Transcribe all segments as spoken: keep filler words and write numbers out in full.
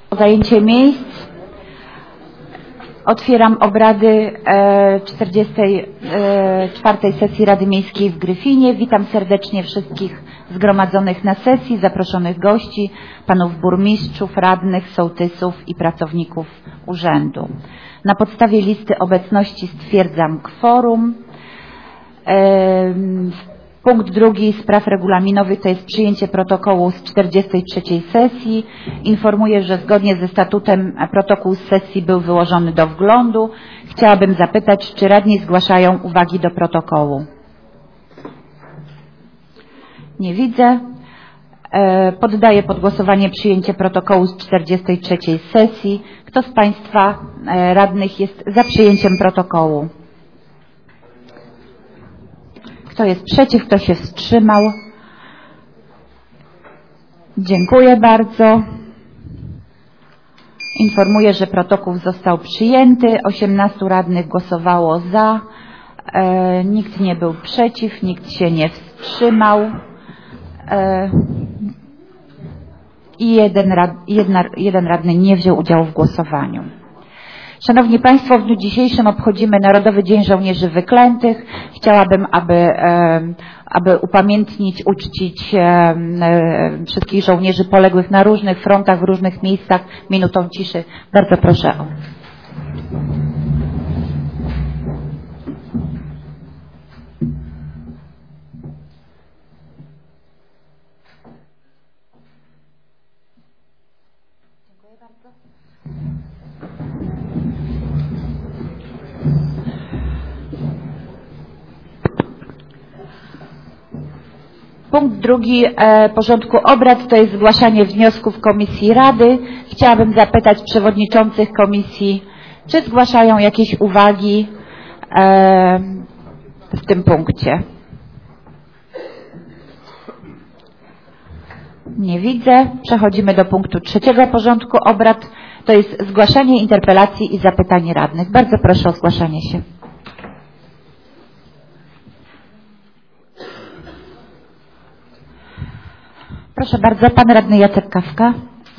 Zajęcie miejsc. Otwieram obrady czterdziestej czwartej sesji Rady Miejskiej w Gryfinie. Witam serdecznie wszystkich zgromadzonych na sesji, zaproszonych gości, panów burmistrzów, radnych, sołtysów i pracowników urzędu. Na podstawie listy obecności stwierdzam kworum. Punkt drugi spraw regulaminowych to jest przyjęcie protokołu z czterdziestej trzeciej sesji. Informuję, że zgodnie ze statutem protokół z sesji był wyłożony do wglądu. Chciałabym zapytać, czy radni zgłaszają uwagi do protokołu. Nie widzę. Poddaję pod głosowanie przyjęcie protokołu z czterdziestej trzeciej sesji. Kto z Państwa radnych jest za przyjęciem protokołu? Kto jest przeciw? Kto się wstrzymał? Dziękuję bardzo. Informuję, że protokół został przyjęty. osiemnastu radnych głosowało za. E, nikt nie był przeciw, nikt się nie wstrzymał. E, I jeden, rad, jedna, jeden radny nie wziął udziału w głosowaniu. Szanowni Państwo, w dniu dzisiejszym obchodzimy Narodowy Dzień Żołnierzy Wyklętych. Chciałabym, aby, aby upamiętnić, uczcić wszystkich żołnierzy poległych na różnych frontach, w różnych miejscach minutą ciszy. Bardzo proszę o. Punkt drugi e, porządku obrad to jest zgłaszanie wniosków Komisji Rady. Chciałabym zapytać przewodniczących komisji, czy zgłaszają jakieś uwagi e, w tym punkcie. Nie widzę. Przechodzimy do punktu trzeciego porządku obrad. To jest zgłaszanie interpelacji i zapytań radnych. Bardzo proszę o zgłaszanie się. Proszę bardzo, pan radny Jacek Kawka.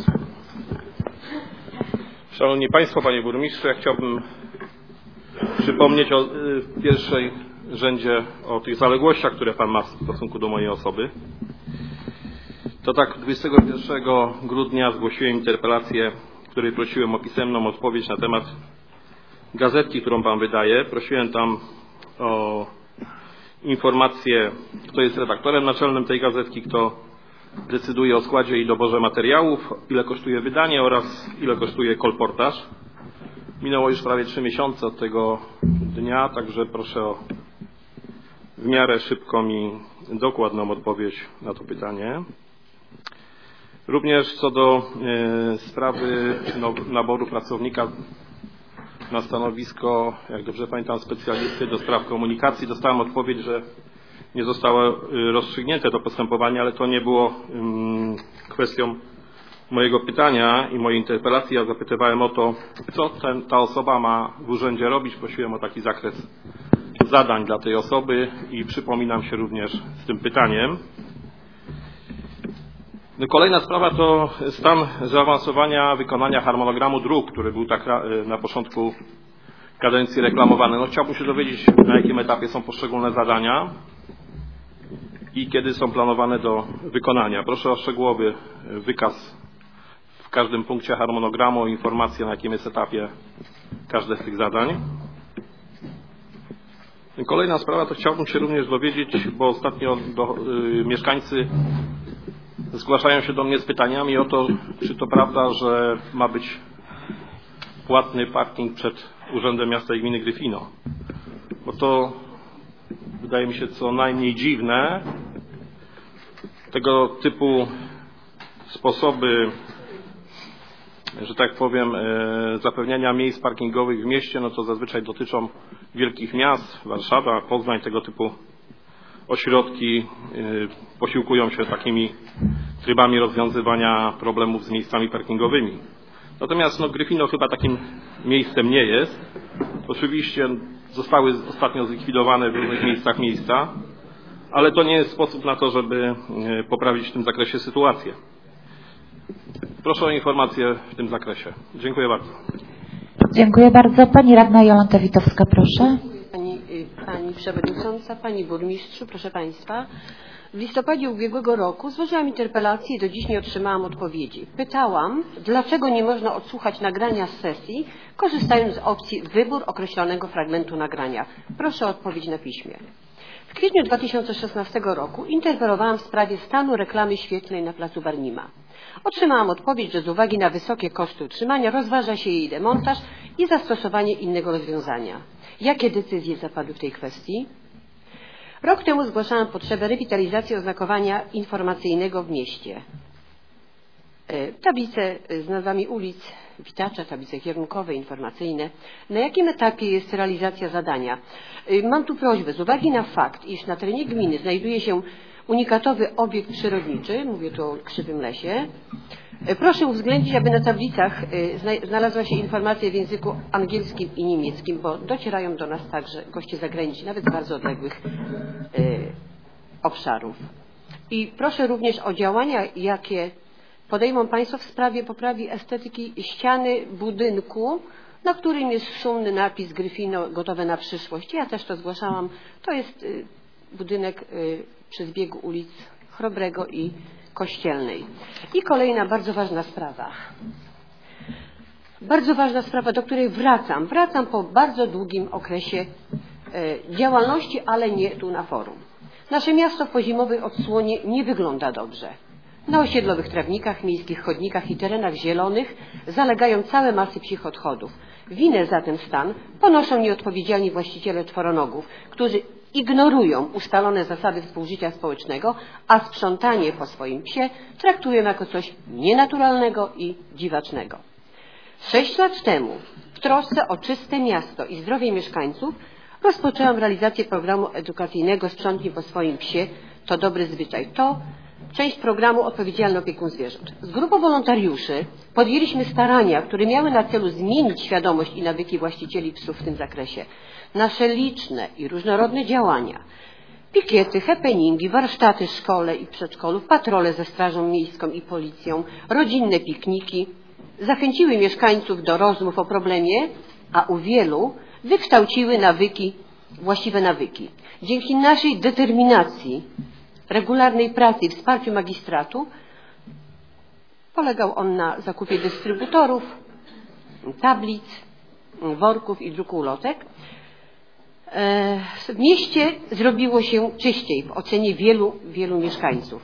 Szanowni Państwo, Panie Burmistrzu, ja chciałbym przypomnieć o, w pierwszej rzędzie o tych zaległościach, które Pan ma w stosunku do mojej osoby. To tak dwudziestego pierwszego grudnia zgłosiłem interpelację, w której prosiłem o pisemną odpowiedź na temat gazetki, którą Pan wydaje. Prosiłem tam o informację, kto jest redaktorem naczelnym tej gazetki, kto decyduje o składzie i doborze materiałów, ile kosztuje wydanie oraz ile kosztuje kolportaż. Minęło już prawie trzy miesiące od tego dnia, także proszę o w miarę szybką i dokładną odpowiedź na to pytanie. Również co do e, sprawy no, naboru pracownika na stanowisko, jak dobrze pamiętam, specjalisty do spraw komunikacji, dostałem odpowiedź, że nie zostało rozstrzygnięte to postępowanie, ale to nie było um, kwestią mojego pytania i mojej interpelacji. Ja zapytywałem o to, co ten, ta osoba ma w urzędzie robić. Prosiłem o taki zakres zadań dla tej osoby i przypominam się również z tym pytaniem. No, kolejna sprawa to stan zaawansowania wykonania harmonogramu dróg, który był tak na początku kadencji reklamowany. No, chciałbym się dowiedzieć, na jakim etapie są poszczególne zadania i kiedy są planowane do wykonania. Proszę o szczegółowy wykaz w każdym punkcie harmonogramu, informacje, na jakim jest etapie każde z tych zadań. Kolejna sprawa to chciałbym się również dowiedzieć, bo ostatnio do, y, mieszkańcy zgłaszają się do mnie z pytaniami o to, czy to prawda, że ma być płatny parking przed Urzędem Miasta i Gminy Gryfino. Bo to wydaje mi się co najmniej dziwne. Tego typu sposoby, że tak powiem, zapewniania miejsc parkingowych w mieście, no to zazwyczaj dotyczą wielkich miast, Warszawa, Poznań, tego typu ośrodki posiłkują się takimi trybami rozwiązywania problemów z miejscami parkingowymi. Natomiast no, Gryfino chyba takim miejscem nie jest. Oczywiście zostały ostatnio zlikwidowane w różnych miejscach miejsca, ale to nie jest sposób na to, żeby poprawić w tym zakresie sytuację. Proszę o informację w tym zakresie. Dziękuję bardzo. Dziękuję bardzo. Pani radna Jolanta Witowska, proszę. Pani, pani Przewodnicząca, Pani Burmistrzu, proszę Państwa. W listopadzie ubiegłego roku złożyłam interpelację i do dziś nie otrzymałam odpowiedzi. Pytałam, dlaczego nie można odsłuchać nagrania z sesji, korzystając z opcji wybór określonego fragmentu nagrania. Proszę o odpowiedź na piśmie. W kwietniu dwa tysiące szesnastego roku interpelowałam w sprawie stanu reklamy świetlnej na placu Barnima. Otrzymałam odpowiedź, że z uwagi na wysokie koszty utrzymania rozważa się jej demontaż i zastosowanie innego rozwiązania. Jakie decyzje zapadły w tej kwestii? Rok temu zgłaszałam potrzebę rewitalizacji oznakowania informacyjnego w mieście. Tablice z nazwami ulic, witacza, tablice kierunkowe, informacyjne. Na jakim etapie jest realizacja zadania? Mam tu prośbę, z uwagi na fakt, iż na terenie gminy znajduje się unikatowy obiekt przyrodniczy, mówię tu o Krzywym Lesie, proszę uwzględnić, aby na tablicach znalazła się informacja w języku angielskim i niemieckim, bo docierają do nas także goście zagraniczni, nawet z bardzo odległych obszarów. I proszę również o działania, jakie podejmą Państwo w sprawie poprawy estetyki ściany budynku, na którym jest szumny napis Gryfino gotowe na przyszłość. Ja też to zgłaszałam. To jest budynek przy zbiegu ulic Chrobrego i Kościelnej. I kolejna bardzo ważna sprawa. Bardzo ważna sprawa, do której wracam. Wracam po bardzo długim okresie działalności, ale nie tu na forum. Nasze miasto w pozimowej odsłonie nie wygląda dobrze. Na osiedlowych trawnikach, miejskich chodnikach i terenach zielonych zalegają całe masy psich odchodów. Winę za ten stan ponoszą nieodpowiedzialni właściciele czworonogów, którzy ignorują ustalone zasady współżycia społecznego, a sprzątanie po swoim psie traktują jako coś nienaturalnego i dziwacznego. Sześć lat temu, w trosce o czyste miasto i zdrowie mieszkańców, rozpoczęłam realizację programu edukacyjnego Sprzątnij po swoim psie. To dobry zwyczaj. To część programu Odpowiedzialny opiekun zwierząt. Z grupą wolontariuszy podjęliśmy starania, które miały na celu zmienić świadomość i nawyki właścicieli psów w tym zakresie. Nasze liczne i różnorodne działania, pikiety, happeningi, warsztaty w szkole i przedszkolu, patrole ze strażą miejską i policją, rodzinne pikniki zachęciły mieszkańców do rozmów o problemie, a u wielu wykształciły nawyki, właściwe nawyki. Dzięki naszej determinacji, regularnej pracy i wsparciu magistratu polegał on na zakupie dystrybutorów, tablic, worków i druku ulotek. W mieście zrobiło się czyściej w ocenie wielu, wielu mieszkańców.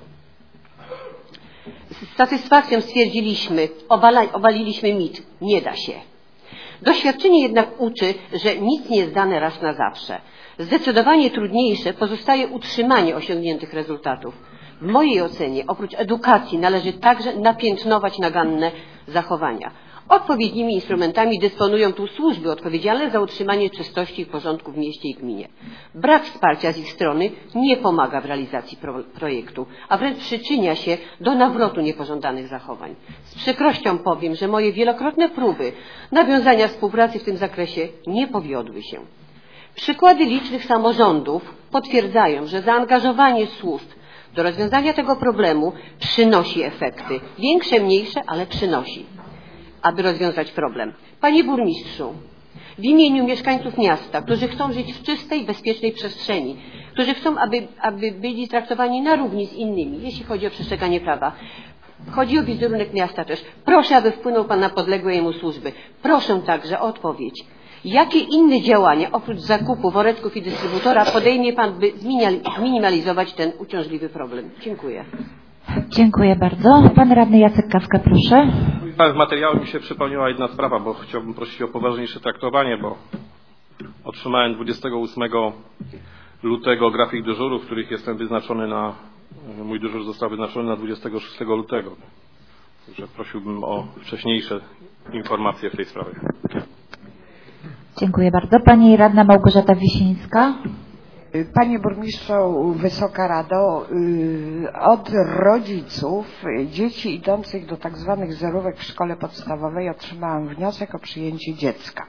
Z satysfakcją stwierdziliśmy, obala, obaliliśmy mit, nie da się. Doświadczenie jednak uczy, że nic nie jest dane raz na zawsze. Zdecydowanie trudniejsze pozostaje utrzymanie osiągniętych rezultatów. W mojej ocenie oprócz edukacji należy także napiętnować naganne zachowania. Odpowiednimi instrumentami dysponują tu służby odpowiedzialne za utrzymanie czystości i porządku w mieście i gminie. Brak wsparcia z ich strony nie pomaga w realizacji pro projektu, a wręcz przyczynia się do nawrotu niepożądanych zachowań. Z przykrością powiem, że moje wielokrotne próby nawiązania współpracy w tym zakresie nie powiodły się. Przykłady licznych samorządów potwierdzają, że zaangażowanie służb do rozwiązania tego problemu przynosi efekty. Większe, mniejsze, ale przynosi. Aby rozwiązać problem. Panie burmistrzu, w imieniu mieszkańców miasta, którzy chcą żyć w czystej, bezpiecznej przestrzeni, którzy chcą, aby, aby byli traktowani na równi z innymi, jeśli chodzi o przestrzeganie prawa, chodzi o wizerunek miasta też. Proszę, aby wpłynął Pan na podległe jemu służby. Proszę także o odpowiedź. Jakie inne działania, oprócz zakupu woreczków i dystrybutora, podejmie Pan, by zminimalizować ten uciążliwy problem? Dziękuję. Dziękuję bardzo. Pan radny Jacek Kawka, proszę. W materiału mi się przypomniała jedna sprawa, bo chciałbym prosić o poważniejsze traktowanie, bo otrzymałem dwudziestego ósmego lutego grafik dyżurów, w których jestem wyznaczony na, mój dyżur został wyznaczony na dwudziestego szóstego lutego. Także prosiłbym o wcześniejsze informacje w tej sprawie. Dziękuję bardzo. Pani radna Małgorzata Wisińska. Panie burmistrzu, Wysoka Rado, od rodziców dzieci idących do tak zwanych zerówek w szkole podstawowej otrzymałam wniosek o przyjęcie dziecka.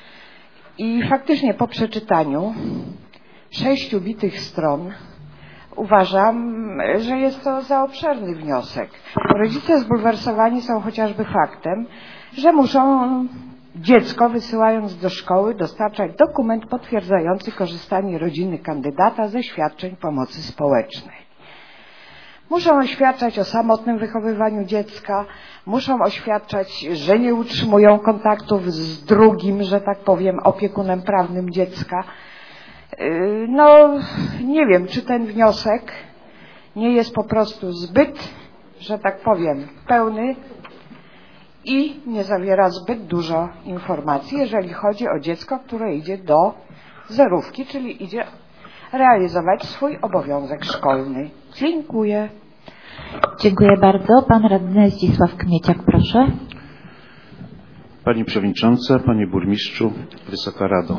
I faktycznie po przeczytaniu sześciu bitych stron uważam, że jest to za obszerny wniosek. Rodzice zbulwersowani są chociażby faktem, że muszą dziecko, wysyłając do szkoły, dostarczać dokument potwierdzający korzystanie rodziny kandydata ze świadczeń pomocy społecznej. Muszą oświadczać o samotnym wychowywaniu dziecka, muszą oświadczać, że nie utrzymują kontaktów z drugim, że tak powiem, opiekunem prawnym dziecka. No, nie wiem, czy ten wniosek nie jest po prostu zbyt, że tak powiem, pełny i nie zawiera zbyt dużo informacji, jeżeli chodzi o dziecko, które idzie do zerówki, czyli idzie realizować swój obowiązek szkolny. Dziękuję. Dziękuję bardzo. Pan radny Zdzisław Kmieciak, proszę. Pani Przewodnicząca, Panie Burmistrzu, Wysoka Rado.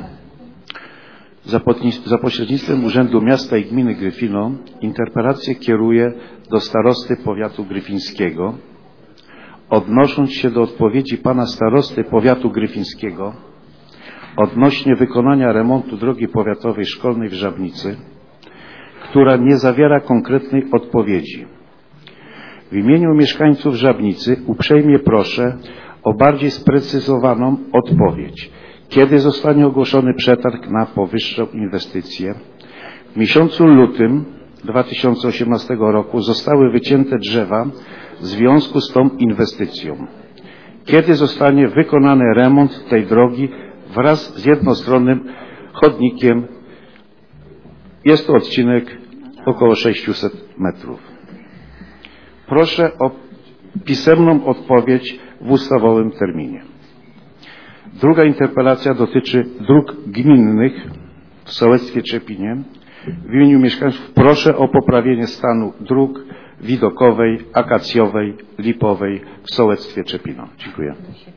Za, za pośrednictwem Urzędu Miasta i Gminy Gryfino interpelację kieruję do starosty powiatu gryfińskiego, odnosząc się do odpowiedzi pana starosty powiatu gryfińskiego odnośnie wykonania remontu drogi powiatowej szkolnej w Żabnicy, która nie zawiera konkretnej odpowiedzi. W imieniu mieszkańców Żabnicy uprzejmie proszę o bardziej sprecyzowaną odpowiedź. Kiedy zostanie ogłoszony przetarg na powyższą inwestycję? W miesiącu lutym dwa tysiące osiemnastego roku zostały wycięte drzewa w związku z tą inwestycją. Kiedy zostanie wykonany remont tej drogi wraz z jednostronnym chodnikiem? Jest to odcinek około sześćset metrów. Proszę o pisemną odpowiedź w ustawowym terminie. Druga interpelacja dotyczy dróg gminnych w sołectwie Czepinie. W imieniu mieszkańców proszę o poprawienie stanu dróg widokowej, akacjowej, lipowej w sołectwie Czepino. Dziękuję.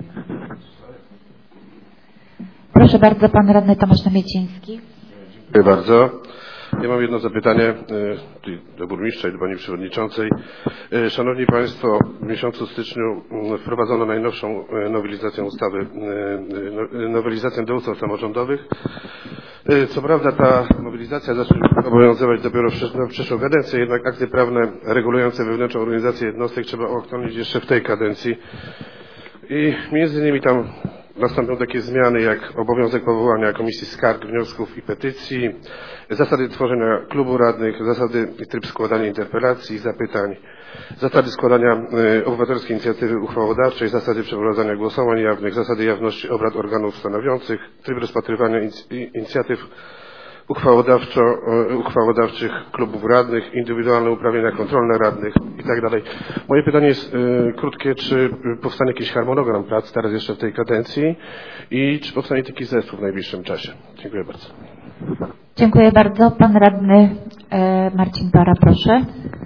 Proszę bardzo, pan radny Tomasz Namieciński. Dziękuję bardzo. Ja mam jedno zapytanie do burmistrza i do pani przewodniczącej. Szanowni Państwo, w miesiącu styczniu wprowadzono najnowszą nowelizację ustawy, nowelizację do ustaw samorządowych. Co prawda ta nowelizacja zacznie obowiązywać dopiero w przyszłą kadencję, jednak akty prawne regulujące wewnętrzną organizację jednostek trzeba uaktualnić jeszcze w tej kadencji. I między innymi tam nastąpią takie zmiany jak obowiązek powołania komisji skarg, wniosków i petycji, zasady tworzenia klubu radnych, zasady i tryb składania interpelacji, zapytań, zasady składania y, obywatelskiej inicjatywy uchwałodawczej, zasady przeprowadzania głosowań jawnych, zasady jawności obrad organów stanowiących, tryb rozpatrywania inicjatyw uchwałodawczo, uchwałodawczych klubów radnych, indywidualne uprawnienia kontrolne radnych i tak dalej. Moje pytanie jest y, krótkie, czy powstanie jakiś harmonogram prac teraz jeszcze w tej kadencji i czy powstanie taki zespół w najbliższym czasie? Dziękuję bardzo. Dziękuję bardzo. Pan radny e, Marcin Para, proszę.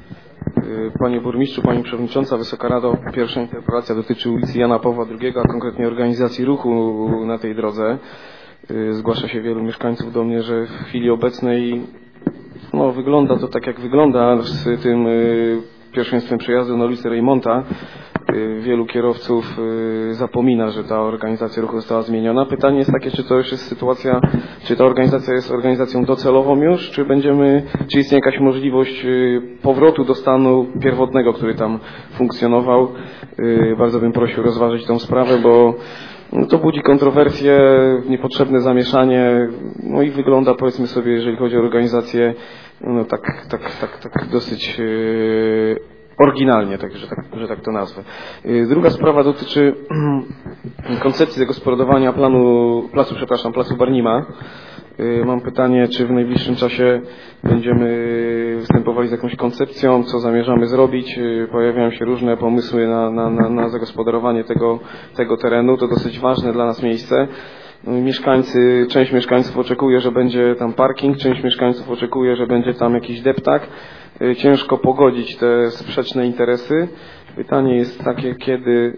Panie Burmistrzu, Pani Przewodnicząca, Wysoka Rado, pierwsza interpelacja dotyczy ulicy Jana Pawła drugiego, a konkretnie organizacji ruchu na tej drodze. Zgłasza się wielu mieszkańców do mnie, że w chwili obecnej no, wygląda to tak jak wygląda z tym pierwszeństwem przejazdu na ulicę Rejmonta. Wielu kierowców zapomina, że ta organizacja ruchu została zmieniona. Pytanie jest takie, czy to już jest sytuacja, czy ta organizacja jest organizacją docelową już, czy będziemy, czy istnieje jakaś możliwość powrotu do stanu pierwotnego, który tam funkcjonował. Bardzo bym prosił rozważyć tę sprawę, bo no to budzi kontrowersje, niepotrzebne zamieszanie, no i wygląda, powiedzmy sobie, jeżeli chodzi o organizację, no tak, tak, tak, tak dosyć yy, oryginalnie, tak, że, tak, że tak to nazwę. Yy, druga sprawa dotyczy koncepcji zagospodarowania planu, placu, przepraszam, placu Barnima. Yy, mam pytanie, czy w najbliższym czasie będziemy występowali z jakąś koncepcją, co zamierzamy zrobić. Yy, pojawiają się różne pomysły na, na, na, na zagospodarowanie tego, tego terenu. To dosyć ważne dla nas miejsce. Mieszkańcy, część mieszkańców oczekuje, że będzie tam parking, część mieszkańców oczekuje, że będzie tam jakiś deptak. Ciężko pogodzić te sprzeczne interesy. Pytanie jest takie, kiedy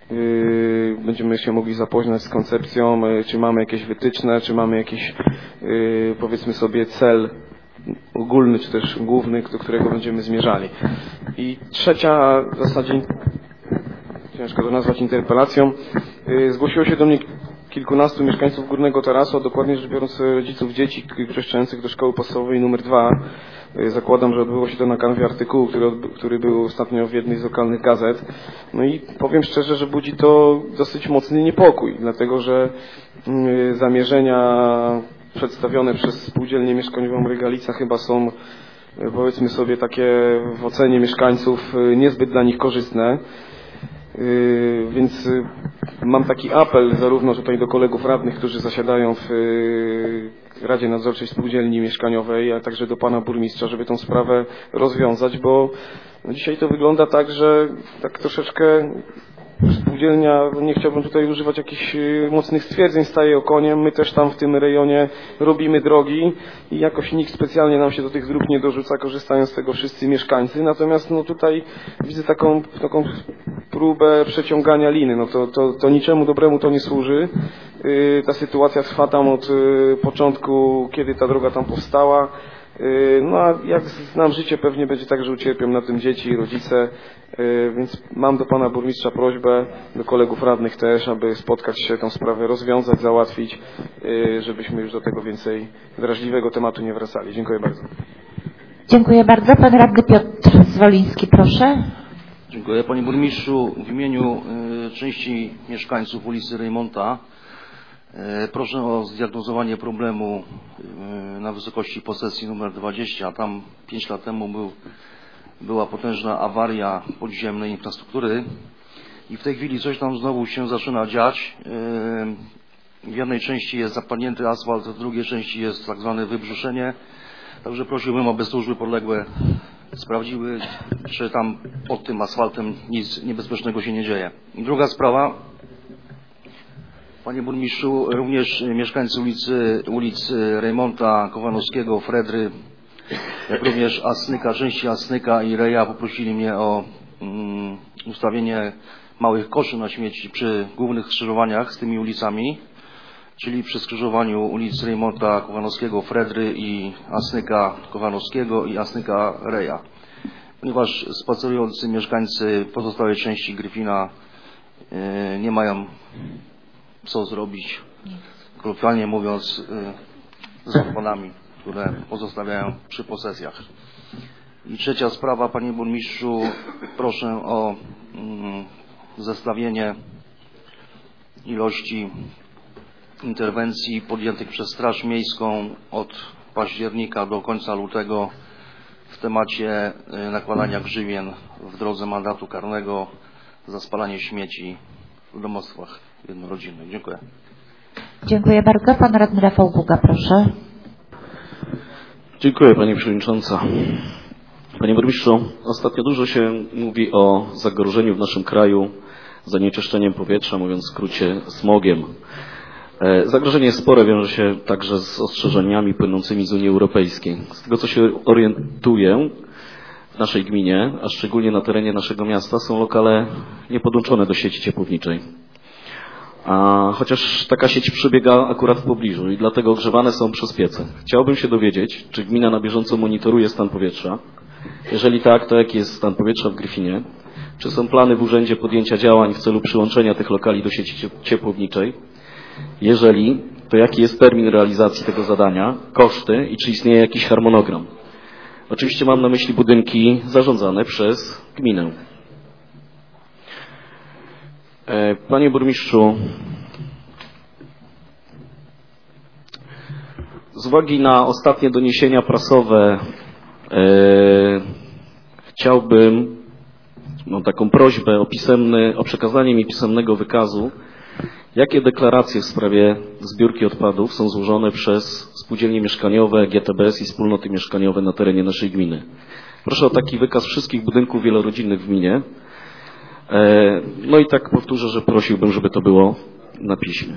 yy, będziemy się mogli zapoznać z koncepcją, yy, czy mamy jakieś wytyczne, czy mamy jakiś, yy, powiedzmy sobie, cel ogólny, czy też główny, do którego będziemy zmierzali. I trzecia w zasadzie, ciężko to nazwać interpelacją, yy, zgłosiło się do mnie kilkunastu mieszkańców Górnego Tarasu, a dokładnie rzecz biorąc rodziców dzieci przyjeżdżających do szkoły podstawowej numer dwa. Zakładam, że odbyło się to na kanwie artykułu, który, który był ostatnio w jednej z lokalnych gazet. No i powiem szczerze, że budzi to dosyć mocny niepokój, dlatego że zamierzenia przedstawione przez spółdzielnię mieszkaniową Regalica chyba są, powiedzmy sobie, takie w ocenie mieszkańców niezbyt dla nich korzystne. Yy, więc yy, mam taki apel zarówno tutaj do kolegów radnych, którzy zasiadają w yy, Radzie Nadzorczej Spółdzielni Mieszkaniowej, a także do pana burmistrza, żeby tą sprawę rozwiązać, bo no, dzisiaj to wygląda tak, że tak troszeczkę spółdzielnia, nie chciałbym tutaj używać jakichś mocnych stwierdzeń, staje okoniem. My też tam w tym rejonie robimy drogi i jakoś nikt specjalnie nam się do tych dróg nie dorzuca, korzystają z tego wszyscy mieszkańcy. Natomiast no tutaj widzę taką, taką próbę przeciągania liny. No to, to, to niczemu dobremu to nie służy. Yy, ta sytuacja trwa tam od yy, początku, kiedy ta droga tam powstała. No a jak znam życie, pewnie będzie tak, że ucierpią na tym dzieci i rodzice, więc mam do pana burmistrza prośbę, do kolegów radnych też, aby spotkać się, tę sprawę rozwiązać, załatwić, żebyśmy już do tego więcej drażliwego tematu nie wracali. Dziękuję bardzo. Dziękuję bardzo. Pan radny Piotr Zwoliński, proszę. Dziękuję. Panie burmistrzu, w imieniu y, części mieszkańców ulicy Rejmonta proszę o zdiagnozowanie problemu na wysokości posesji numer dwadzieścia. Tam pięć lat temu był, była potężna awaria podziemnej infrastruktury i w tej chwili coś tam znowu się zaczyna dziać. W jednej części jest zapadnięty asfalt, w drugiej części jest tak zwane wybrzuszenie. Także prosiłbym, aby służby podległe sprawdziły, czy tam pod tym asfaltem nic niebezpiecznego się nie dzieje. I druga sprawa. Panie burmistrzu, również mieszkańcy ulicy, ulicy Rejmonta, Kowanowskiego, Fredry, jak również Asnyka, części Asnyka i Reja poprosili mnie o um, ustawienie małych koszy na śmieci przy głównych skrzyżowaniach z tymi ulicami, czyli przy skrzyżowaniu ulic Rejmonta, Kowanowskiego, Fredry i Asnyka, Kowanowskiego i Asnyka, Reja. Ponieważ spacerujący mieszkańcy pozostałej części Gryfina yy, nie mają co zrobić, kolokwialnie mówiąc, z odpadami, które pozostawiają przy posesjach. I trzecia sprawa, panie burmistrzu, proszę o mm, zestawienie ilości interwencji podjętych przez Straż Miejską od października do końca lutego w temacie nakładania grzywien w drodze mandatu karnego za spalanie śmieci w domostwach jednorodzinnych. Dziękuję. Dziękuję bardzo. Pan radny Rafał Guga, proszę. Dziękuję pani przewodnicząca. Panie burmistrzu, ostatnio dużo się mówi o zagrożeniu w naszym kraju zanieczyszczeniem powietrza, mówiąc w skrócie smogiem. Zagrożenie jest spore, wiąże się także z ostrzeżeniami płynącymi z Unii Europejskiej. Z tego co się orientuję, w naszej gminie, a szczególnie na terenie naszego miasta, są lokale niepodłączone do sieci ciepłowniczej. A chociaż taka sieć przebiega akurat w pobliżu i dlatego ogrzewane są przez piece. Chciałbym się dowiedzieć, czy gmina na bieżąco monitoruje stan powietrza. Jeżeli tak, to jaki jest stan powietrza w Gryfinie? Czy są plany w urzędzie podjęcia działań w celu przyłączenia tych lokali do sieci ciepłowniczej? Jeżeli, to jaki jest termin realizacji tego zadania, koszty i czy istnieje jakiś harmonogram? Oczywiście mam na myśli budynki zarządzane przez gminę. Panie burmistrzu, z uwagi na ostatnie doniesienia prasowe e, chciałbym, mam taką prośbę o, pisemny, o przekazanie mi pisemnego wykazu, jakie deklaracje w sprawie zbiórki odpadów są złożone przez spółdzielnie mieszkaniowe, G T B S i wspólnoty mieszkaniowe na terenie naszej gminy. Proszę o taki wykaz wszystkich budynków wielorodzinnych w gminie. No i tak powtórzę, że prosiłbym, żeby to było na piśmie.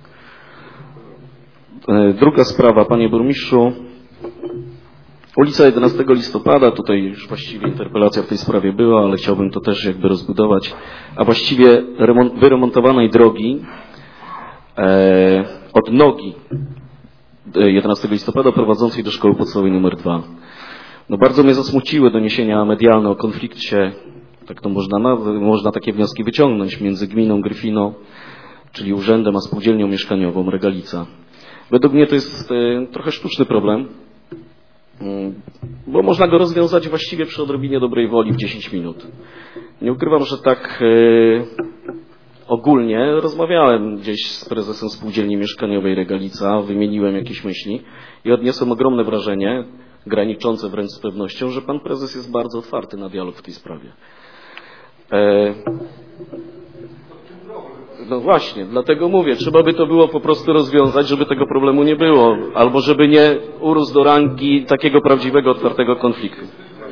Druga sprawa, panie burmistrzu. Ulica jedenastego listopada, tutaj już właściwie interpelacja w tej sprawie była, ale chciałbym to też jakby rozbudować, a właściwie remont, wyremontowanej drogi e, od nogi jedenastego listopada prowadzącej do szkoły podstawowej numer dwa. No bardzo mnie zasmuciły doniesienia medialne o konflikcie, tak to można, można takie wnioski wyciągnąć, między gminą Gryfino czyli urzędem, a spółdzielnią mieszkaniową Regalica. Według mnie to jest trochę sztuczny problem, bo można go rozwiązać właściwie przy odrobinie dobrej woli w dziesięć minut. Nie ukrywam, że tak ogólnie rozmawiałem gdzieś z prezesem spółdzielni mieszkaniowej Regalica, wymieniłem jakieś myśli i odniosłem ogromne wrażenie, graniczące wręcz z pewnością, że pan prezes jest bardzo otwarty na dialog w tej sprawie. E... No właśnie, dlatego mówię, trzeba by to było po prostu rozwiązać, żeby tego problemu nie było, albo żeby nie urósł do rangi takiego prawdziwego, otwartego konfliktu.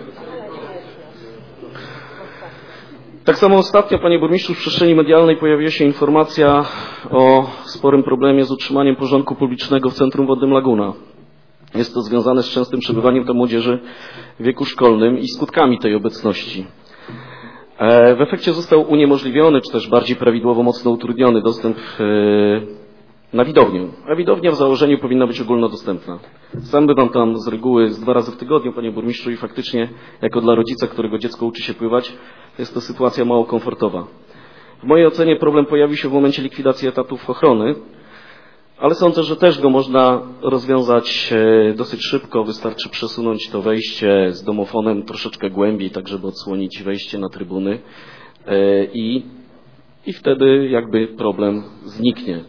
Tak samo ostatnio, panie burmistrzu, w przestrzeni medialnej pojawiła się informacja o sporym problemie z utrzymaniem porządku publicznego w Centrum Wodnym Laguna. Jest to związane z częstym przebywaniem tam młodzieży w wieku szkolnym i skutkami tej obecności. W efekcie został uniemożliwiony, czy też bardziej prawidłowo mocno utrudniony dostęp na widownię. A widownia w założeniu powinna być ogólnodostępna. Sam bywam tam z reguły z dwa razy w tygodniu, panie burmistrzu, i faktycznie jako dla rodzica, którego dziecko uczy się pływać, jest to sytuacja mało komfortowa. W mojej ocenie problem pojawił się w momencie likwidacji etatów ochrony, ale sądzę, że też go można rozwiązać dosyć szybko. Wystarczy przesunąć to wejście z domofonem troszeczkę głębiej, tak żeby odsłonić wejście na trybuny i, i wtedy jakby problem zniknie.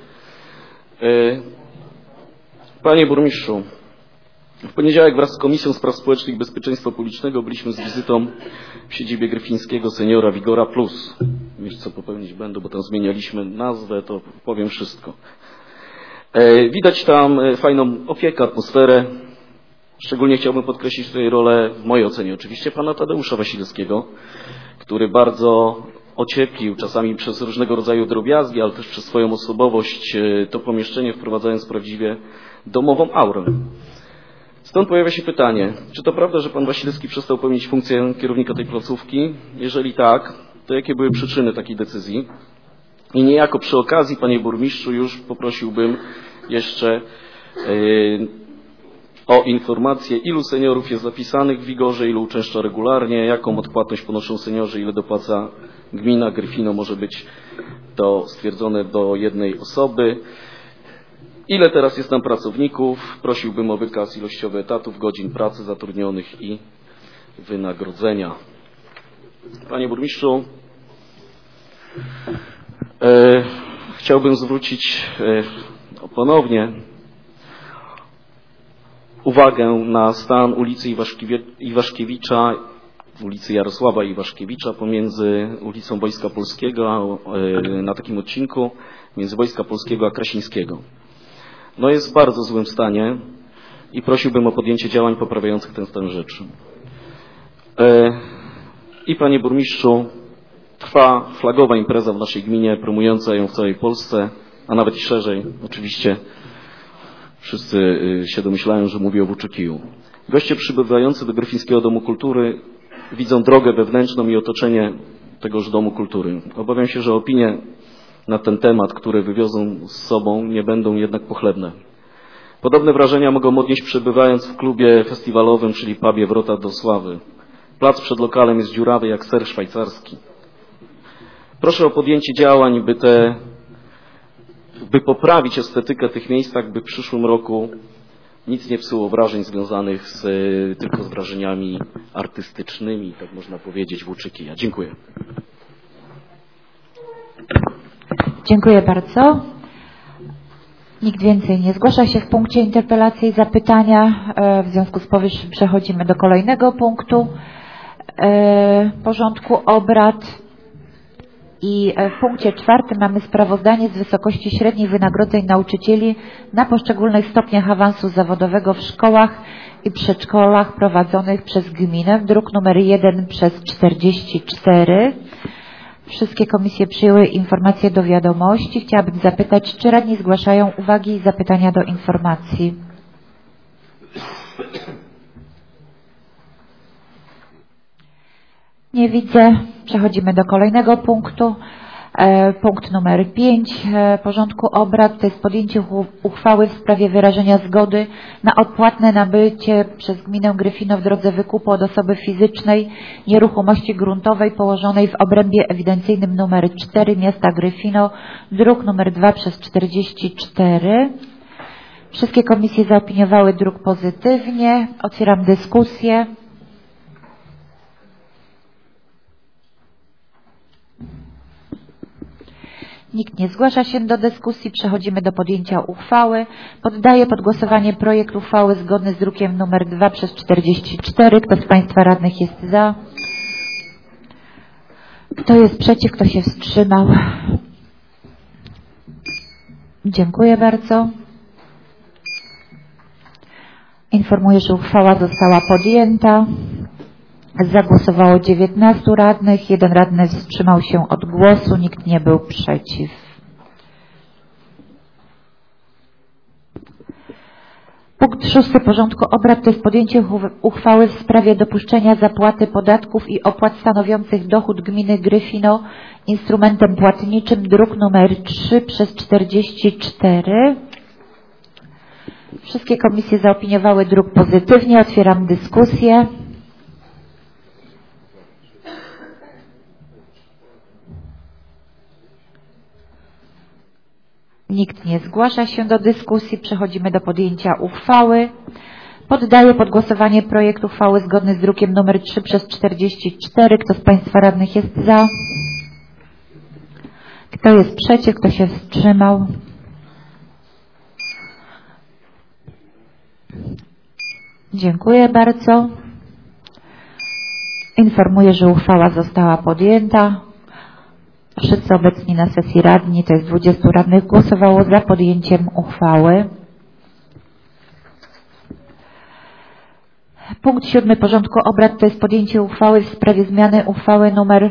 Panie burmistrzu, w poniedziałek wraz z Komisją Spraw Społecznych i Bezpieczeństwa Publicznego byliśmy z wizytą w siedzibie gryfińskiego seniora Vigora Plus. Wiesz, co popełnić będę, bo tam zmienialiśmy nazwę, to powiem wszystko. Widać tam fajną opiekę, atmosferę. Szczególnie chciałbym podkreślić tutaj rolę, w mojej ocenie oczywiście, pana Tadeusza Wasilewskiego, który bardzo ocieplił, czasami przez różnego rodzaju drobiazgi, ale też przez swoją osobowość, to pomieszczenie, wprowadzając prawdziwie domową aurę. Stąd pojawia się pytanie, czy to prawda, że pan Wasilewski przestał pełnić funkcję kierownika tej placówki? Jeżeli tak, to jakie były przyczyny takiej decyzji? I niejako przy okazji, panie burmistrzu, już poprosiłbym jeszcze yy, o informację, ilu seniorów jest zapisanych w Vigorze, ilu uczęszcza regularnie, jaką odpłatność ponoszą seniorzy, ile dopłaca gmina Gryfino, może być to stwierdzone do jednej osoby. Ile teraz jest tam pracowników? Prosiłbym o wykaz ilościowy etatów, godzin pracy zatrudnionych i wynagrodzenia. Panie burmistrzu, e, chciałbym zwrócić e, ponownie uwagę na stan ulicy Iwaszkiewie, Iwaszkiewicza, ulicy Jarosława Iwaszkiewicza pomiędzy ulicą Wojska Polskiego, e, na takim odcinku między Wojska Polskiego a Krasińskiego. No jest w bardzo złym stanie i prosiłbym o podjęcie działań poprawiających ten stan rzeczy. E, I panie burmistrzu, trwa flagowa impreza w naszej gminie, promująca ją w całej Polsce, a nawet i szerzej. Oczywiście wszyscy się domyślają, że mówię o Włóczykiju. Goście przybywający do Gryfińskiego Domu Kultury widzą drogę wewnętrzną i otoczenie tegoż Domu Kultury. Obawiam się, że opinie na ten temat, które wywiozą z sobą, nie będą jednak pochlebne. Podobne wrażenia mogą odnieść przebywając w klubie festiwalowym, czyli pubie Wrota do Sławy. Plac przed lokalem jest dziurawy jak ser szwajcarski. Proszę o podjęcie działań, by, te, by poprawić estetykę tych miejsc, tak by w przyszłym roku nic nie psuło wrażeń związanych z, tylko z wrażeniami artystycznymi, tak można powiedzieć, Włóczykija. Dziękuję. Dziękuję bardzo. Nikt więcej nie zgłasza się w punkcie interpelacji i zapytania. W związku z powyższym przechodzimy do kolejnego punktu porządku obrad. I w punkcie czwartym mamy sprawozdanie z wysokości średnich wynagrodzeń nauczycieli na poszczególnych stopniach awansu zawodowego w szkołach i przedszkolach prowadzonych przez gminę. Druk numer jeden przez czterdzieści cztery. Wszystkie komisje przyjęły informacje do wiadomości. Chciałabym zapytać, czy radni zgłaszają uwagi i zapytania do informacji. Nie widzę. Przechodzimy do kolejnego punktu. Punkt numer pięć porządku obrad to jest podjęcie uchwały w sprawie wyrażenia zgody na odpłatne nabycie przez gminę Gryfino w drodze wykupu od osoby fizycznej nieruchomości gruntowej położonej w obrębie ewidencyjnym numer cztery miasta Gryfino, druk numer dwa przez czterdzieści cztery. Wszystkie komisje zaopiniowały druk pozytywnie. Otwieram dyskusję. Nikt nie zgłasza się do dyskusji. Przechodzimy do podjęcia uchwały. Poddaję pod głosowanie projekt uchwały zgodny z drukiem nr dwa przez czterdzieści cztery. Kto z Państwa radnych jest za? Kto jest przeciw? Kto się wstrzymał? Dziękuję bardzo. Informuję, że uchwała została podjęta. Zagłosowało dziewiętnastu radnych, jeden radny wstrzymał się od głosu, nikt nie był przeciw. Punkt szósty porządku obrad to jest podjęcie uchwały w sprawie dopuszczenia zapłaty podatków i opłat stanowiących dochód gminy Gryfino instrumentem płatniczym, druk numer trzy przez czterdzieści cztery. Wszystkie komisje zaopiniowały druk pozytywnie. Otwieram dyskusję. Nikt nie zgłasza się do dyskusji. Przechodzimy do podjęcia uchwały. Poddaję pod głosowanie projekt uchwały zgodny z drukiem nr trzy przez czterdzieści cztery. Kto z Państwa radnych jest za? Kto jest przeciw? Kto się wstrzymał? Dziękuję bardzo. Informuję, że uchwała została podjęta. Wszyscy obecni na sesji radni, to jest dwudziestu radnych, głosowało za podjęciem uchwały. Punkt siódmy porządku obrad to jest podjęcie uchwały w sprawie zmiany uchwały numer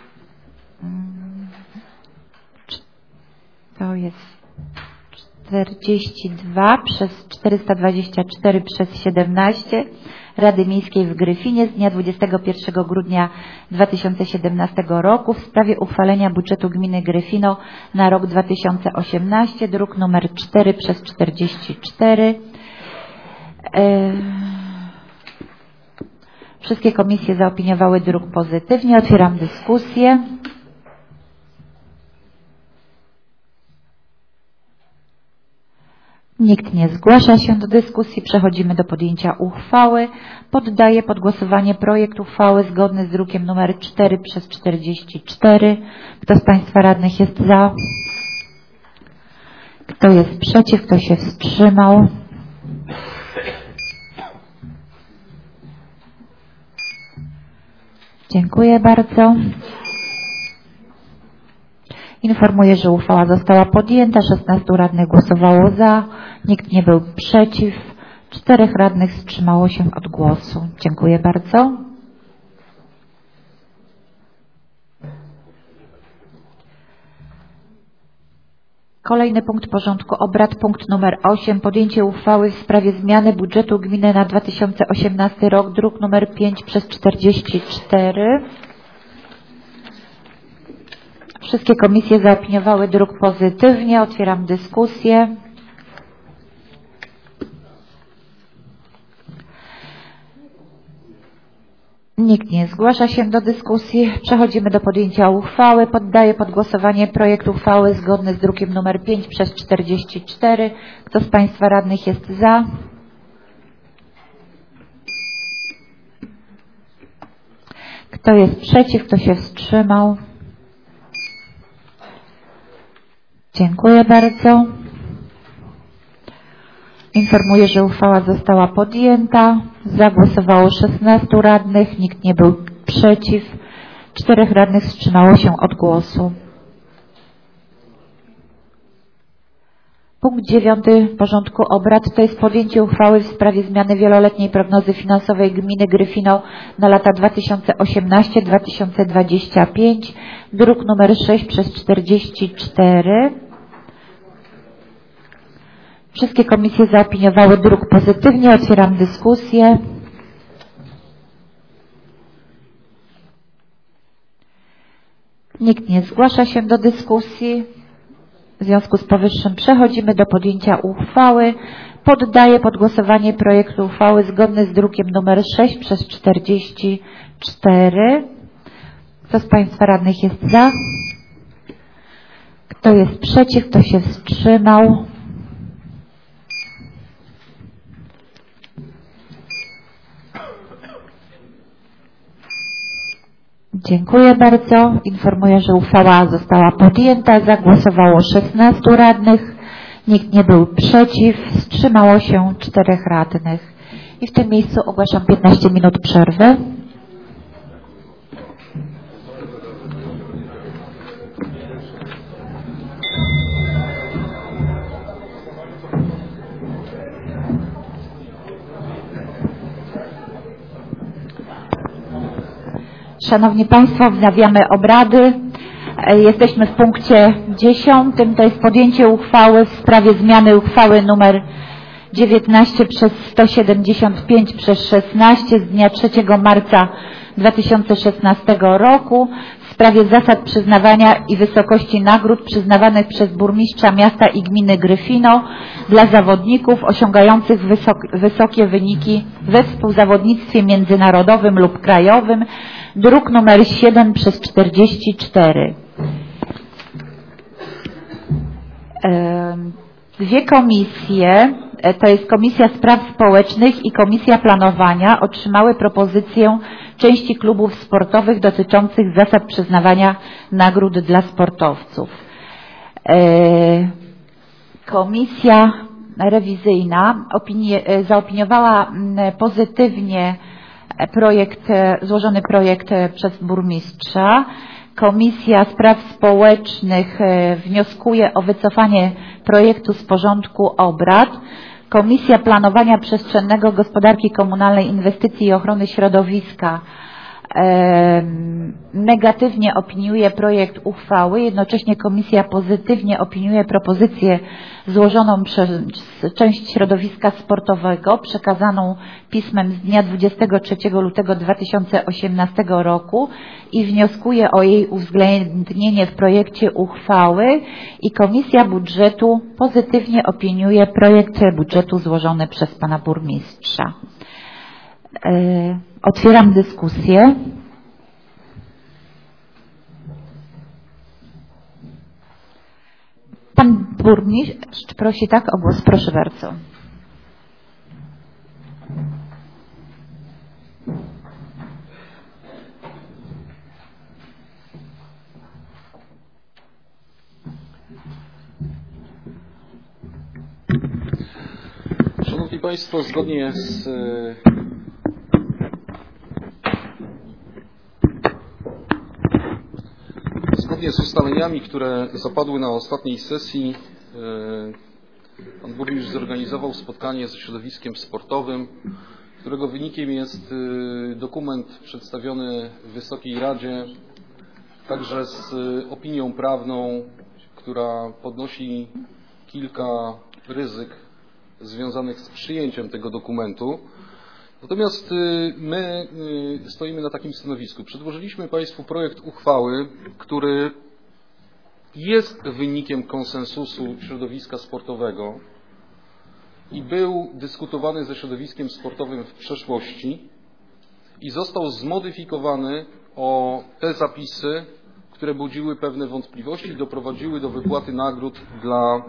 to jest czterdzieści dwa przez czterysta dwadzieścia cztery przez siedemnaście Rady Miejskiej w Gryfinie z dnia dwudziestego pierwszego grudnia dwa tysiące siedemnastego roku w sprawie uchwalenia budżetu gminy Gryfino na rok dwa tysiące osiemnasty, druk numer cztery przez czterdzieści cztery. Wszystkie komisje zaopiniowały druk pozytywnie. Otwieram dyskusję. Nikt nie zgłasza się do dyskusji. Przechodzimy do podjęcia uchwały. Poddaję pod głosowanie projekt uchwały zgodny z drukiem nr cztery przez czterdzieści cztery. Kto z Państwa radnych jest za? Kto jest przeciw? Kto się wstrzymał? Dziękuję bardzo. Informuję, że uchwała została podjęta. szesnastu radnych głosowało za. Nikt nie był przeciw. czterech radnych wstrzymało się od głosu. Dziękuję bardzo. Kolejny punkt porządku obrad, punkt numer osiem. Podjęcie uchwały w sprawie zmiany budżetu gminy na dwa tysiące osiemnasty rok, druk numer pięć przez czterdzieści cztery. Wszystkie komisje zaopiniowały druk pozytywnie. Otwieram dyskusję. Nikt nie zgłasza się do dyskusji. Przechodzimy do podjęcia uchwały. Poddaję pod głosowanie projekt uchwały zgodny z drukiem nr pięć przez czterdzieści cztery. Kto z Państwa radnych jest za? Kto jest przeciw? Kto się wstrzymał? Dziękuję bardzo. Informuję, że uchwała została podjęta. Zagłosowało szesnastu radnych, nikt nie był przeciw. czterech radnych wstrzymało się od głosu. Punkt dziewiąty porządku obrad to jest podjęcie uchwały w sprawie zmiany wieloletniej prognozy finansowej gminy Gryfino na lata dwa tysiące osiemnasty do dwa tysiące dwudziestego piątego, druk numer sześć przez czterdzieści cztery. Wszystkie komisje zaopiniowały druk pozytywnie. Otwieram dyskusję. Nikt nie zgłasza się do dyskusji. W związku z powyższym przechodzimy do podjęcia uchwały. Poddaję pod głosowanie projekt uchwały zgodny z drukiem nr sześć przez czterdzieści cztery. Kto z Państwa radnych jest za? Kto jest przeciw? Kto się wstrzymał? Dziękuję bardzo. Informuję, że uchwała została podjęta. Zagłosowało szesnastu radnych. Nikt nie był przeciw. Wstrzymało się czterech radnych. I w tym miejscu ogłaszam piętnaście minut przerwy. Szanowni Państwo, wznawiamy obrady. Jesteśmy w punkcie dziesiątym, to jest podjęcie uchwały w sprawie zmiany uchwały nr dziewiętnaście przez sto siedemdziesiąt pięć przez szesnaście z dnia trzeciego marca dwa tysiące szesnastego roku w sprawie zasad przyznawania i wysokości nagród przyznawanych przez burmistrza miasta i gminy Gryfino dla zawodników osiągających wysok, wysokie wyniki we współzawodnictwie międzynarodowym lub krajowym, druk nr siedem przez czterdzieści cztery. Dwie komisje, to jest Komisja Spraw Społecznych i Komisja Planowania, otrzymały propozycję części klubów sportowych dotyczących zasad przyznawania nagród dla sportowców. Komisja rewizyjna opinie, zaopiniowała pozytywnie projekt, złożony projekt przez burmistrza. Komisja Spraw Społecznych wnioskuje o wycofanie projektu z porządku obrad. Komisja Planowania Przestrzennego, Gospodarki Komunalnej, Inwestycji i Ochrony Środowiska e, negatywnie opiniuje projekt uchwały. Jednocześnie komisja pozytywnie opiniuje propozycję złożoną przez część środowiska sportowego przekazaną pismem z dnia dwudziestego trzeciego lutego dwa tysiące osiemnastego roku i wnioskuje o jej uwzględnienie w projekcie uchwały i Komisja Budżetu pozytywnie opiniuje projekt budżetu złożony przez pana burmistrza. Otwieram dyskusję. Pan burmistrz prosi tak o głos. Proszę bardzo. Szanowni Państwo, zgodnie z Zgodnie z ustaleniami, które zapadły na ostatniej sesji, pan burmistrz zorganizował spotkanie ze środowiskiem sportowym, którego wynikiem jest dokument przedstawiony w Wysokiej Radzie, także z opinią prawną, która podnosi kilka ryzyk związanych z przyjęciem tego dokumentu. Natomiast my stoimy na takim stanowisku. Przedłożyliśmy Państwu projekt uchwały, który jest wynikiem konsensusu środowiska sportowego i był dyskutowany ze środowiskiem sportowym w przeszłości i został zmodyfikowany o te zapisy, które budziły pewne wątpliwości i doprowadziły do wypłaty nagród dla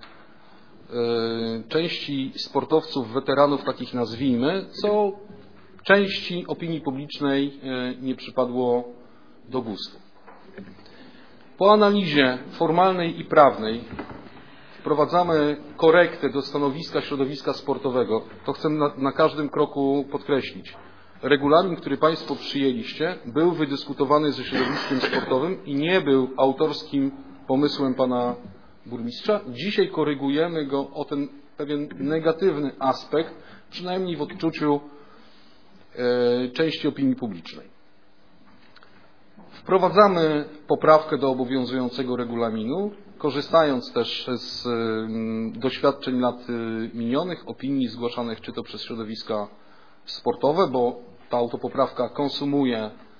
części sportowców, weteranów, takich nazwijmy, co części opinii publicznej nie przypadło do gustu. Po analizie formalnej i prawnej wprowadzamy korektę do stanowiska środowiska sportowego. To chcę na, na każdym kroku podkreślić. Regulamin, który Państwo przyjęliście, był wydyskutowany ze środowiskiem sportowym i nie był autorskim pomysłem Pana burmistrza. Dzisiaj korygujemy go o ten pewien negatywny aspekt, przynajmniej w odczuciu e, części opinii publicznej. Wprowadzamy poprawkę do obowiązującego regulaminu, korzystając też z y, doświadczeń lat y, minionych, opinii zgłaszanych czy to przez środowiska sportowe, bo ta autopoprawka konsumuje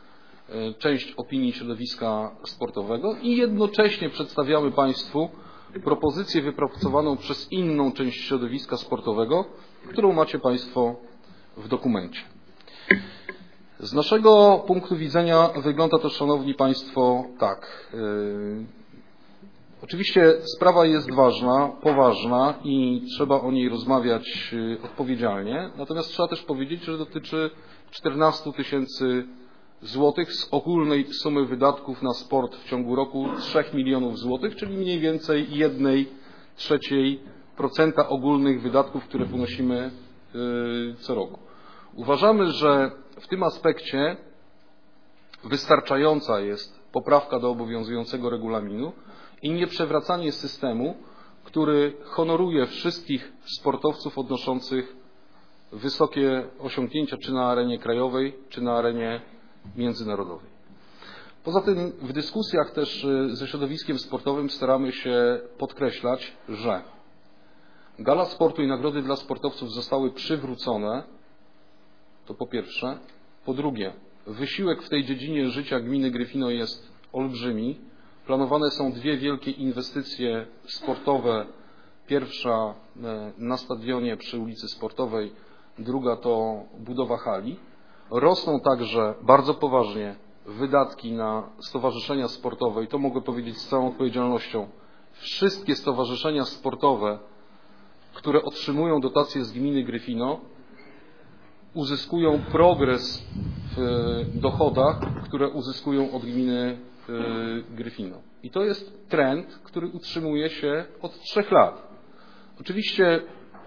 część opinii środowiska sportowego i jednocześnie przedstawiamy Państwu propozycję wypracowaną przez inną część środowiska sportowego, którą macie Państwo w dokumencie. Z naszego punktu widzenia wygląda to, Szanowni Państwo, tak. Yy, oczywiście sprawa jest ważna, poważna i trzeba o niej rozmawiać yy, odpowiedzialnie, natomiast trzeba też powiedzieć, że dotyczy czternastu tysięcy złotych z ogólnej sumy wydatków na sport w ciągu roku trzech milionów złotych, czyli mniej więcej jednej trzeciej procenta ogólnych wydatków, które ponosimy yy, co roku. Uważamy, że w tym aspekcie wystarczająca jest poprawka do obowiązującego regulaminu i nieprzewracanie systemu, który honoruje wszystkich sportowców odnoszących wysokie osiągnięcia czy na arenie krajowej, czy na arenie międzynarodowej. Poza tym w dyskusjach też ze środowiskiem sportowym staramy się podkreślać, że Gala Sportu i nagrody dla sportowców zostały przywrócone. To po pierwsze. Po drugie, wysiłek w tej dziedzinie życia gminy Gryfino jest olbrzymi. Planowane są dwie wielkie inwestycje sportowe. Pierwsza na stadionie przy ulicy Sportowej, druga to budowa hali. Rosną także bardzo poważnie wydatki na stowarzyszenia sportowe i to mogę powiedzieć z całą odpowiedzialnością. Wszystkie stowarzyszenia sportowe, które otrzymują dotacje z gminy Gryfino, uzyskują progres w dochodach, które uzyskują od gminy Gryfino. I to jest trend, który utrzymuje się od trzech lat. Oczywiście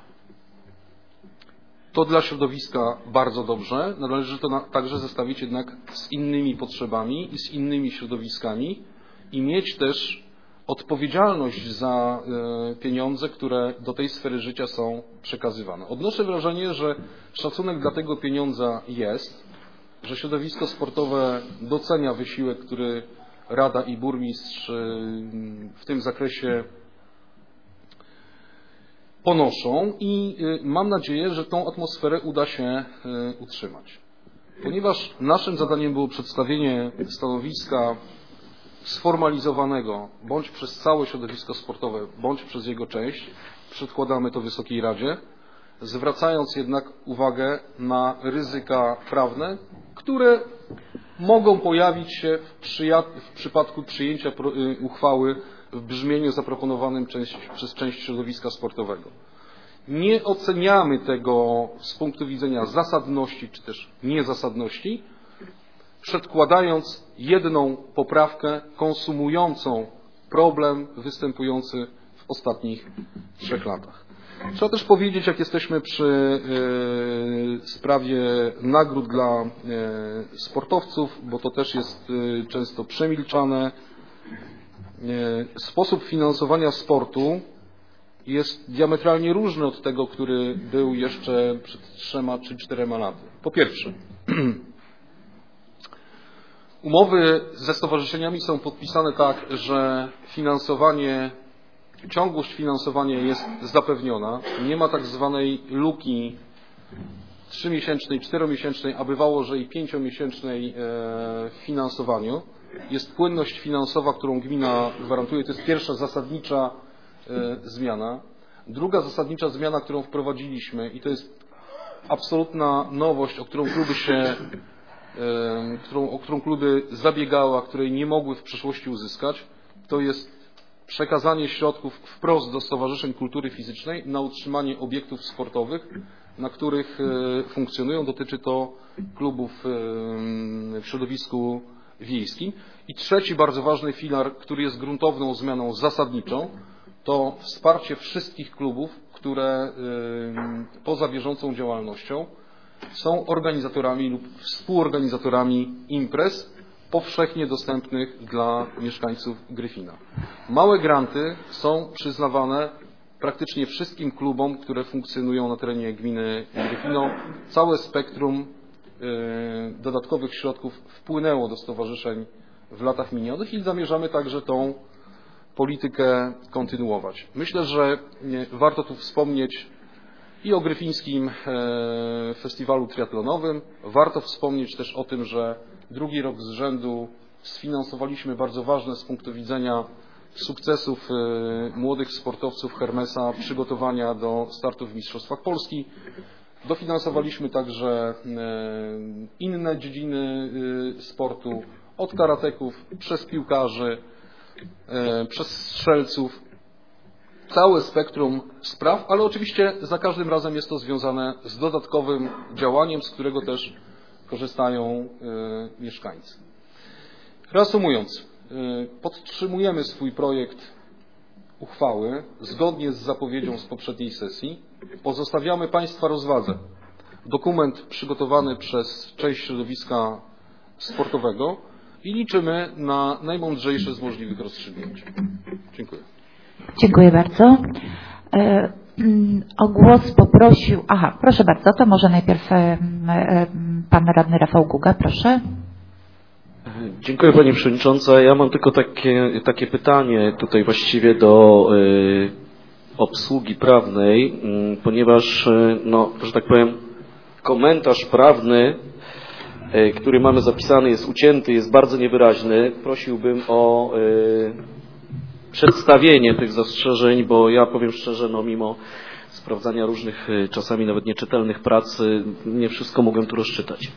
to dla środowiska bardzo dobrze, należy to na, także zestawić jednak z innymi potrzebami i z innymi środowiskami i mieć też odpowiedzialność za e, pieniądze, które do tej sfery życia są przekazywane. Odnoszę wrażenie, że szacunek dla tego pieniądza jest, że środowisko sportowe docenia wysiłek, który Rada i burmistrz e, w tym zakresie ponoszą i e, mam nadzieję, że tą atmosferę uda się e, utrzymać. Ponieważ naszym zadaniem było przedstawienie stanowiska sformalizowanego bądź przez całe środowisko sportowe, bądź przez jego część, przedkładamy to Wysokiej Radzie, zwracając jednak uwagę na ryzyka prawne, które mogą pojawić się w, w przypadku przyjęcia uchwały w brzmieniu zaproponowanym część, przez część środowiska sportowego. Nie oceniamy tego z punktu widzenia zasadności czy też niezasadności, przedkładając jedną poprawkę konsumującą problem występujący w ostatnich trzech latach. Trzeba też powiedzieć, jak jesteśmy przy y, sprawie nagród dla y, sportowców, bo to też jest y, często przemilczane. Y, sposób finansowania sportu jest diametralnie różny od tego, który był jeszcze przed trzema czy czterema laty. Po pierwsze, umowy ze stowarzyszeniami są podpisane tak, że finansowanie, ciągłość finansowania jest zapewniona. Nie ma tak zwanej luki trzymiesięcznej, czteromiesięcznej, a bywało, że i pięciomiesięcznej w finansowaniu. Jest płynność finansowa, którą gmina gwarantuje. To jest pierwsza zasadnicza zmiana. Druga zasadnicza zmiana, którą wprowadziliśmy i to jest absolutna nowość, o którą kluby się Którą, o którą kluby zabiegały, a której nie mogły w przeszłości uzyskać, to jest przekazanie środków wprost do stowarzyszeń kultury fizycznej na utrzymanie obiektów sportowych, na których funkcjonują. Dotyczy to klubów w środowisku wiejskim. I trzeci bardzo ważny filar, który jest gruntowną zmianą zasadniczą, to wsparcie wszystkich klubów, które poza bieżącą działalnością są organizatorami lub współorganizatorami imprez powszechnie dostępnych dla mieszkańców Gryfina. Małe granty są przyznawane praktycznie wszystkim klubom, które funkcjonują na terenie gminy Gryfino. Całe spektrum y, dodatkowych środków wpłynęło do stowarzyszeń w latach minionych i zamierzamy także tą politykę kontynuować. Myślę, że y, warto tu wspomnieć i o Gryfińskim Festiwalu Triatlonowym. Warto wspomnieć też o tym, że drugi rok z rzędu sfinansowaliśmy bardzo ważne z punktu widzenia sukcesów młodych sportowców Hermesa przygotowania do startów w Mistrzostwach Polski. Dofinansowaliśmy także inne dziedziny sportu, od karateków, przez piłkarzy, przez strzelców, całe spektrum spraw, ale oczywiście za każdym razem jest to związane z dodatkowym działaniem, z którego też korzystają mieszkańcy. Reasumując, podtrzymujemy swój projekt uchwały zgodnie z zapowiedzią z poprzedniej sesji. Pozostawiamy Państwa rozwadze dokument przygotowany przez część środowiska sportowego i liczymy na najmądrzejsze z możliwych rozstrzygnięć. Dziękuję. Dziękuję bardzo. E, o głos poprosił... Aha, proszę bardzo, to może najpierw e, e, pan radny Rafał Guga, proszę. Dziękuję Pani Przewodnicząca. Ja mam tylko takie, takie pytanie tutaj właściwie do y, obsługi prawnej, y, ponieważ, y, no, że tak powiem, komentarz prawny, y, który mamy zapisany, jest ucięty, jest bardzo niewyraźny. Prosiłbym o y, przedstawienie tych zastrzeżeń, bo ja powiem szczerze, no mimo sprawdzania różnych, y, czasami nawet nieczytelnych prac, y, nie wszystko mogłem tu rozczytać.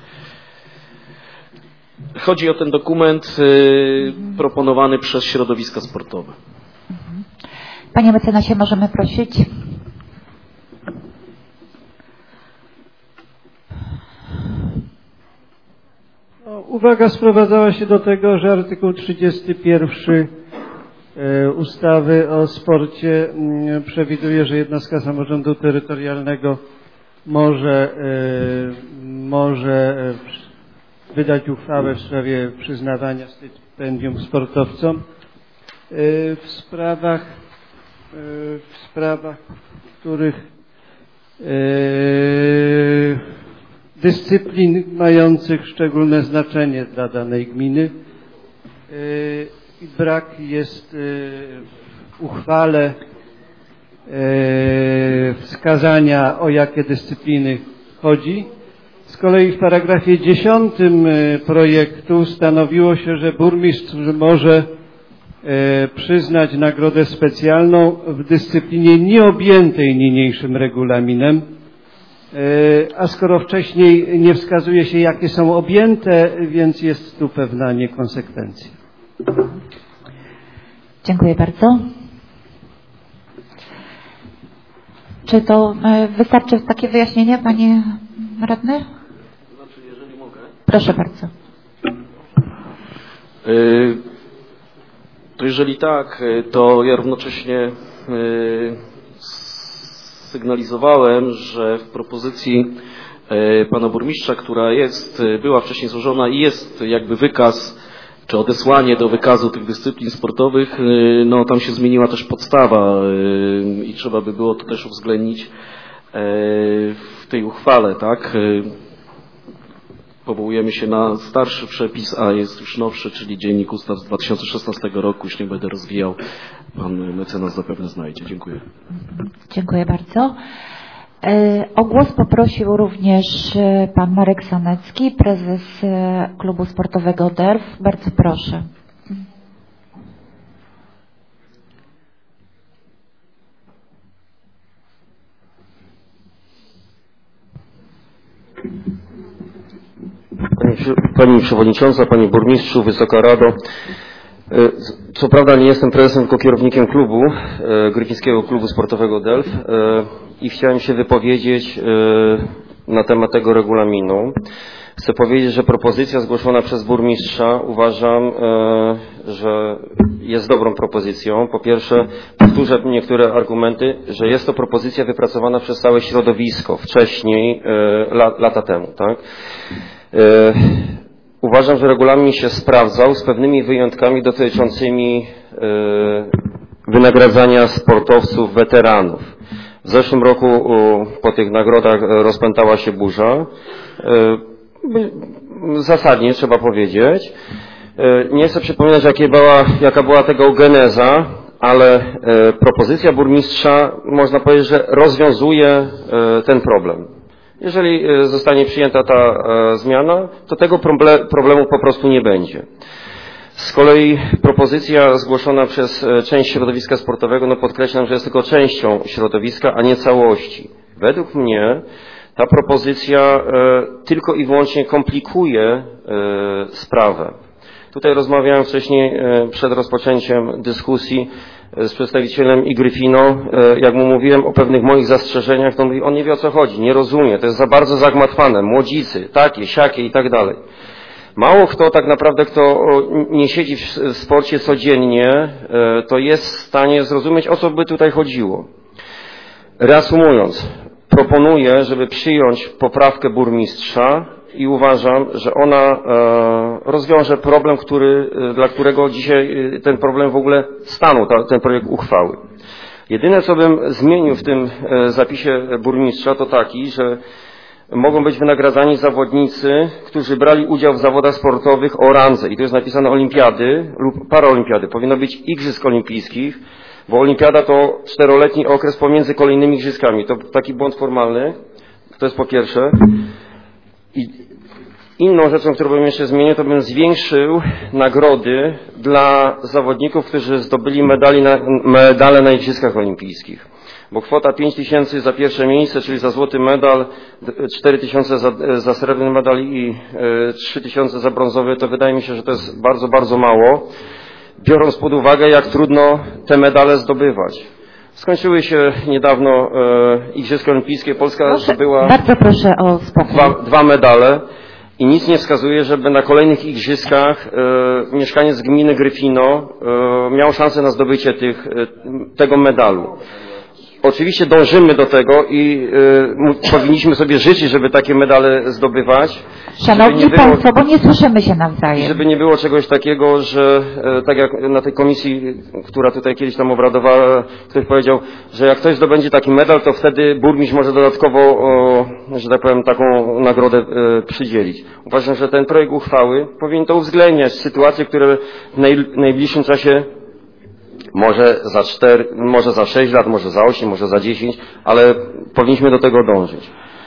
Chodzi o ten dokument y, proponowany przez środowiska sportowe. Panie mecenasie, możemy prosić? No, uwaga sprowadzała się do tego, że artykuł trzydziesty pierwszy ustawy o sporcie przewiduje, że jednostka samorządu terytorialnego może, może wydać uchwałę w sprawie przyznawania stypendium sportowcom w sprawach, w sprawach, w których dyscyplin mających szczególne znaczenie dla danej gminy i brak jest w uchwale wskazania, o jakie dyscypliny chodzi. Z kolei w paragrafie dziesiątym projektu stanowiło się, że burmistrz może przyznać nagrodę specjalną w dyscyplinie nieobjętej niniejszym regulaminem, a skoro wcześniej nie wskazuje się, jakie są objęte, więc jest tu pewna niekonsekwencja. Dziękuję bardzo. Czy to wystarczy takie wyjaśnienie, panie radny? Znaczy, jeżeli mogę. Proszę bardzo. Yy, to jeżeli tak, to ja równocześnie yy, sygnalizowałem, że w propozycji yy, pana burmistrza, która jest, była wcześniej złożona i jest jakby wykaz, czy odesłanie do wykazu tych dyscyplin sportowych, yy, no tam się zmieniła też podstawa yy, i trzeba by było to też uwzględnić yy, w tej uchwale, tak? Yy, Powołujemy się na starszy przepis, a jest już nowszy, czyli Dziennik Ustaw z dwa tysiące szesnastego roku. Już nie będę rozwijał. Pan mecenas zapewne znajdzie. Dziękuję. Dziękuję bardzo. O głos poprosił również pan Marek Sanecki, prezes Klubu Sportowego D E R F. Bardzo proszę. Pani Przewodnicząca, Panie Burmistrzu, Wysoka Rado. Co prawda nie jestem prezesem, tylko kierownikiem klubu, Gryfińskiego Klubu Sportowego D E L F i chciałem się wypowiedzieć na temat tego regulaminu. Chcę powiedzieć, że propozycja zgłoszona przez burmistrza uważam, że jest dobrą propozycją. Po pierwsze, powtórzę niektóre argumenty, że jest to propozycja wypracowana przez całe środowisko wcześniej, lata temu, tak? Uważam, że regulamin się sprawdzał z pewnymi wyjątkami dotyczącymi wynagradzania sportowców, weteranów. W zeszłym roku po tych nagrodach rozpętała się burza. Zasadnie trzeba powiedzieć. Nie chcę przypominać, jakie była, jaka była tego geneza, ale propozycja burmistrza, można powiedzieć, że rozwiązuje ten problem. Jeżeli zostanie przyjęta ta zmiana, to tego problemu po prostu nie będzie. Z kolei propozycja zgłoszona przez część środowiska sportowego, no podkreślam, że jest tylko częścią środowiska, a nie całości. Według mnie ta propozycja tylko i wyłącznie komplikuje sprawę. Tutaj rozmawiałem wcześniej przed rozpoczęciem dyskusji z przedstawicielem I Gryfino, jak mu mówiłem o pewnych moich zastrzeżeniach, to on mówi, on nie wie o co chodzi, nie rozumie, to jest za bardzo zagmatwane, młodzicy, takie, siakie i tak dalej. Mało kto tak naprawdę, kto nie siedzi w sporcie codziennie, to jest w stanie zrozumieć, o co by tutaj chodziło. Reasumując, proponuję, żeby przyjąć poprawkę burmistrza i uważam, że ona rozwiąże problem, który, dla którego dzisiaj ten problem w ogóle stanął, ten projekt uchwały. Jedyne, co bym zmienił w tym zapisie burmistrza, to taki, że mogą być wynagradzani zawodnicy, którzy brali udział w zawodach sportowych o randze. I tu jest napisane olimpiady lub paraolimpiady. Powinno być igrzysk olimpijskich, bo olimpiada to czteroletni okres pomiędzy kolejnymi igrzyskami. To taki błąd formalny. To jest po pierwsze. I inną rzeczą, którą bym jeszcze zmienił, to bym zwiększył nagrody dla zawodników, którzy zdobyli medali na, medale na igrzyskach olimpijskich. Bo kwota pięć tysięcy za pierwsze miejsce, czyli za złoty medal, cztery tysiące za, za srebrny medal i trzy tysiące za brązowy, to wydaje mi się, że to jest bardzo, bardzo mało, biorąc pod uwagę, jak trudno te medale zdobywać. Skończyły się niedawno e, Igrzyska Olimpijskie. Polska proszę, zdobyła bardzo proszę o spokój. Dwa, dwa medale i nic nie wskazuje, żeby na kolejnych igrzyskach e, mieszkaniec gminy Gryfino e, miał szansę na zdobycie tych, e, tego medalu. Oczywiście dążymy do tego i y, powinniśmy sobie życzyć, żeby takie medale zdobywać. Szanowni było, Państwo, bo nie słyszymy się nawzajem. Żeby nie było czegoś takiego, że y, tak jak na tej komisji, która tutaj kiedyś tam obradowała, ktoś powiedział, że jak ktoś zdobędzie taki medal, to wtedy burmistrz może dodatkowo, o, że tak powiem, taką nagrodę y, przydzielić. Uważam, że ten projekt uchwały powinien to uwzględniać, sytuacje, które w naj, najbliższym czasie może za cztery, może za sześć lat, może za osiem, może za dziesięć, ale powinniśmy do tego dążyć.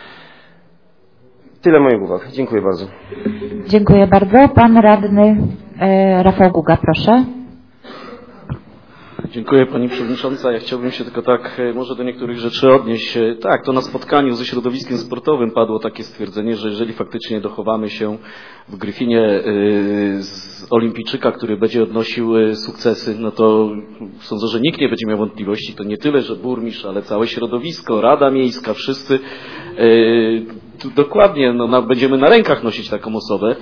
Tyle moich uwag. Dziękuję bardzo. Dziękuję bardzo. Pan radny e, Rafał Guga, proszę. Dziękuję Pani Przewodnicząca. Ja chciałbym się tylko tak może do niektórych rzeczy odnieść. Tak, to na spotkaniu ze środowiskiem sportowym padło takie stwierdzenie, że jeżeli faktycznie dochowamy się w Gryfinie z olimpijczyka, który będzie odnosił sukcesy, no to sądzę, że nikt nie będzie miał wątpliwości. To nie tyle, że burmistrz, ale całe środowisko, Rada Miejska, wszyscy dokładnie no, będziemy na rękach nosić taką osobę.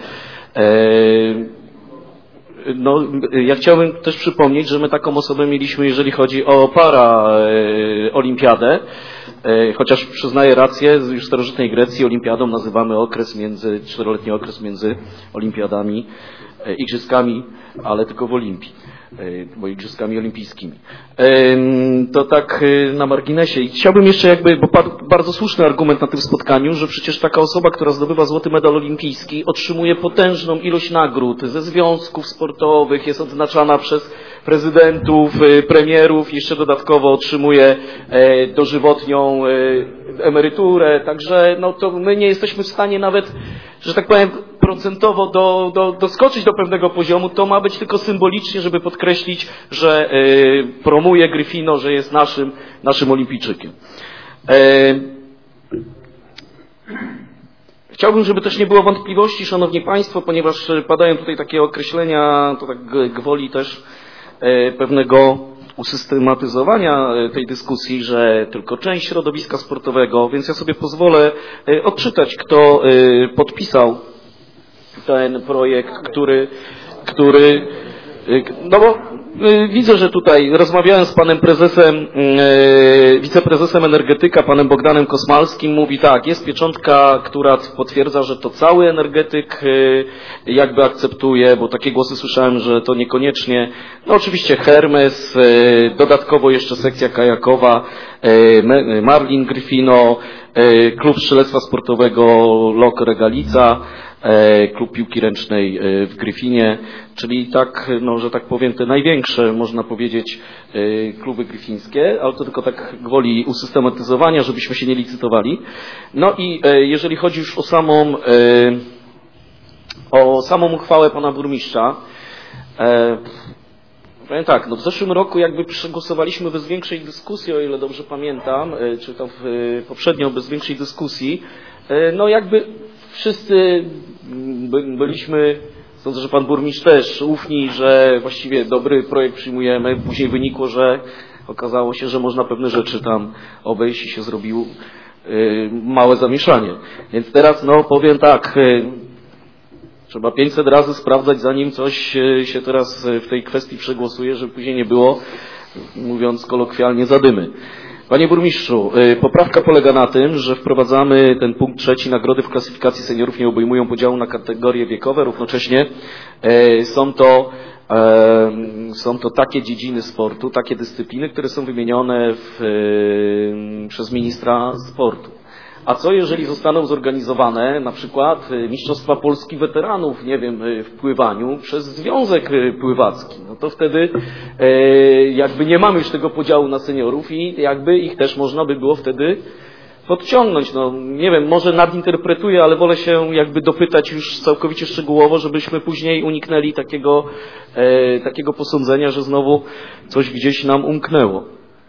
No, ja chciałbym też przypomnieć, że my taką osobę mieliśmy, jeżeli chodzi o paraolimpiadę, chociaż przyznaję rację, już w starożytnej Grecji olimpiadą nazywamy okres między, czteroletni okres między olimpiadami, igrzyskami, ale tylko w Olimpii, bo igrzyskami olimpijskimi. To tak na marginesie. I chciałbym jeszcze jakby, bo padł bardzo słuszny argument na tym spotkaniu, że przecież taka osoba, która zdobywa złoty medal olimpijski, otrzymuje potężną ilość nagród ze związków sportowych, jest odznaczana przez prezydentów, premierów, jeszcze dodatkowo otrzymuje dożywotnią emeryturę, także no to my nie jesteśmy w stanie nawet, że tak powiem, procentowo do, do, doskoczyć do pewnego poziomu, to ma być tylko symbolicznie, żeby podkreślić, że y, promuje Gryfino, że jest naszym, naszym olimpijczykiem. E, Chciałbym, żeby też nie było wątpliwości, Szanowni Państwo, ponieważ padają tutaj takie określenia, to tak gwoli też e, pewnego usystematyzowania tej dyskusji, że tylko część środowiska sportowego, więc ja sobie pozwolę e, odczytać, kto e, podpisał ten projekt, który, który no bo widzę, że tutaj rozmawiałem z panem prezesem, wiceprezesem energetyka, panem Bogdanem Kosmalskim, mówi tak, jest pieczątka, która potwierdza, że to cały energetyk jakby akceptuje, bo takie głosy słyszałem, że to niekoniecznie, no oczywiście Hermes, dodatkowo jeszcze sekcja kajakowa, Marlin Gryfino, klub strzelectwa sportowego Lok Regalica, klub piłki ręcznej w Gryfinie, czyli tak, no, że tak powiem, te największe, można powiedzieć, kluby gryfińskie, ale to tylko tak gwoli usystematyzowania, żebyśmy się nie licytowali. No i jeżeli chodzi już o samą, o samą uchwałę pana burmistrza, powiem tak, no w zeszłym roku jakby przegłosowaliśmy bez większej dyskusji, o ile dobrze pamiętam, czy tam poprzednio bez większej dyskusji, no jakby wszyscy byliśmy, sądzę, że pan burmistrz też, ufni, że właściwie dobry projekt przyjmujemy. Później wynikło, że okazało się, że można pewne rzeczy tam obejść i się zrobiło małe zamieszanie. Więc teraz, no powiem tak, trzeba pięćset razy sprawdzać, zanim coś się teraz w tej kwestii przegłosuje, żeby później nie było, mówiąc kolokwialnie, zadymy. Panie burmistrzu, poprawka polega na tym, że wprowadzamy ten punkt trzeci, nagrody w klasyfikacji seniorów nie obejmują podziału na kategorie wiekowe, równocześnie są to, są to takie dziedziny sportu, takie dyscypliny, które są wymienione w, przez ministra sportu. A co jeżeli zostaną zorganizowane na przykład Mistrzostwa Polski Weteranów, nie wiem, w pływaniu przez Związek Pływacki? No to wtedy jakby nie mamy już tego podziału na seniorów i jakby ich też można by było wtedy podciągnąć. No nie wiem, może nadinterpretuję, ale wolę się jakby dopytać już całkowicie szczegółowo, żebyśmy później uniknęli takiego, takiego posądzenia, że znowu coś gdzieś nam umknęło.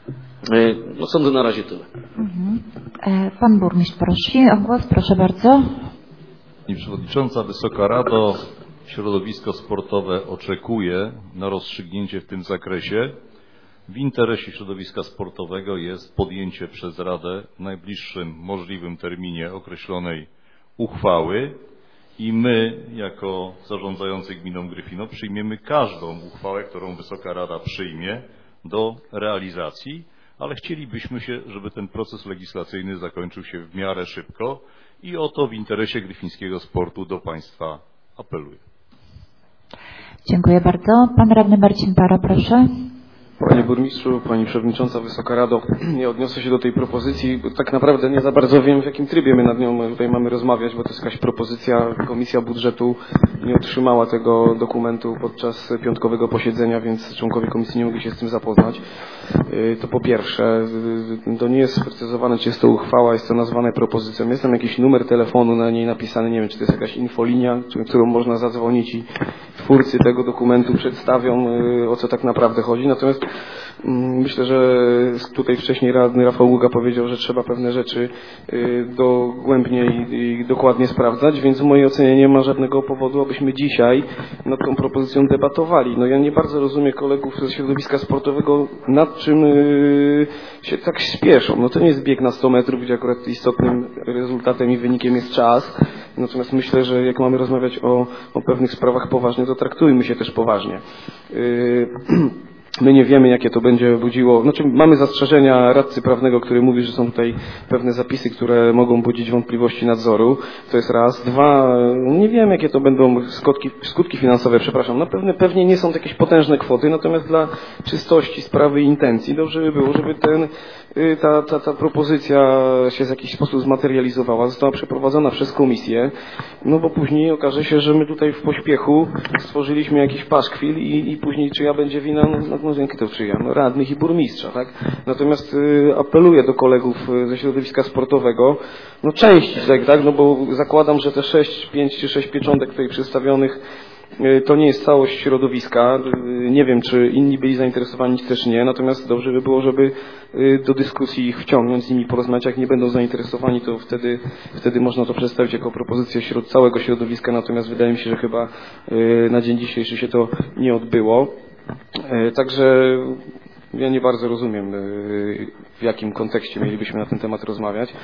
No sądzę na razie tyle. Mhm. Pan burmistrz prosi o głos, proszę bardzo. Pani Przewodnicząca, Wysoka Rado, środowisko sportowe oczekuje na rozstrzygnięcie w tym zakresie. W interesie środowiska sportowego jest podjęcie przez Radę w najbliższym możliwym terminie określonej uchwały i my, jako zarządzający gminą Gryfino, przyjmiemy każdą uchwałę, którą Wysoka Rada przyjmie do realizacji, ale chcielibyśmy się, żeby ten proces legislacyjny zakończył się w miarę szybko i o to w interesie gryfińskiego sportu do Państwa apeluję. Dziękuję bardzo. Pan radny Marcin Para, proszę. Panie burmistrzu, pani przewodnicząca, Wysoka Rado, nie odniosę się do tej propozycji, bo tak naprawdę nie za bardzo wiem, w jakim trybie my nad nią tutaj mamy rozmawiać, bo to jest jakaś propozycja, Komisja Budżetu nie otrzymała tego dokumentu podczas piątkowego posiedzenia, więc członkowie komisji nie mogli się z tym zapoznać. To po pierwsze, to nie jest sprecyzowane, czy jest to uchwała, jest to nazwane propozycją. Jest tam jakiś numer telefonu na niej napisany, nie wiem, czy to jest jakaś infolinia, którą można zadzwonić i twórcy tego dokumentu przedstawią, o co tak naprawdę chodzi. Natomiast myślę, że tutaj wcześniej radny Rafał Ługa powiedział, że trzeba pewne rzeczy dogłębnie i dokładnie sprawdzać, więc w mojej ocenie nie ma żadnego powodu, abyśmy dzisiaj nad tą propozycją debatowali. No ja nie bardzo rozumiem kolegów ze środowiska sportowego, nad czym się tak śpieszą. No to nie jest bieg na sto metrów, gdzie akurat istotnym rezultatem i wynikiem jest czas. Natomiast myślę, że jak mamy rozmawiać o, o pewnych sprawach poważnie, to traktujmy się też poważnie. Yy, My nie wiemy, jakie to będzie budziło. Znaczy, mamy zastrzeżenia radcy prawnego, który mówi, że są tutaj pewne zapisy, które mogą budzić wątpliwości nadzoru. To jest raz. Dwa, nie wiemy, jakie to będą skutki, skutki finansowe, przepraszam. No pewnie, pewnie nie są to jakieś potężne kwoty, natomiast dla czystości sprawy i intencji dobrze by było, żeby ten, ta, ta, ta propozycja się w jakiś sposób zmaterializowała, została przeprowadzona przez komisję, no bo później okaże się, że my tutaj w pośpiechu stworzyliśmy jakiś paszkwil i, i później czyja będzie wina, no, no dzięki to czyja, no, radnych i burmistrza, tak? Natomiast y, apeluję do kolegów ze środowiska sportowego, no części, tak, tak, no bo zakładam, że te sześć, pięć czy sześć pieczątek tutaj przedstawionych to nie jest całość środowiska. Nie wiem, czy inni byli zainteresowani, czy też nie. Natomiast dobrze by było, żeby do dyskusji ich wciągnąć, z nimi porozmawiać. Jak nie będą zainteresowani, to wtedy, wtedy można to przedstawić jako propozycję środ całego środowiska. Natomiast wydaje mi się, że chyba na dzień dzisiejszy się to nie odbyło. Także ja nie bardzo rozumiem, w jakim kontekście mielibyśmy na ten temat rozmawiać.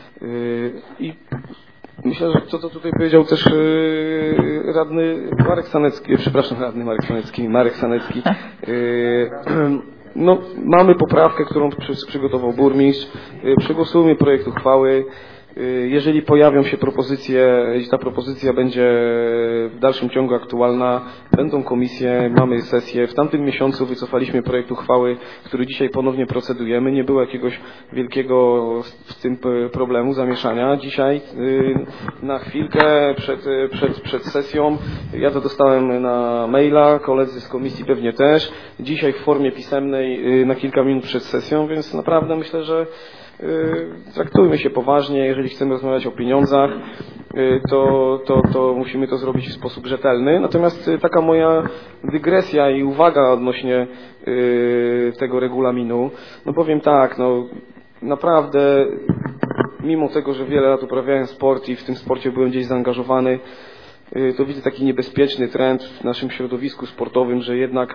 I myślę, że to, co tutaj powiedział też yy, radny Marek Sanecki, przepraszam, radny Marek Sanecki, Marek Sanecki. Yy, no, mamy poprawkę, którą przy, przygotował burmistrz. Yy, przegłosujmy projekt uchwały. Jeżeli pojawią się propozycje, jeśli ta propozycja będzie w dalszym ciągu aktualna, będą komisje, mamy sesję. W tamtym miesiącu wycofaliśmy projekt uchwały, który dzisiaj ponownie procedujemy. Nie było jakiegoś wielkiego w tym problemu, zamieszania. Dzisiaj na chwilkę przed, przed, przed sesją, ja to dostałem na maila, koledzy z komisji pewnie też, dzisiaj w formie pisemnej na kilka minut przed sesją, więc naprawdę myślę, że traktujmy się poważnie. Jeżeli chcemy rozmawiać o pieniądzach, to, to, to musimy to zrobić w sposób rzetelny. Natomiast taka moja dygresja i uwaga odnośnie tego regulaminu, no powiem tak, no naprawdę mimo tego, że wiele lat uprawiałem sport i w tym sporcie byłem gdzieś zaangażowany, to widzę taki niebezpieczny trend w naszym środowisku sportowym, że jednak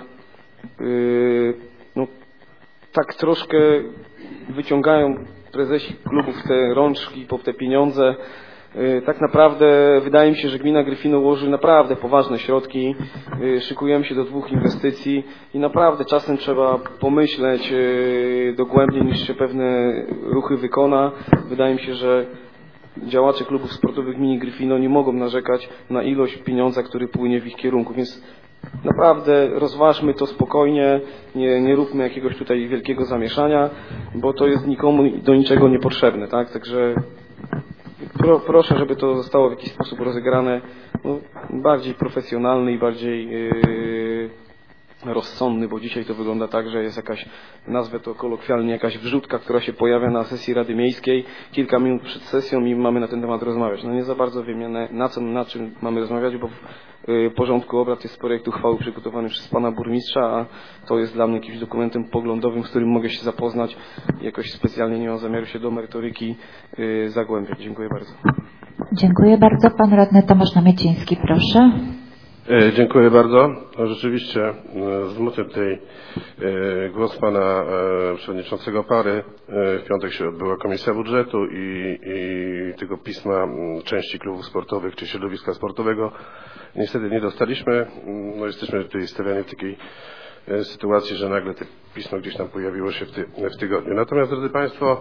no, tak troszkę wyciągają prezesi klubów te rączki po te pieniądze. Tak naprawdę wydaje mi się, że gmina Gryfino ułoży naprawdę poważne środki. Szykujemy się do dwóch inwestycji i naprawdę czasem trzeba pomyśleć dogłębniej, niż się pewne ruchy wykona. Wydaje mi się, że działacze klubów sportowych gminy Gryfino nie mogą narzekać na ilość pieniądza, który płynie w ich kierunku, więc naprawdę rozważmy to spokojnie, nie, nie róbmy jakiegoś tutaj wielkiego zamieszania, bo to jest nikomu do niczego niepotrzebne, tak? Także pro, proszę, żeby to zostało w jakiś sposób rozegrane, no, bardziej profesjonalny i bardziej yy, rozsądny, bo dzisiaj to wygląda tak, że jest jakaś, nazwę to kolokwialnie, jakaś wrzutka, która się pojawia na sesji Rady Miejskiej kilka minut przed sesją i mamy na ten temat rozmawiać. No nie za bardzo wiem, na, co, na czym mamy rozmawiać, bo w y, porządku obrad jest projekt uchwały przygotowany przez pana burmistrza, a to jest dla mnie jakimś dokumentem poglądowym, z którym mogę się zapoznać i jakoś specjalnie nie mam zamiaru się do merytoryki y, zagłębiać. Dziękuję bardzo. Dziękuję bardzo. Pan radny Tomasz Namieciński, proszę. Dziękuję bardzo. No, rzeczywiście z motyw tej głos pana przewodniczącego Pary. W piątek się odbyła komisja budżetu i, i tego pisma części klubów sportowych czy środowiska sportowego niestety nie dostaliśmy. No, jesteśmy tutaj stawiani w takiej sytuacji, że nagle to pismo gdzieś tam pojawiło się w, ty, w tygodniu. Natomiast, drodzy państwo,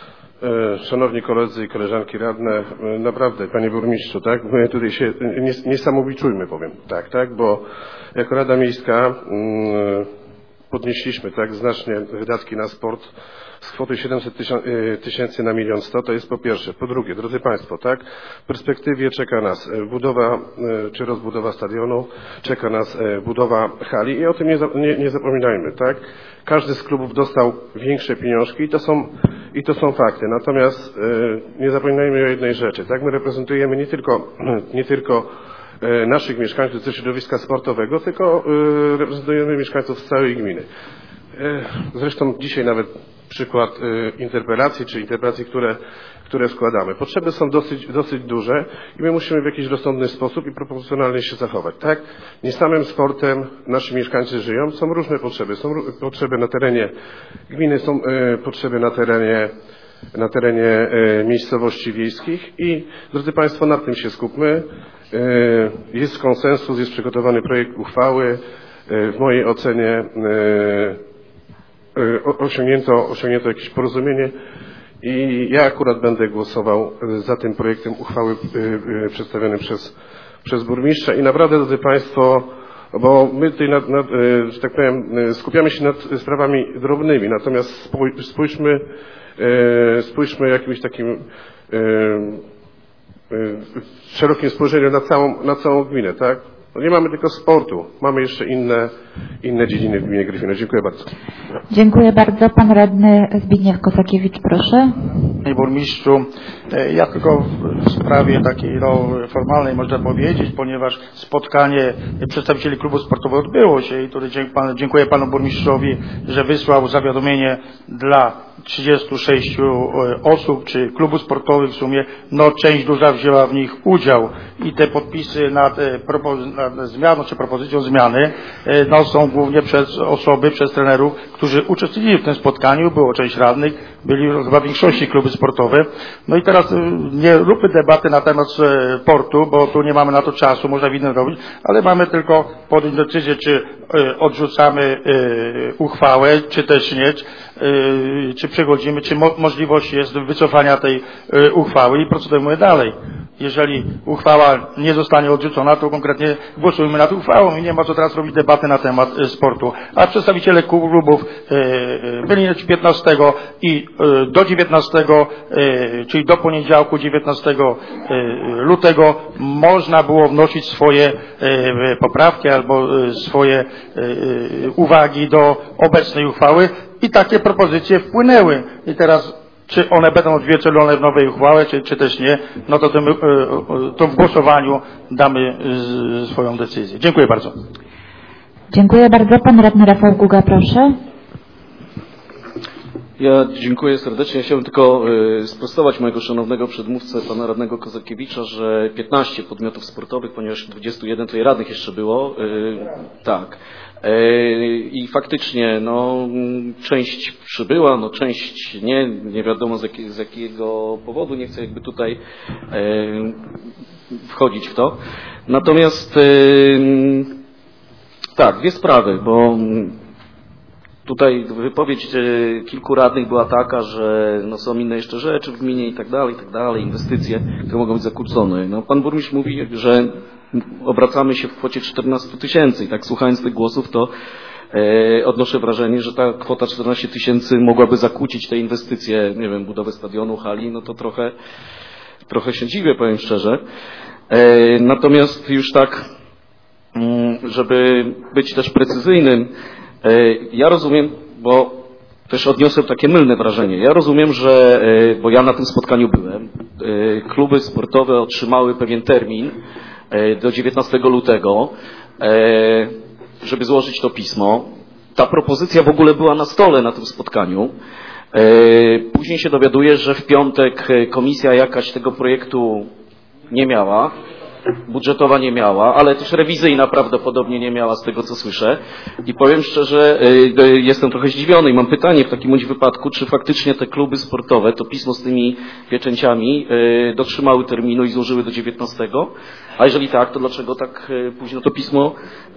szanowni koledzy i koleżanki radne, naprawdę, panie burmistrzu, tak, my tutaj się nie, nie samobiczujmy, powiem, tak, tak, bo jako Rada Miejska podnieśliśmy, tak, znacznie wydatki na sport z kwoty siedemset tysięcy na milion sto, to jest po pierwsze. Po drugie, drodzy państwo, tak, w perspektywie czeka nas budowa czy rozbudowa stadionu, czeka nas budowa hali i o tym nie, nie, nie zapominajmy, tak. Każdy z klubów dostał większe pieniążki i to są, i to są fakty. Natomiast e, nie zapominajmy o jednej rzeczy, tak, my reprezentujemy nie tylko, nie tylko e, naszych mieszkańców ze środowiska sportowego, tylko e, reprezentujemy mieszkańców z całej gminy. E, zresztą dzisiaj nawet przykład e, interpelacji, czy interpelacji, które, które składamy. Potrzeby są dosyć, dosyć duże i my musimy w jakiś rozsądny sposób i proporcjonalnie się zachować, tak? Nie samym sportem nasi mieszkańcy żyją, są różne potrzeby. Są potrzeby na terenie gminy, są e, potrzeby na terenie, na terenie e, miejscowości wiejskich i, drodzy państwo, nad tym się skupmy. E, jest konsensus, jest przygotowany projekt uchwały. E, w mojej ocenie e, Osiągnięto, osiągnięto jakieś porozumienie i ja akurat będę głosował za tym projektem uchwały przedstawionym przez, przez burmistrza i naprawdę, drodzy państwo, bo my tutaj, nad, nad, że tak powiem, skupiamy się nad sprawami drobnymi, natomiast spójrzmy, spójrzmy jakimś takim szerokim spojrzeniu na całą, na całą gminę, tak? No nie mamy tylko sportu, mamy jeszcze inne, inne dziedziny w gminie Gryfino. Dziękuję bardzo. Dziękuję bardzo. Pan radny Zbigniew Kozakiewicz, proszę. Panie burmistrzu, ja tylko w sprawie takiej no, formalnej można powiedzieć, ponieważ spotkanie przedstawicieli klubu sportowego odbyło się i tutaj dziękuję panu burmistrzowi, że wysłał zawiadomienie dla trzydziestu sześciu osób, czy klubu sportowych w sumie, no część duża wzięła w nich udział i te podpisy nad, nad zmianą, czy propozycją zmiany, no są głównie przez osoby, przez trenerów, którzy uczestniczyli w tym spotkaniu, było część radnych, byli chyba w większości kluby sportowe. No i teraz nie róbmy debaty na temat sportu, bo tu nie mamy na to czasu, można winno robić, ale mamy tylko podjąć decyzję, czy odrzucamy uchwałę, czy też nie. czy przechodzimy, czy mo możliwość jest wycofania tej uchwały i procedujemy dalej. Jeżeli uchwała nie zostanie odrzucona, to konkretnie głosujmy nad uchwałą i nie ma co teraz robić debaty na temat sportu. A przedstawiciele klubów byli piętnastego i do dziewiętnastego, czyli do poniedziałku dziewiętnastego lutego można było wnosić swoje poprawki albo swoje uwagi do obecnej uchwały i takie propozycje wpłynęły. I teraz czy one będą odzwierciedlone w nowej uchwale, czy, czy też nie, no to, tym, to w głosowaniu damy swoją decyzję. Dziękuję bardzo. Dziękuję bardzo. Pan radny Rafał Guga, proszę. Ja dziękuję serdecznie. Chciałbym tylko y, sprostować mojego szanownego przedmówcę, pana radnego Kozakiewicza, że piętnaście podmiotów sportowych, ponieważ dwudziestu jeden tutaj radnych jeszcze było. Y, tak. I faktycznie, no, część przybyła, no, część nie, nie wiadomo z, jak, z jakiego powodu, nie chcę jakby tutaj e, wchodzić w to. Natomiast e, tak, dwie sprawy, bo tutaj wypowiedź e, kilku radnych była taka, że no, są inne jeszcze rzeczy w gminie i tak dalej, i tak dalej, inwestycje, które mogą być zakłócone. No, pan burmistrz mówi, że obracamy się w kwocie czternastu tysięcy i tak słuchając tych głosów, to e, odnoszę wrażenie, że ta kwota czternaście tysięcy mogłaby zakłócić te inwestycje, nie wiem, budowę stadionu, hali, no to trochę, trochę się dziwię, powiem szczerze. E, natomiast już tak, żeby być też precyzyjnym, e, ja rozumiem, bo też odniosłem takie mylne wrażenie. Ja rozumiem, że, bo ja na tym spotkaniu byłem, kluby sportowe otrzymały pewien termin do dziewiętnastego lutego, żeby złożyć to pismo. Ta propozycja w ogóle była na stole na tym spotkaniu. Później się dowiaduję, że w piątek komisja jakaś tego projektu nie miała, budżetowa nie miała, ale też rewizyjna prawdopodobnie nie miała z tego, co słyszę. I powiem szczerze, jestem trochę zdziwiony i mam pytanie w takim bądź wypadku, czy faktycznie te kluby sportowe, to pismo z tymi pieczęciami dotrzymały terminu i złożyły do dziewiętnastego, a jeżeli tak, to dlaczego tak późno to pismo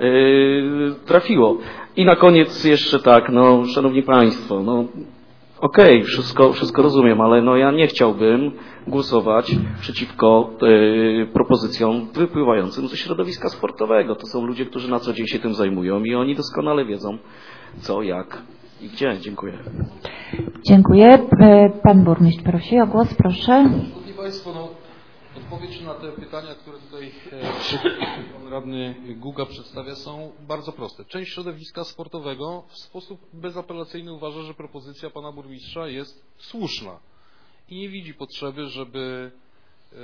trafiło? I na koniec jeszcze tak, no, szanowni państwo, no, okej, okay, wszystko, wszystko rozumiem, ale no ja nie chciałbym głosować przeciwko y, propozycjom wypływającym ze środowiska sportowego. To są ludzie, którzy na co dzień się tym zajmują i oni doskonale wiedzą, co, jak i gdzie. Dziękuję. Dziękuję. Pan burmistrz prosi o głos, proszę. Szanowni Państwo, no, odpowiedź na te pytania, które tutaj e, pan radny Guga przedstawia, są bardzo proste. Część środowiska sportowego w sposób bezapelacyjny uważa, że propozycja pana burmistrza jest słuszna i nie widzi potrzeby, żeby e,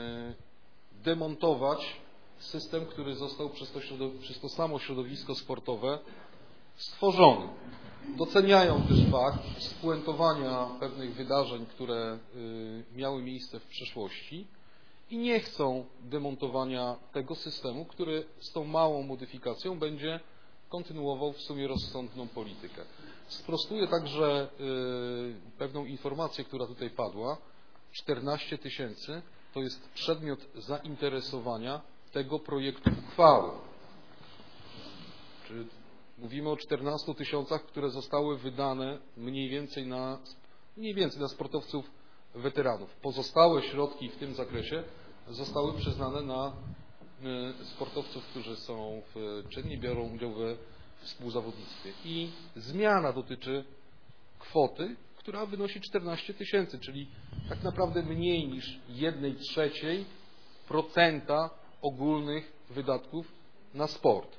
demontować system, który został przez to, przez to samo środowisko sportowe stworzony. Doceniają też fakt spuentowania pewnych wydarzeń, które y, miały miejsce w przeszłości i nie chcą demontowania tego systemu, który z tą małą modyfikacją będzie kontynuował w sumie rozsądną politykę. Sprostuję także y, pewną informację, która tutaj padła. czternaście tysięcy to jest przedmiot zainteresowania tego projektu uchwały. Czy mówimy o czternastu tysiącach, które zostały wydane mniej więcej na, mniej więcej na sportowców weteranów. Pozostałe środki w tym zakresie zostały przyznane na sportowców, którzy są w czynni, biorą udział we współzawodnictwie. I zmiana dotyczy kwoty, która wynosi czternaście tysięcy, czyli tak naprawdę mniej niż jednej trzeciej procenta ogólnych wydatków na sport.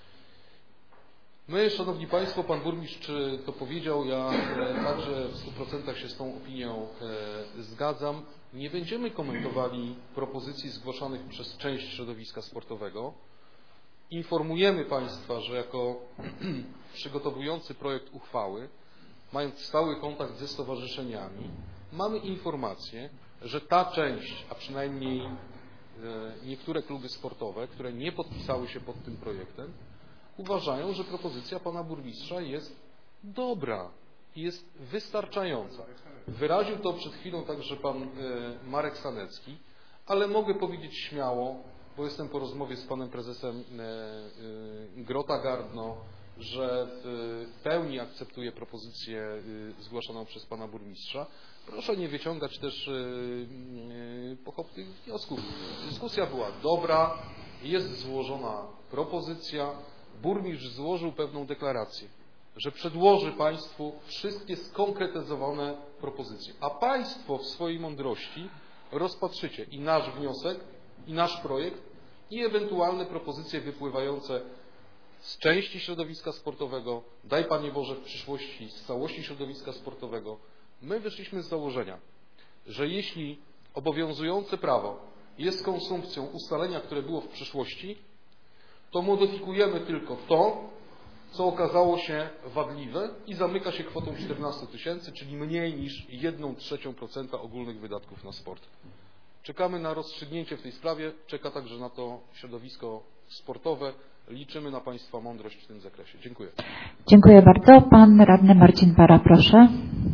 My, szanowni państwo, pan burmistrz to powiedział, ja także w stu procentach się z tą opinią zgadzam. Nie będziemy komentowali propozycji zgłaszanych przez część środowiska sportowego. Informujemy państwa, że jako przygotowujący projekt uchwały, mając stały kontakt ze stowarzyszeniami, mamy informację, że ta część, a przynajmniej niektóre kluby sportowe, które nie podpisały się pod tym projektem, uważają, że propozycja pana burmistrza jest dobra i jest wystarczająca. Wyraził to przed chwilą także pan Marek Sanecki, ale mogę powiedzieć śmiało, bo jestem po rozmowie z panem prezesem Grota Gardno że w pełni akceptuję propozycję zgłoszoną przez pana burmistrza. Proszę nie wyciągać też pochopnych wniosków. Dyskusja była dobra, jest złożona propozycja. Burmistrz złożył pewną deklarację, że przedłoży państwu wszystkie skonkretyzowane propozycje, a państwo w swojej mądrości rozpatrzycie i nasz wniosek, i nasz projekt, i ewentualne propozycje wypływające z części środowiska sportowego, daj Panie Boże w przyszłości z całości środowiska sportowego. My wyszliśmy z założenia, że jeśli obowiązujące prawo jest konsumpcją ustalenia, które było w przeszłości, to modyfikujemy tylko to, co okazało się wadliwe i zamyka się kwotą czternaście tysięcy, czyli mniej niż jedną trzecią procenta ogólnych wydatków na sport. Czekamy na rozstrzygnięcie w tej sprawie, czeka także na to środowisko sportowe. Liczymy na Państwa mądrość w tym zakresie. Dziękuję. Dziękuję bardzo. Pan radny Marcin Para, proszę.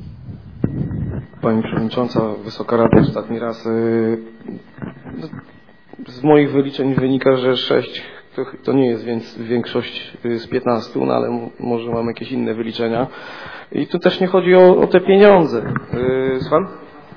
Pani Przewodnicząca, Wysoka Rado, ostatni raz. Z moich wyliczeń wynika, że sześć to, to nie jest więc większość z piętnastu, no ale może mam jakieś inne wyliczenia. I tu też nie chodzi o, o te pieniądze. Słucham?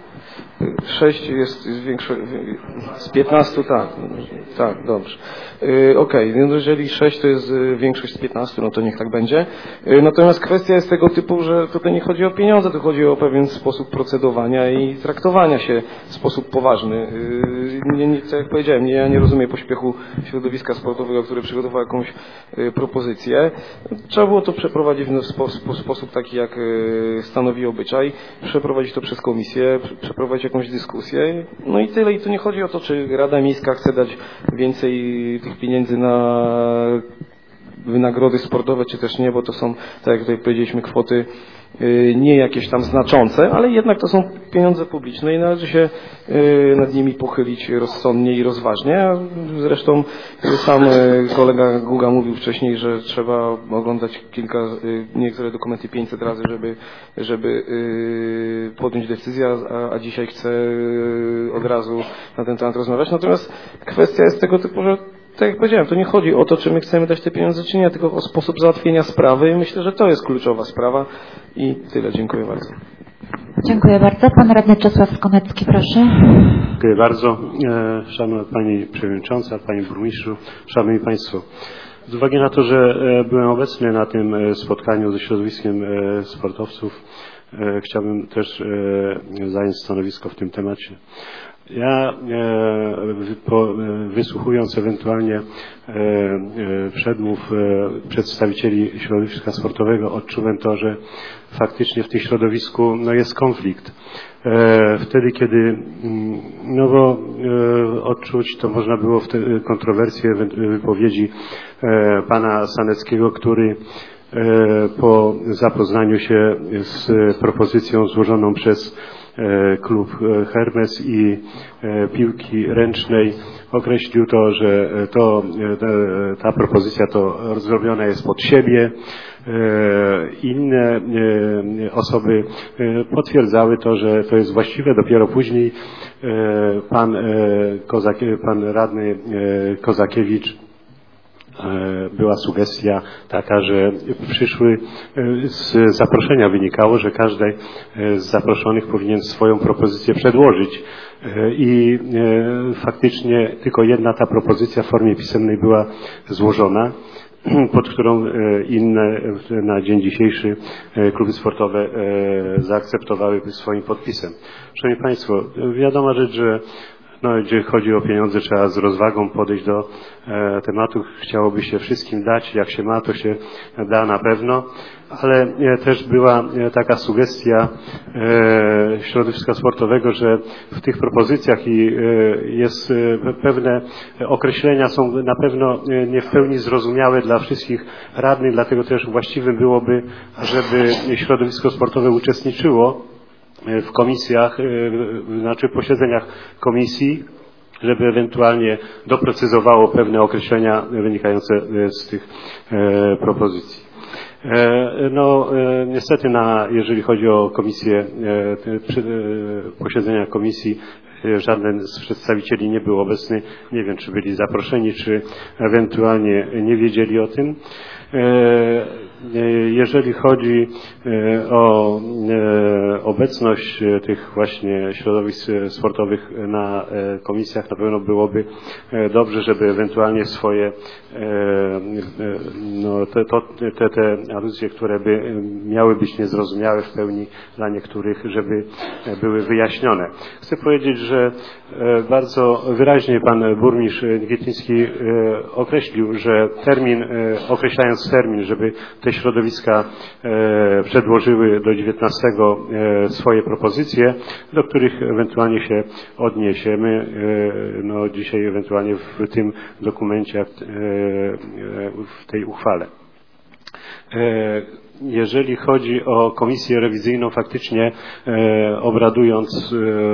sześć jest większość, z piętnastu, tak, tak, dobrze. Yy, Okej, okay. Jeżeli sześć to jest większość z piętnastu, no to niech tak będzie. Yy, natomiast kwestia jest tego typu, że tutaj nie chodzi o pieniądze, to chodzi o pewien sposób procedowania i traktowania się w sposób poważny. Yy, nie, nie, tak jak powiedziałem, nie, ja nie rozumiem pośpiechu środowiska sportowego, które przygotowało jakąś yy, propozycję. Trzeba było to przeprowadzić w sposób, sposób taki, jak yy, stanowi obyczaj, przeprowadzić to przez komisję, przeprowadzić jakąś dyskusję. No i tyle. I tu nie chodzi o to, czy Rada Miejska chce dać więcej tych pieniędzy na wynagrody sportowe, czy też nie, bo to są, tak jak tutaj powiedzieliśmy, kwoty nie jakieś tam znaczące, ale jednak to są pieniądze publiczne i należy się nad nimi pochylić rozsądnie i rozważnie. Zresztą sam kolega Guga mówił wcześniej, że trzeba oglądać kilka, niektóre dokumenty pięćset razy, żeby, żeby podjąć decyzję, a, a dzisiaj chcę od razu na ten temat rozmawiać. Natomiast kwestia jest tego typu, że tak jak powiedziałem, to nie chodzi o to, czy my chcemy dać te pieniądze, czy nie, tylko o sposób załatwienia sprawy i myślę, że to jest kluczowa sprawa i tyle. Dziękuję bardzo. Dziękuję bardzo. Pan radny Czesław Skonecki, proszę. Dziękuję bardzo. Szanowna Pani Przewodnicząca, Panie Burmistrzu, Szanowni Państwo. Z uwagi na to, że byłem obecny na tym spotkaniu ze środowiskiem sportowców, chciałbym też zająć stanowisko w tym temacie. Ja po, wysłuchując ewentualnie przedmów przedstawicieli środowiska sportowego, odczułem to, że faktycznie w tym środowisku no, jest konflikt. Wtedy, kiedy no bo odczuć to można było wtedy kontrowersje wypowiedzi pana Saneckiego, który po zapoznaniu się z propozycją złożoną przez klub Hermes i piłki ręcznej określił to, że to, ta propozycja to zrobiona jest pod siebie. Inne osoby potwierdzały to, że to jest właściwe. Dopiero później pan, Kozak, pan radny Kozakiewicz była sugestia taka, że przyszły, z zaproszenia wynikało, że każdy z zaproszonych powinien swoją propozycję przedłożyć i faktycznie tylko jedna ta propozycja w formie pisemnej była złożona, pod którą inne na dzień dzisiejszy kluby sportowe zaakceptowały swoim podpisem. Szanowni Państwo, wiadoma rzecz, że no, gdzie chodzi o pieniądze, trzeba z rozwagą podejść do e, tematu. Chciałoby się wszystkim dać, jak się ma, to się da na pewno, ale e, też była e, taka sugestia e, środowiska sportowego, że w tych propozycjach i e, jest e, pewne określenia są na pewno e, nie w pełni zrozumiałe dla wszystkich radnych, dlatego też właściwym byłoby, żeby środowisko sportowe uczestniczyło w komisjach, znaczy w posiedzeniach komisji, żeby ewentualnie doprecyzowało pewne określenia wynikające z tych propozycji. No niestety, na, jeżeli chodzi o komisję, posiedzenia komisji, żaden z przedstawicieli nie był obecny. Nie wiem, czy byli zaproszeni, czy ewentualnie nie wiedzieli o tym. Jeżeli chodzi o obecność tych właśnie środowisk sportowych na komisjach, na pewno byłoby dobrze, żeby ewentualnie swoje no, te, to, te, te aluzje, które by miały być niezrozumiałe w pełni dla niektórych, żeby były wyjaśnione. Chcę powiedzieć, że bardzo wyraźnie pan burmistrz Niegiettyński określił, że termin, określając termin, żeby te środowiska przedłożyły do dziewiętnastego swoje propozycje, do których ewentualnie się odniesiemy, no dzisiaj ewentualnie w tym dokumencie, w tej uchwale. Jeżeli chodzi o komisję rewizyjną, faktycznie obradując,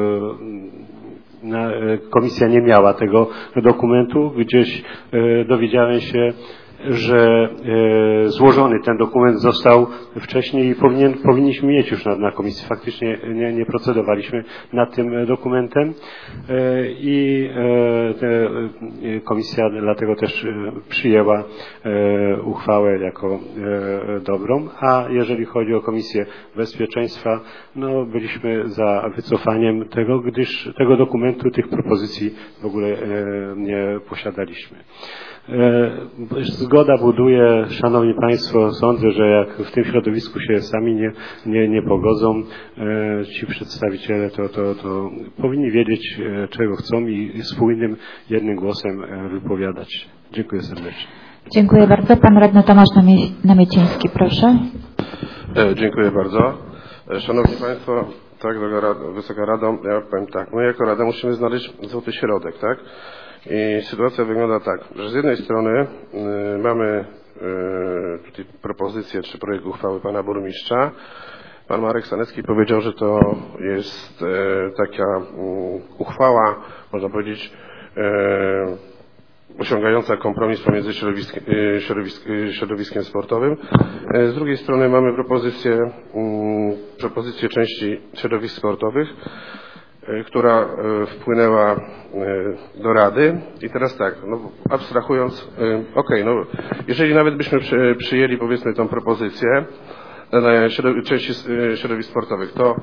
komisja nie miała tego dokumentu. Gdzieś dowiedziałem się, że e, złożony ten dokument został wcześniej i powinien, powinniśmy mieć już na, na komisji. Faktycznie nie, nie procedowaliśmy nad tym dokumentem e, i e, te, e, komisja dlatego też e, przyjęła e, uchwałę jako e, dobrą, a jeżeli chodzi o Komisję Bezpieczeństwa, no byliśmy za wycofaniem tego, gdyż tego dokumentu, tych propozycji w ogóle e, nie posiadaliśmy. Zgoda buduje, szanowni państwo, sądzę, że jak w tym środowisku się sami nie, nie, nie pogodzą ci przedstawiciele, to, to, to powinni wiedzieć, czego chcą i spójnym, jednym głosem wypowiadać. Dziękuję serdecznie. Dziękuję bardzo. Pan radny Tomasz Namieciński, proszę. Dziękuję bardzo. Szanowni państwo, tak, Wysoka Rado, ja powiem tak, my jako Rada musimy znaleźć złoty środek, tak? I sytuacja wygląda tak, że z jednej strony y, mamy y, tutaj propozycję czy projekt uchwały pana burmistrza. Pan Marek Sanecki powiedział, że to jest y, taka y, uchwała, można powiedzieć, y, osiągająca kompromis pomiędzy środowisk, y, środowisk, y, środowiskiem sportowym. Y, z drugiej strony mamy propozycję, y, propozycję części środowisk sportowych, która wpłynęła do Rady. I teraz tak, no, abstrahując, okej, okay, no, jeżeli nawet byśmy przy, przyjęli powiedzmy tą propozycję na części środowisk sportowych, to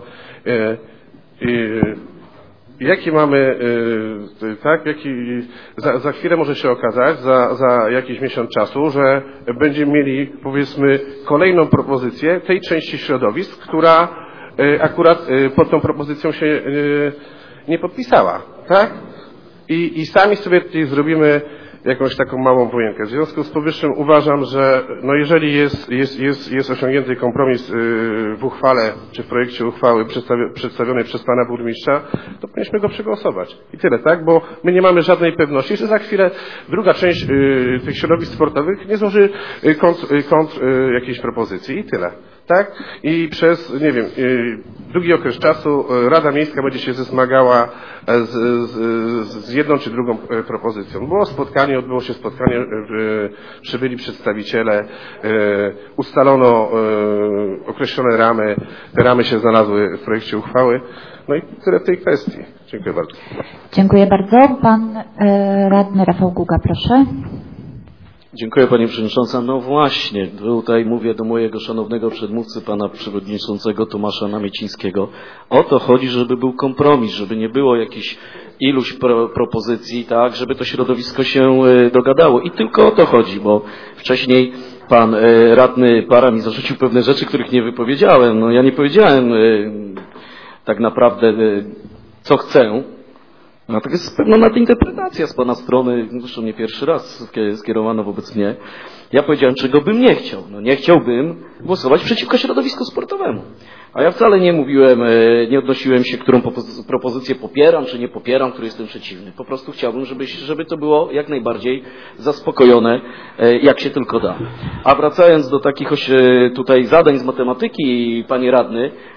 jaki mamy, tak, jaki, za, za chwilę może się okazać, za, za jakiś miesiąc czasu, że będziemy mieli powiedzmy kolejną propozycję tej części środowisk, która akurat pod tą propozycją się nie podpisała, tak? I, i sami sobie tutaj zrobimy jakąś taką małą wojenkę. W związku z powyższym uważam, że no jeżeli jest, jest, jest, jest osiągnięty kompromis w uchwale, czy w projekcie uchwały przedstawionej przez pana burmistrza, to powinniśmy go przegłosować. I tyle, tak? Bo my nie mamy żadnej pewności, że za chwilę druga część tych środowisk sportowych nie złoży kont, kont jakiejś propozycji. I tyle. Tak? I przez, nie wiem, długi okres czasu Rada Miejska będzie się zmagała z, z, z jedną czy drugą propozycją. Było spotkanie, odbyło się spotkanie, przybyli przedstawiciele, ustalono określone ramy, te ramy się znalazły w projekcie uchwały. No i tyle w tej kwestii. Dziękuję bardzo. Dziękuję bardzo. Pan radny Rafał Guga, proszę. Dziękuję Pani Przewodnicząca. No właśnie, tutaj mówię do mojego szanownego przedmówcy, Pana Przewodniczącego Tomasza Namiecińskiego. O to chodzi, żeby był kompromis, żeby nie było jakichś iluś pro, propozycji, tak, żeby to środowisko się dogadało. I tylko o to chodzi, bo wcześniej Pan radny Para mi zarzucił pewne rzeczy, których nie wypowiedziałem. No ja nie powiedziałem tak naprawdę, co chcę. No to jest pewna nadinterpretacja z Pana strony, zresztą nie pierwszy raz skierowana wobec mnie. Ja powiedziałem, czego bym nie chciał. No nie chciałbym głosować przeciwko środowisku sportowemu. A ja wcale nie mówiłem, nie odnosiłem się, którą propozycję popieram, czy nie popieram, której jestem przeciwny. Po prostu chciałbym, żeby, żeby to było jak najbardziej zaspokojone, jak się tylko da. A wracając do takich tutaj zadań z matematyki, Panie Radny,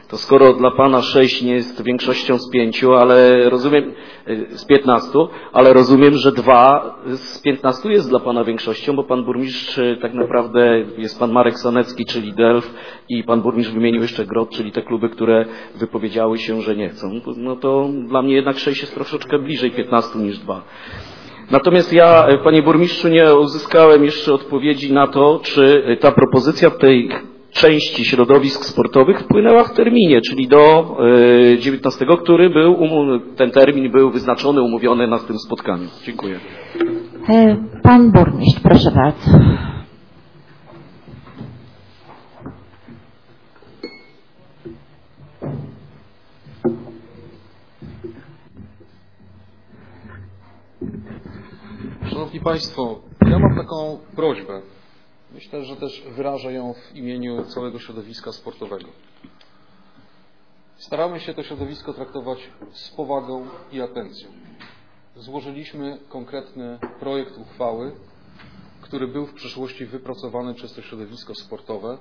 To skoro dla pana sześć nie jest większością z pięciu, ale rozumiem, z piętnastu, ale rozumiem, że dwa z piętnastu jest dla pana większością, bo pan burmistrz tak naprawdę jest pan Marek Sanecki, czyli Delf, i pan burmistrz wymienił jeszcze Grot, czyli te kluby, które wypowiedziały się, że nie chcą. No to dla mnie jednak sześć jest troszeczkę bliżej piętnastu niż dwa. Natomiast ja, panie burmistrzu, nie uzyskałem jeszcze odpowiedzi na to, czy ta propozycja tej części środowisk sportowych wpłynęła w terminie, czyli do dziewiętnastego, który był, ten termin był wyznaczony, umówiony na tym spotkaniu. Dziękuję. Pan burmistrz, proszę bardzo. Szanowni Państwo, ja mam taką prośbę. Myślę, że też wyrażę ją w imieniu całego środowiska sportowego. Staramy się to środowisko traktować z powagą i atencją. Złożyliśmy konkretny projekt uchwały, który był w przeszłości wypracowany przez to środowisko sportowe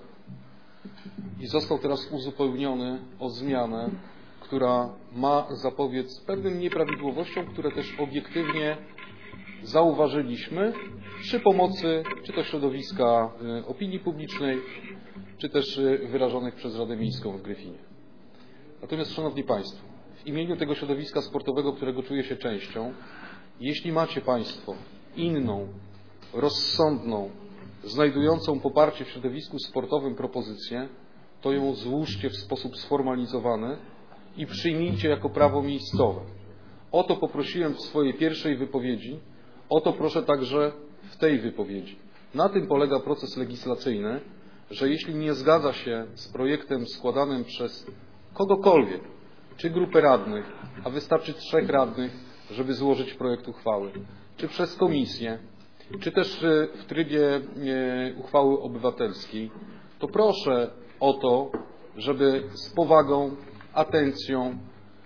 i został teraz uzupełniony o zmianę, która ma zapobiec pewnym nieprawidłowościom, które też obiektywnie zauważyliśmy przy pomocy czy to środowiska opinii publicznej, czy też wyrażonych przez Radę Miejską w Gryfinie. Natomiast, Szanowni Państwo, w imieniu tego środowiska sportowego, którego czuję się częścią, jeśli macie Państwo inną, rozsądną, znajdującą poparcie w środowisku sportowym propozycję, to ją złóżcie w sposób sformalizowany i przyjmijcie jako prawo miejscowe. O to poprosiłem w swojej pierwszej wypowiedzi, o to proszę także w tej wypowiedzi. Na tym polega proces legislacyjny, że jeśli nie zgadza się z projektem składanym przez kogokolwiek, czy grupę radnych, a wystarczy trzech radnych, żeby złożyć projekt uchwały, czy przez komisję, czy też w trybie uchwały obywatelskiej, to proszę o to, żeby z powagą, atencją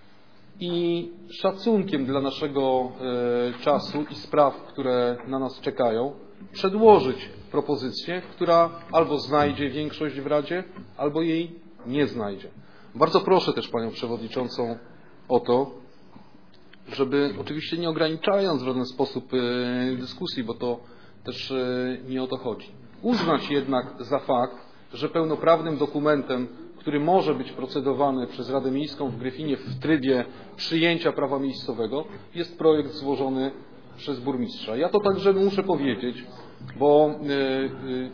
i szacunkiem dla naszego czasu i spraw, które na nas czekają, przedłożyć propozycję, która albo znajdzie większość w Radzie, albo jej nie znajdzie. Bardzo proszę też Panią Przewodniczącą o to, żeby, oczywiście nie ograniczając w żaden sposób dyskusji, bo to też nie o to chodzi, uznać jednak za fakt, że pełnoprawnym dokumentem, który może być procedowany przez Radę Miejską w Gryfinie w trybie przyjęcia prawa miejscowego, jest projekt złożony przez burmistrza. Ja to także muszę powiedzieć, bo yy, yy,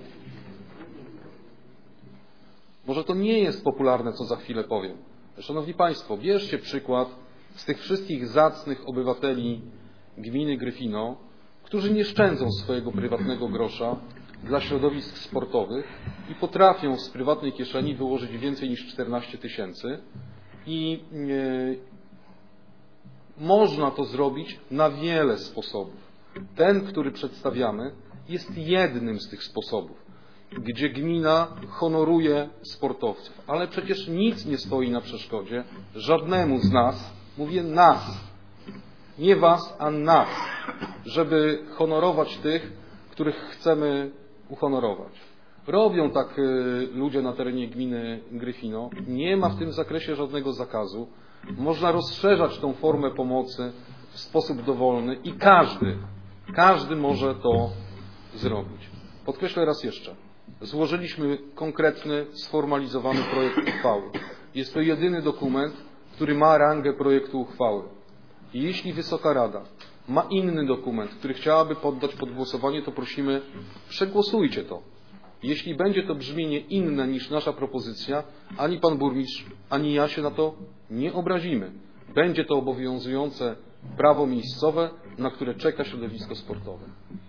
może to nie jest popularne, co za chwilę powiem. Szanowni Państwo, bierzcie przykład z tych wszystkich zacnych obywateli gminy Gryfino, którzy nie szczędzą swojego prywatnego grosza dla środowisk sportowych i potrafią z prywatnej kieszeni wyłożyć więcej niż czternaście tysięcy i yy, można to zrobić na wiele sposobów. Ten, który przedstawiamy, jest jednym z tych sposobów, gdzie gmina honoruje sportowców, ale przecież nic nie stoi na przeszkodzie żadnemu z nas, mówię nas, nie was, a nas, żeby honorować tych, których chcemy uhonorować. Robią tak ludzie na terenie gminy Gryfino. Nie ma w tym zakresie żadnego zakazu. Można rozszerzać tą formę pomocy w sposób dowolny i każdy, każdy może to zrobić. Podkreślę raz jeszcze. Złożyliśmy konkretny, sformalizowany projekt uchwały. Jest to jedyny dokument, który ma rangę projektu uchwały. I jeśli Wysoka Rada ma inny dokument, który chciałaby poddać pod głosowanie, to prosimy, przegłosujcie to. Jeśli będzie to brzmienie inne niż nasza propozycja, ani pan burmistrz, ani ja się na to nie obrazimy. Będzie to obowiązujące prawo miejscowe, na które czeka środowisko sportowe.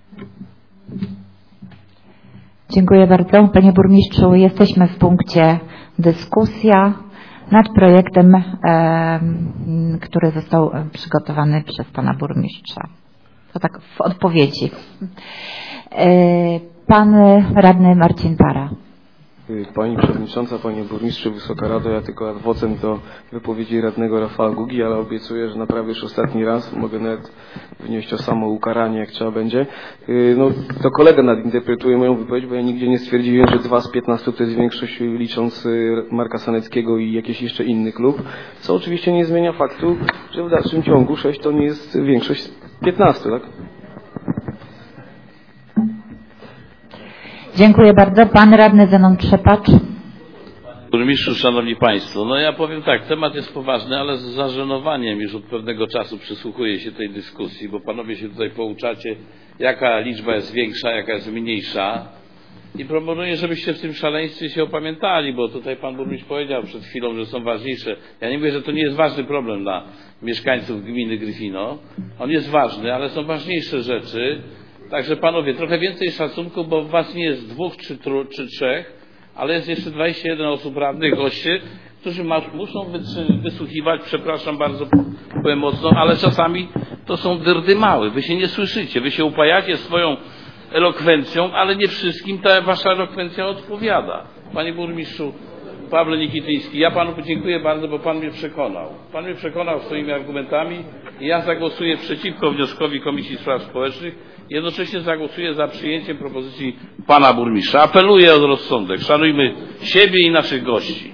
Dziękuję bardzo. Panie burmistrzu, jesteśmy w punkcie dyskusja nad projektem, e, który został przygotowany przez pana burmistrza. To tak w odpowiedzi. E, pan radny Marcin Para. Pani Przewodnicząca, Panie Burmistrzu, Wysoka Rado, ja tylko ad vocem do wypowiedzi radnego Rafała Gugi, ale obiecuję, że naprawię już ostatni raz, mogę nawet wnieść o samo ukaranie, jak trzeba będzie. No, to kolega nadinterpretuje moją wypowiedź, bo ja nigdzie nie stwierdziłem, że dwa z piętnastu to jest większość, licząc Marka Saneckiego i jakiś jeszcze inny klub, co oczywiście nie zmienia faktu, że w dalszym ciągu sześć to nie jest większość z piętnastu, tak? Dziękuję bardzo. Pan radny Zenon Trzepacz. Burmistrzu, Szanowni Państwo, no ja powiem tak, temat jest poważny, ale z zażenowaniem już od pewnego czasu przysłuchuję się tej dyskusji, bo panowie się tutaj pouczacie, jaka liczba jest większa, jaka jest mniejsza i proponuję, żebyście w tym szaleństwie się opamiętali, bo tutaj pan burmistrz powiedział przed chwilą, że są ważniejsze. Ja nie mówię, że to nie jest ważny problem dla mieszkańców gminy Gryfino. On jest ważny, ale są ważniejsze rzeczy. Także panowie, trochę więcej szacunku, bo was nie jest dwóch czy, tru, czy trzech, ale jest jeszcze dwadzieścia jeden osób radnych, goście, którzy ma, muszą wysłuchiwać, przepraszam bardzo, powiem mocno, ale czasami to są dyrdy małe. Wy się nie słyszycie, wy się upajacie swoją elokwencją, ale nie wszystkim ta wasza elokwencja odpowiada. Panie burmistrzu Pawle Nikityński, ja panu dziękuję bardzo, bo pan mnie przekonał. Pan mnie przekonał swoimi argumentami i ja zagłosuję przeciwko wnioskowi Komisji Spraw Społecznych. Jednocześnie zagłosuję za przyjęciem propozycji pana burmistrza. Apeluję o rozsądek. Szanujmy siebie i naszych gości.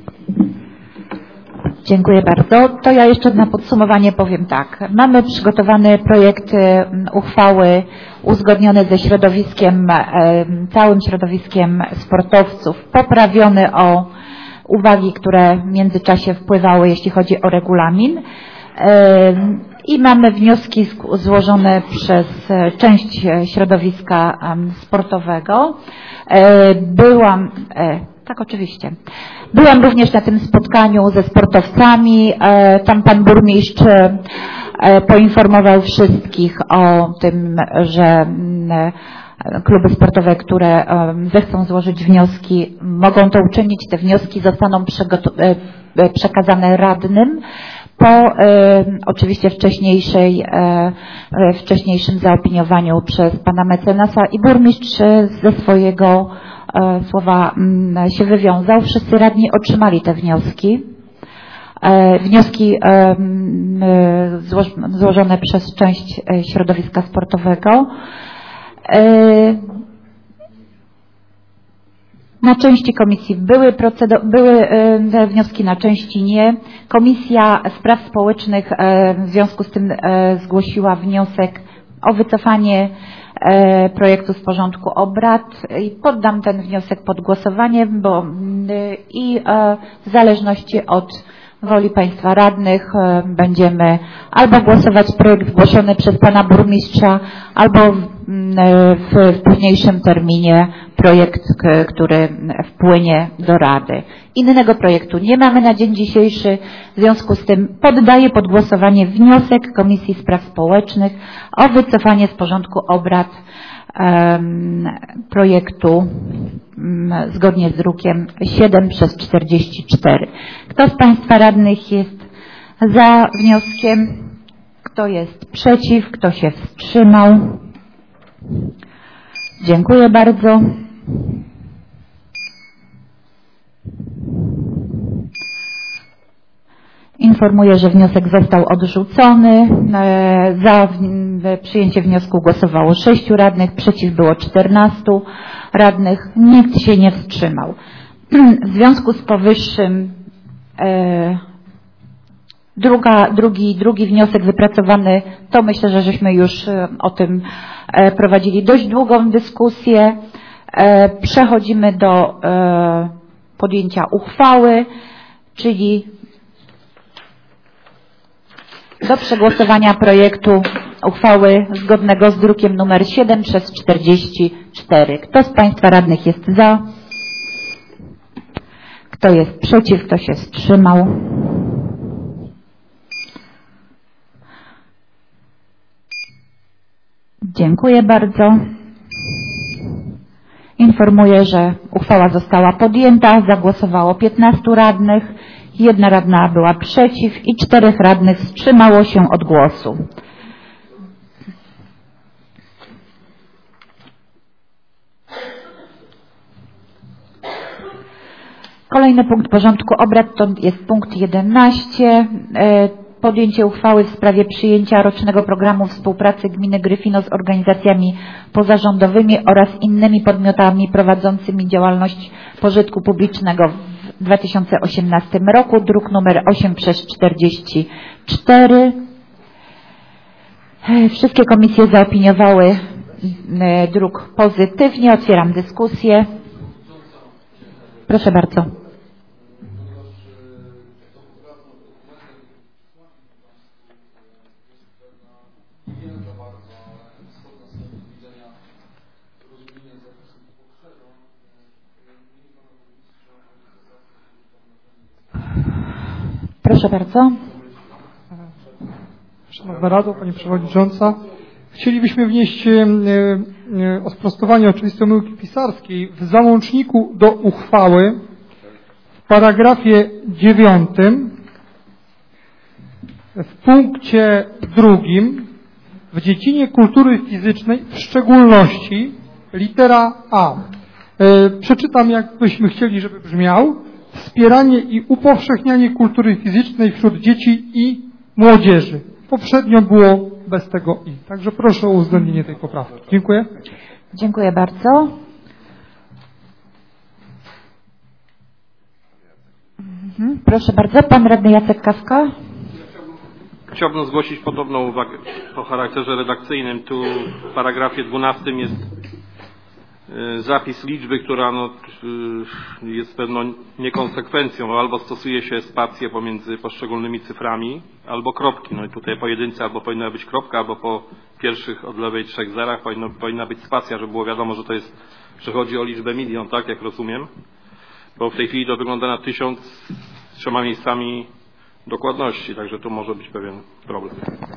Dziękuję bardzo. To ja jeszcze na podsumowanie powiem tak. Mamy przygotowany projekt uchwały uzgodniony ze środowiskiem, całym środowiskiem sportowców, poprawiony o uwagi, które w międzyczasie wpływały, jeśli chodzi o regulamin. I mamy wnioski złożone przez część środowiska sportowego. Byłam, tak oczywiście, byłam również na tym spotkaniu ze sportowcami. Tam pan burmistrz poinformował wszystkich o tym, że kluby sportowe, które zechcą złożyć wnioski, mogą to uczynić. Te wnioski zostaną przekazane radnym po e, oczywiście wcześniejszej, e, wcześniejszym zaopiniowaniu przez pana mecenasa i burmistrz ze swojego e, słowa m, się wywiązał. Wszyscy radni otrzymali te wnioski. E, wnioski e, m, zło, złożone przez część środowiska sportowego. E, Na części komisji były, procedo- były e, wnioski, na części nie. Komisja Spraw Społecznych e, w związku z tym e, zgłosiła wniosek o wycofanie e, projektu z porządku obrad i poddam ten wniosek pod głosowanie, bo e, i e, w zależności od woli państwa radnych e, będziemy albo głosować projekt zgłoszony przez pana burmistrza, albo w, w, w późniejszym terminie projekt, który wpłynie do Rady. Innego projektu nie mamy na dzień dzisiejszy, w związku z tym poddaję pod głosowanie wniosek Komisji Spraw Społecznych o wycofanie z porządku obrad um, projektu um, zgodnie z drukiem siedem przez czterdzieści cztery. Kto z państwa radnych jest za wnioskiem? Kto jest przeciw? Kto się wstrzymał? Dziękuję bardzo. Informuję, że wniosek został odrzucony. Za przyjęcie wniosku głosowało sześciu radnych, przeciw było czternastu radnych. Nikt się nie wstrzymał. W związku z powyższym druga, drugi, drugi wniosek wypracowany, to myślę, że żeśmy już o tym prowadzili dość długą dyskusję. Przechodzimy do podjęcia uchwały, czyli do przegłosowania projektu uchwały zgodnego z drukiem numer siedem przez czterdzieści cztery. Kto z państwa radnych jest za? Kto jest przeciw? Kto się wstrzymał? Dziękuję bardzo. Informuję, że uchwała została podjęta. Zagłosowało piętnastu radnych. Jedna radna była przeciw i czterech radnych wstrzymało się od głosu. Kolejny punkt porządku obrad to jest punkt jedenaście. Podjęcie uchwały w sprawie przyjęcia rocznego programu współpracy gminy Gryfino z organizacjami pozarządowymi oraz innymi podmiotami prowadzącymi działalność pożytku publicznego w dwa tysiące osiemnastym roku, druk numer osiem przez czterdzieści cztery. Wszystkie komisje zaopiniowały druk pozytywnie. Otwieram dyskusję. Proszę bardzo. Proszę bardzo. Szanowna Rado, Pani Przewodnicząca. Chcielibyśmy wnieść e, e, o sprostowanie oczywistej omyłki pisarskiej w załączniku do uchwały w paragrafie dziewiątym w punkcie drugim w dziedzinie kultury fizycznej w szczególności litera A. E, przeczytam, jakbyśmy chcieli, żeby brzmiał. Wspieranie i upowszechnianie kultury fizycznej wśród dzieci i młodzieży. Poprzednio było bez tego i. Także proszę o uwzględnienie tej poprawki. Dziękuję. Dziękuję bardzo. Mhm. Proszę bardzo, pan radny Jacek Kawka. Chciałbym zgłosić podobną uwagę o charakterze redakcyjnym. Tu w paragrafie dwunastym jest zapis liczby, która no, jest pewną niekonsekwencją. Albo stosuje się spację pomiędzy poszczególnymi cyframi, albo kropki. No i tutaj po jedynce albo powinna być kropka, albo po pierwszych od lewej trzech zerach powinno, powinna być spacja, żeby było wiadomo, że to jest, że chodzi o liczbę milion, tak jak rozumiem. Bo w tej chwili to wygląda na tysiąc z trzema miejscami dokładności, także tu może być pewien problem.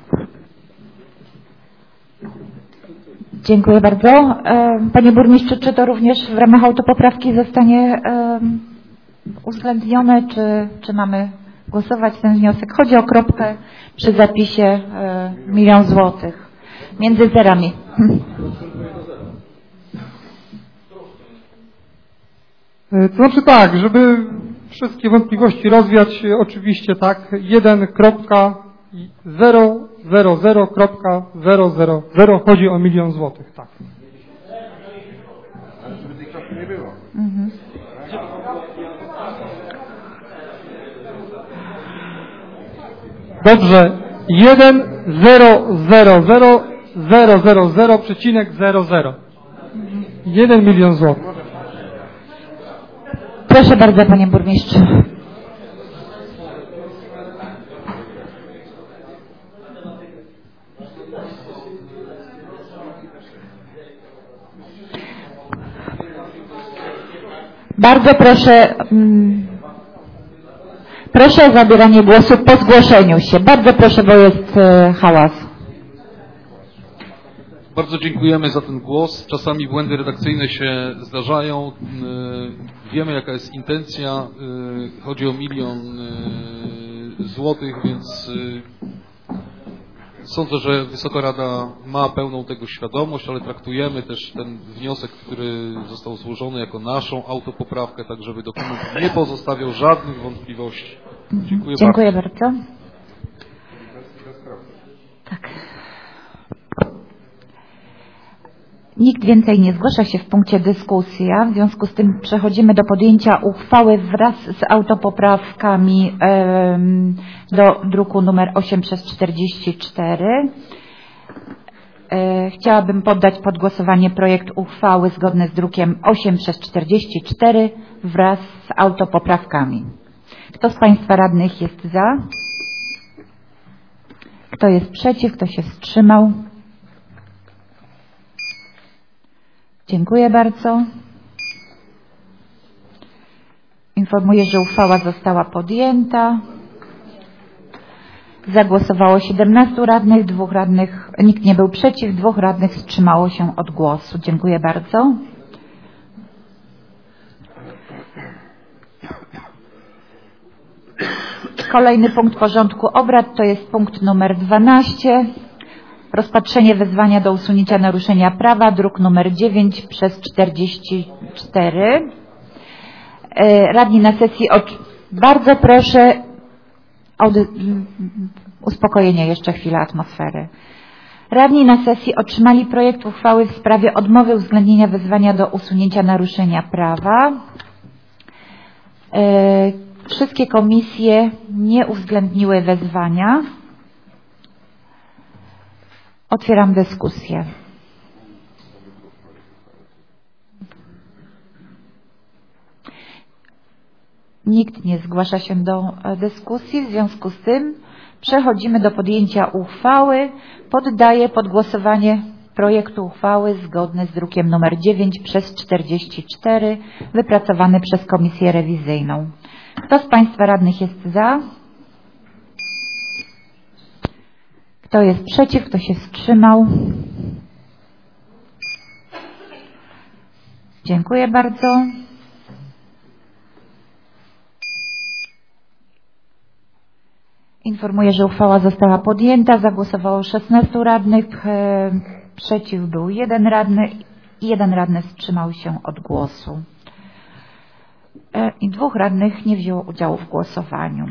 Dziękuję bardzo. Panie burmistrzu, czy to również w ramach autopoprawki zostanie uwzględnione, czy, czy mamy głosować ten wniosek? Chodzi o kropkę przy zapisie milion złotych między zerami. To znaczy tak, żeby wszystkie wątpliwości rozwiać, oczywiście tak, jeden kropka zero zero zero kropka zero zero zero chodzi o milion złotych, tak. Ale żeby tej kropki nie było. Mhm. Dobrze, jeden zero zero zero zero zero zero przecinek zero zero. jeden milion złotych. Proszę bardzo, panie burmistrzu. Bardzo proszę, mm, proszę o zabieranie głosu po zgłoszeniu się. Bardzo proszę, bo jest e, hałas. Bardzo dziękujemy za ten głos. Czasami błędy redakcyjne się zdarzają. Wiemy, jaka jest intencja. Chodzi o milion złotych, więc sądzę, że Wysoka Rada ma pełną tego świadomość, ale traktujemy też ten wniosek, który został złożony jako naszą autopoprawkę, tak żeby dokument nie pozostawiał żadnych wątpliwości. Dziękuję, Dziękuję bardzo. bardzo. Tak. Nikt więcej nie zgłasza się w punkcie dyskusja, w związku z tym przechodzimy do podjęcia uchwały wraz z autopoprawkami em, do druku numer osiem przez czterdzieści cztery. E, chciałabym poddać pod głosowanie projekt uchwały zgodny z drukiem osiem przez czterdzieści cztery wraz z autopoprawkami. Kto z Państwa radnych jest za? Kto jest przeciw? Kto się wstrzymał? Dziękuję bardzo. Informuję, że uchwała została podjęta. Zagłosowało siedemnastu radnych, dwóch radnych, nikt nie był przeciw, dwóch radnych wstrzymało się od głosu. Dziękuję bardzo. Kolejny punkt porządku obrad to jest punkt numer dwanaście. Rozpatrzenie wezwania do usunięcia naruszenia prawa, druk numer dziewięć przez czterdzieści cztery. Radni na sesji, bardzo proszę o uspokojenie jeszcze chwilę atmosfery. Radni na sesji otrzymali projekt uchwały w sprawie odmowy uwzględnienia wezwania do usunięcia naruszenia prawa. Wszystkie komisje nie uwzględniły wezwania. Otwieram dyskusję. Nikt nie zgłasza się do dyskusji, w związku z tym przechodzimy do podjęcia uchwały. Poddaję pod głosowanie projektu uchwały zgodny z drukiem nr dziewięć przez czterdzieści cztery wypracowany przez Komisję Rewizyjną. Kto z Państwa radnych jest za? Kto jest przeciw? Kto się wstrzymał? Dziękuję bardzo. Informuję, że uchwała została podjęta. Zagłosowało szesnastu radnych. Przeciw był jeden radny i jeden radny wstrzymał się od głosu. I dwóch radnych nie wzięło udziału w głosowaniu.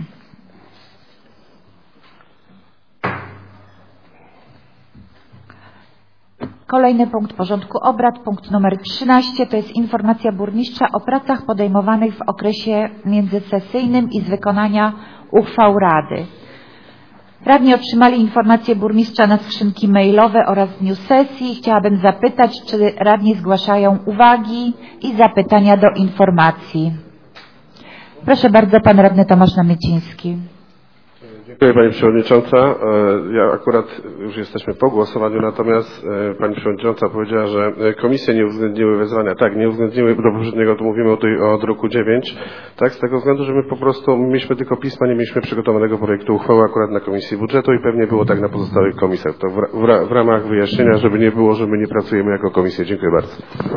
Kolejny punkt porządku obrad, punkt numer trzynaście, to jest informacja burmistrza o pracach podejmowanych w okresie międzysesyjnym i z wykonania uchwał Rady. Radni otrzymali informację burmistrza na skrzynki mailowe oraz w dniu sesji. Chciałabym zapytać, czy radni zgłaszają uwagi i zapytania do informacji. Proszę bardzo, pan radny Tomasz Namyciński. Dziękuję Pani Przewodnicząca. Ja akurat już jesteśmy po głosowaniu, natomiast Pani Przewodnicząca powiedziała, że komisje nie uwzględniły wezwania. Tak, nie uwzględniły do poprzedniego, tu mówimy o, tej, o druku dziewięć, tak, z tego względu, że my po prostu mieliśmy tylko pisma, nie mieliśmy przygotowanego projektu uchwały akurat na Komisji Budżetu i pewnie było tak na pozostałych komisjach. To w, w, w ramach wyjaśnienia, żeby nie było, że my nie pracujemy jako komisje. Dziękuję bardzo.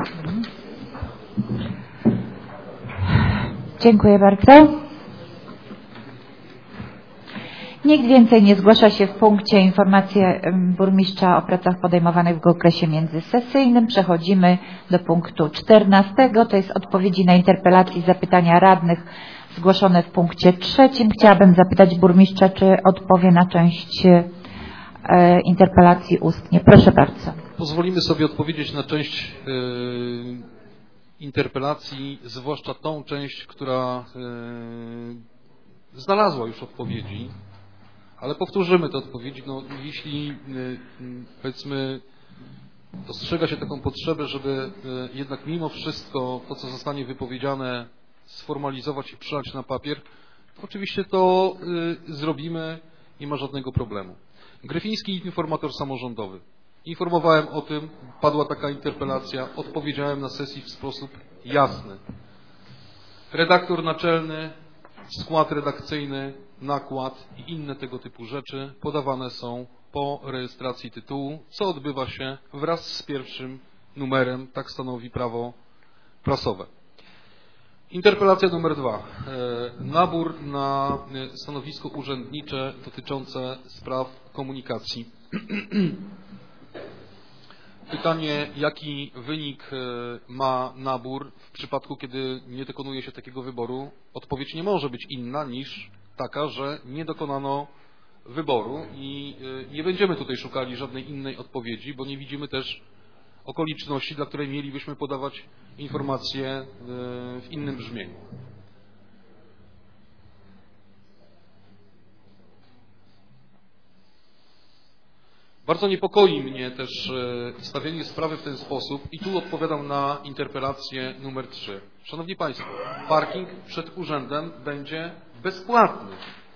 Dziękuję bardzo. Nikt więcej nie zgłasza się w punkcie informacji burmistrza o pracach podejmowanych w okresie międzysesyjnym. Przechodzimy do punktu czternastego. To jest odpowiedzi na interpelacje i zapytania radnych zgłoszone w punkcie trzecim. Chciałabym zapytać burmistrza, czy odpowie na część e, interpelacji ustnie. Proszę bardzo. Pozwolimy sobie odpowiedzieć na część e, interpelacji, zwłaszcza tą część, która e, znalazła już odpowiedzi. Ale powtórzymy te odpowiedzi. No, jeśli powiedzmy dostrzega się taką potrzebę, żeby jednak mimo wszystko to, co zostanie wypowiedziane, sformalizować i przelać na papier, to oczywiście to zrobimy, nie ma żadnego problemu. Gryfiński informator samorządowy. Informowałem o tym, padła taka interpelacja, odpowiedziałem na sesji w sposób jasny. Redaktor naczelny, skład redakcyjny, nakład i inne tego typu rzeczy podawane są po rejestracji tytułu, co odbywa się wraz z pierwszym numerem, tak stanowi prawo prasowe. Interpelacja numer dwa. Nabór na stanowisko urzędnicze dotyczące spraw komunikacji. Pytanie, jaki wynik ma nabór w przypadku, kiedy nie dokonuje się takiego wyboru? Odpowiedź nie może być inna niż taka, że nie dokonano wyboru i nie będziemy tutaj szukali żadnej innej odpowiedzi, bo nie widzimy też okoliczności, dla której mielibyśmy podawać informacje w innym brzmieniu. Bardzo niepokoi mnie też stawianie sprawy w ten sposób i tu odpowiadam na interpelację numer trzy. Szanowni Państwo, parking przed urzędem będzie bezpłatny.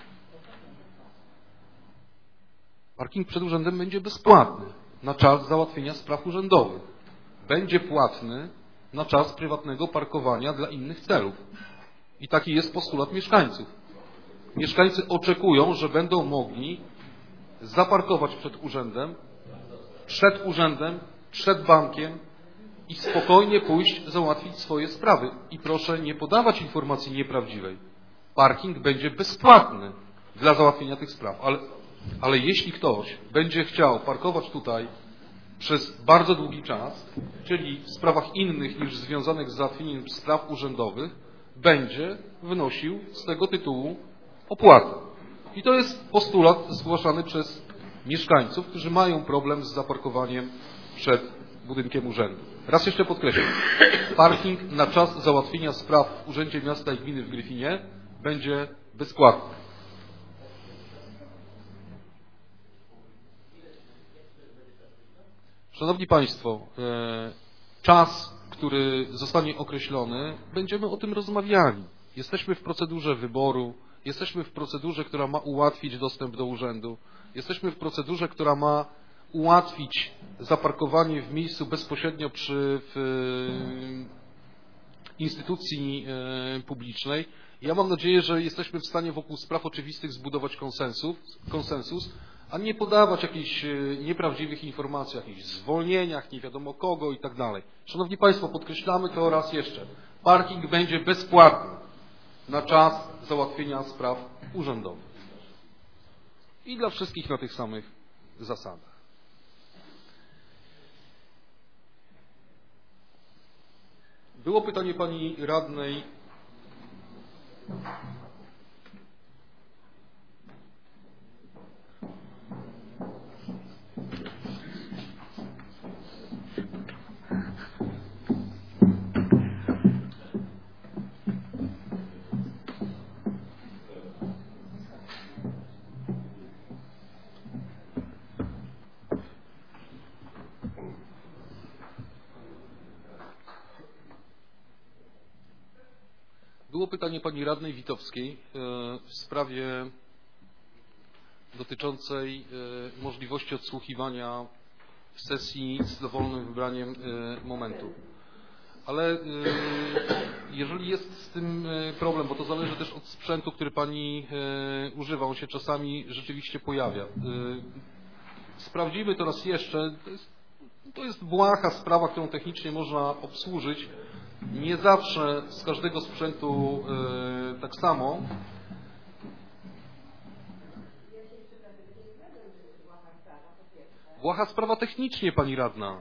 Parking przed urzędem będzie bezpłatny na czas załatwienia spraw urzędowych. Będzie płatny na czas prywatnego parkowania dla innych celów. I taki jest postulat mieszkańców. Mieszkańcy oczekują, że będą mogli zaparkować przed urzędem, przed urzędem, przed bankiem i spokojnie pójść załatwić swoje sprawy. I proszę nie podawać informacji nieprawdziwej. Parking będzie bezpłatny dla załatwienia tych spraw, ale, ale jeśli ktoś będzie chciał parkować tutaj przez bardzo długi czas, czyli w sprawach innych niż związanych z załatwieniem spraw urzędowych, będzie wnosił z tego tytułu opłatę. I to jest postulat zgłaszany przez mieszkańców, którzy mają problem z zaparkowaniem przed budynkiem urzędu. Raz jeszcze podkreślam, parking na czas załatwienia spraw w Urzędzie Miasta i Gminy w Gryfinie będzie bezpłatny. Szanowni Państwo, czas, który zostanie określony, będziemy o tym rozmawiali. Jesteśmy w procedurze wyboru, jesteśmy w procedurze, która ma ułatwić dostęp do urzędu, jesteśmy w procedurze, która ma ułatwić zaparkowanie w miejscu bezpośrednio przy w instytucji publicznej. Ja mam nadzieję, że jesteśmy w stanie wokół spraw oczywistych zbudować konsensus, konsensus, a nie podawać jakichś nieprawdziwych informacji, o jakichś zwolnieniach, nie wiadomo kogo i tak dalej. Szanowni Państwo, podkreślamy to raz jeszcze. Parking będzie bezpłatny na czas załatwienia spraw urzędowych. I dla wszystkich na tych samych zasadach. Było pytanie pani radnej. Było pytanie pani radnej Witowskiej w sprawie dotyczącej możliwości odsłuchiwania w sesji z dowolnym wybraniem momentu. Ale jeżeli jest z tym problem, bo to zależy też od sprzętu, który pani używa, on się czasami rzeczywiście pojawia. Sprawdzimy to raz jeszcze. To jest, to jest błaha sprawa, którą technicznie można obsłużyć. Nie zawsze z każdego sprzętu yy, tak samo. Błaha sprawa technicznie, pani radna.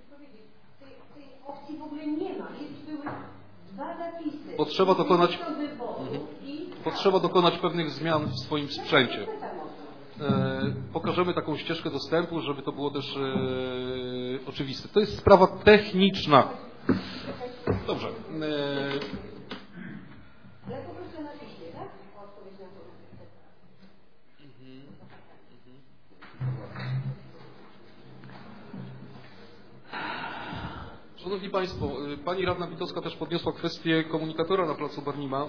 Potrzeba dokonać, mhm. Potrzeba dokonać pewnych zmian w swoim sprzęcie. Yy, pokażemy taką ścieżkę dostępu, żeby to było też yy, oczywiste. To jest sprawa techniczna. Dobrze. Ale poproszę na piśmie, tak? O odpowiedź na to. Szanowni Państwo, pani radna Witowska też podniosła kwestię komunikatora na placu Barnima.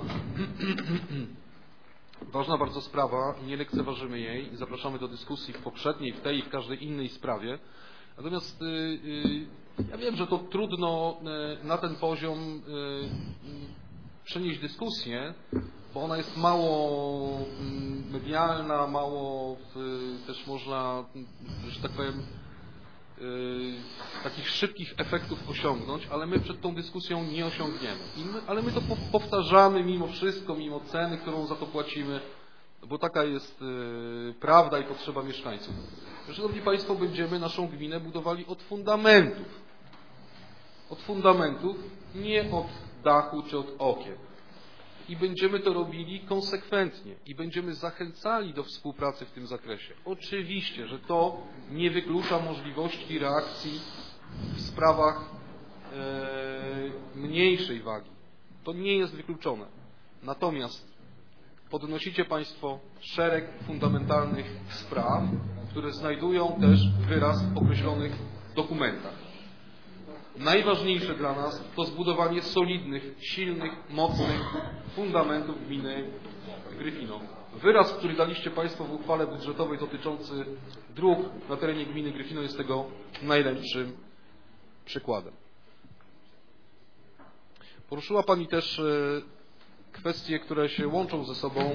Ważna bardzo sprawa, nie lekceważymy jej. Zapraszamy do dyskusji w poprzedniej, w tej i w każdej innej sprawie. Natomiast ja wiem, że to trudno na ten poziom przenieść dyskusję, bo ona jest mało medialna, mało też można, że tak powiem, takich szybkich efektów osiągnąć, ale my przed tą dyskusją nie osiągniemy. My, ale my to powtarzamy mimo wszystko, mimo ceny, którą za to płacimy, bo taka jest prawda i potrzeba mieszkańców. Szanowni Państwo, będziemy naszą gminę budowali od fundamentów. Od fundamentów, nie od dachu czy od okien. I będziemy to robili konsekwentnie i będziemy zachęcali do współpracy w tym zakresie. Oczywiście, że to nie wyklucza możliwości reakcji w sprawach e, mniejszej wagi. To nie jest wykluczone. Natomiast podnosicie Państwo szereg fundamentalnych spraw, które znajdują też wyraz w określonych dokumentach. Najważniejsze dla nas to zbudowanie solidnych, silnych, mocnych fundamentów gminy Gryfino. Wyraz, który daliście Państwo w uchwale budżetowej dotyczący dróg na terenie gminy Gryfino, jest tego najlepszym przykładem. Poruszyła Pani też kwestie, które się łączą ze sobą,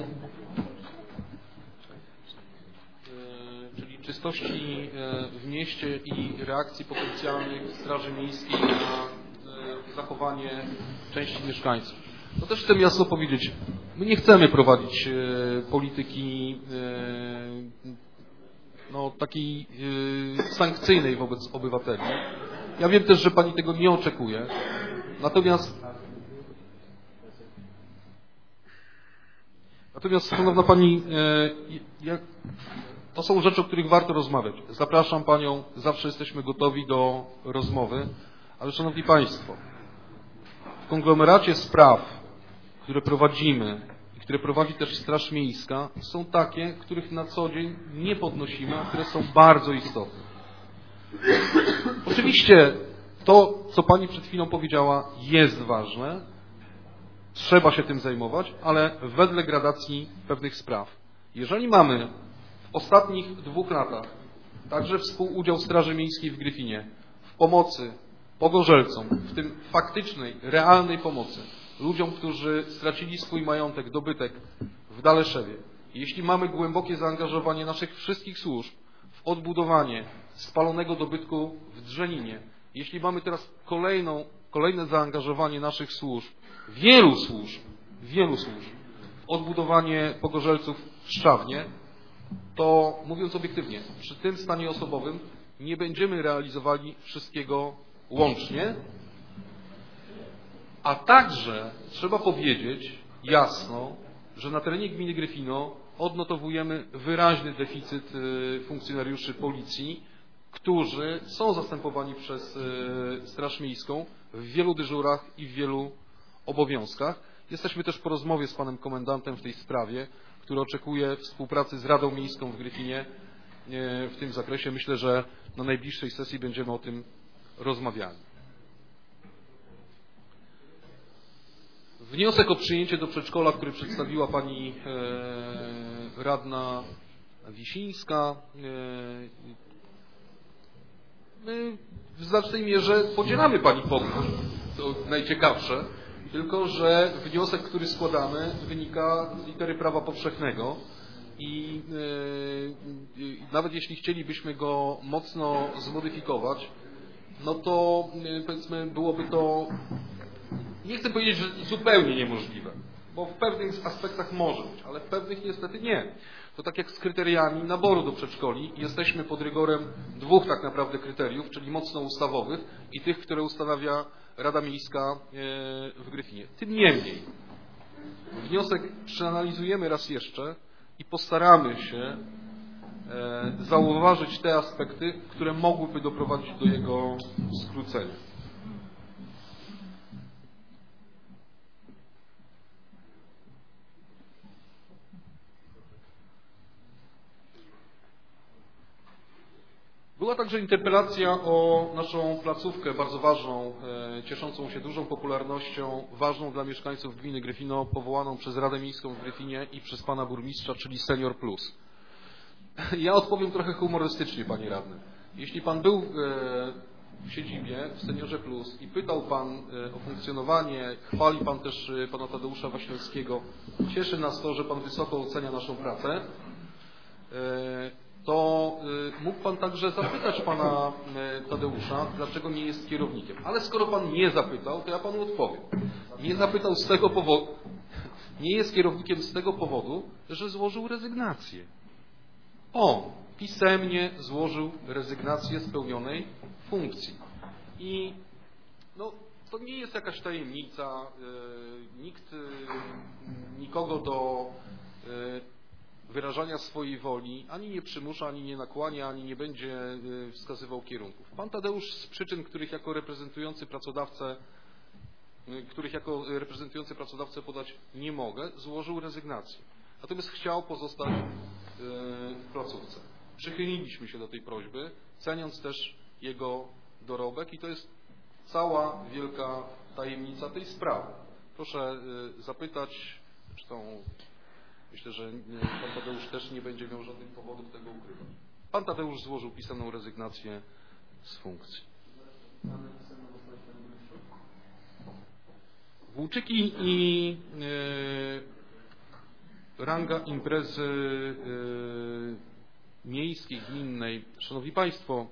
czyli czystości w mieście i reakcji potencjalnych Straży Miejskiej na zachowanie części mieszkańców. No też chcę jasno powiedzieć, my nie chcemy prowadzić polityki no, takiej sankcyjnej wobec obywateli. Ja wiem też, że Pani tego nie oczekuje. Natomiast Natomiast, szanowna Pani, jak, to są rzeczy, o których warto rozmawiać. Zapraszam Panią, zawsze jesteśmy gotowi do rozmowy, ale Szanowni Państwo, w konglomeracie spraw, które prowadzimy i które prowadzi też Straż Miejska, są takie, których na co dzień nie podnosimy, a które są bardzo istotne. Oczywiście to, co Pani przed chwilą powiedziała, jest ważne, trzeba się tym zajmować, ale wedle gradacji pewnych spraw. Jeżeli mamy w ostatnich dwóch latach także współudział Straży Miejskiej w Gryfinie w pomocy pogorzelcom, w tym faktycznej, realnej pomocy ludziom, którzy stracili swój majątek, dobytek w Daleszewie. Jeśli mamy głębokie zaangażowanie naszych wszystkich służb w odbudowanie spalonego dobytku w Drzeninie, jeśli mamy teraz kolejną, kolejne zaangażowanie naszych służb, wielu służb, wielu służb w odbudowanie pogorzelców w Szczawnie, to mówiąc obiektywnie, przy tym stanie osobowym nie będziemy realizowali wszystkiego łącznie, a także trzeba powiedzieć jasno, że na terenie gminy Gryfino odnotowujemy wyraźny deficyt funkcjonariuszy policji, którzy są zastępowani przez Straż Miejską w wielu dyżurach i w wielu obowiązkach. Jesteśmy też po rozmowie z panem komendantem w tej sprawie, który oczekuje współpracy z Radą Miejską w Gryfinie w tym zakresie. Myślę, że na najbliższej sesji będziemy o tym rozmawiali. Wniosek o przyjęcie do przedszkola, który przedstawiła pani e, radna Wisińska, e, my w znacznej mierze podzielamy pani pogląd, to najciekawsze, tylko że wniosek, który składamy, wynika z litery prawa powszechnego i e, nawet jeśli chcielibyśmy go mocno zmodyfikować, no to e, powiedzmy byłoby to, nie chcę powiedzieć, że zupełnie niemożliwe, bo w pewnych aspektach może być, ale w pewnych niestety nie. To tak jak z kryteriami naboru do przedszkoli, jesteśmy pod rygorem dwóch tak naprawdę kryteriów, czyli mocno ustawowych i tych, które ustanawia Rada Miejska w Gryfinie. Tym niemniej wniosek przeanalizujemy raz jeszcze i postaramy się zauważyć te aspekty, które mogłyby doprowadzić do jego skrócenia. Była także interpelacja o naszą placówkę bardzo ważną, cieszącą się dużą popularnością, ważną dla mieszkańców gminy Gryfino, powołaną przez Radę Miejską w Gryfinie i przez pana burmistrza, czyli Senior Plus. Ja odpowiem trochę humorystycznie, panie radny. Jeśli pan był w siedzibie w Seniorze Plus i pytał pan o funkcjonowanie, chwali pan też pana Tadeusza Waśniewskiego, cieszy nas to, że pan wysoko ocenia naszą pracę, to mógł pan także zapytać pana Tadeusza, dlaczego nie jest kierownikiem. Ale skoro pan nie zapytał, to ja panu odpowiem. Nie zapytał z tego powodu, nie jest kierownikiem z tego powodu, że złożył rezygnację. On pisemnie złożył rezygnację z pełnionej funkcji. I no, to nie jest jakaś tajemnica, nikt nikogo do wyrażania swojej woli ani nie przymusza, ani nie nakłania, ani nie będzie wskazywał kierunków. Pan Tadeusz z przyczyn, których jako reprezentujący pracodawcę, których jako reprezentujący pracodawcę podać nie mogę, złożył rezygnację. Natomiast chciał pozostać w placówce. Przychyliliśmy się do tej prośby, ceniąc też jego dorobek i to jest cała wielka tajemnica tej sprawy. Proszę zapytać, zresztą myślę, że pan Tadeusz też nie będzie miał żadnych powodów tego ukrywać. Pan Tadeusz złożył pisemną rezygnację z funkcji. Włóczyki i e, ranga imprezy e, miejskiej, gminnej. Szanowni Państwo,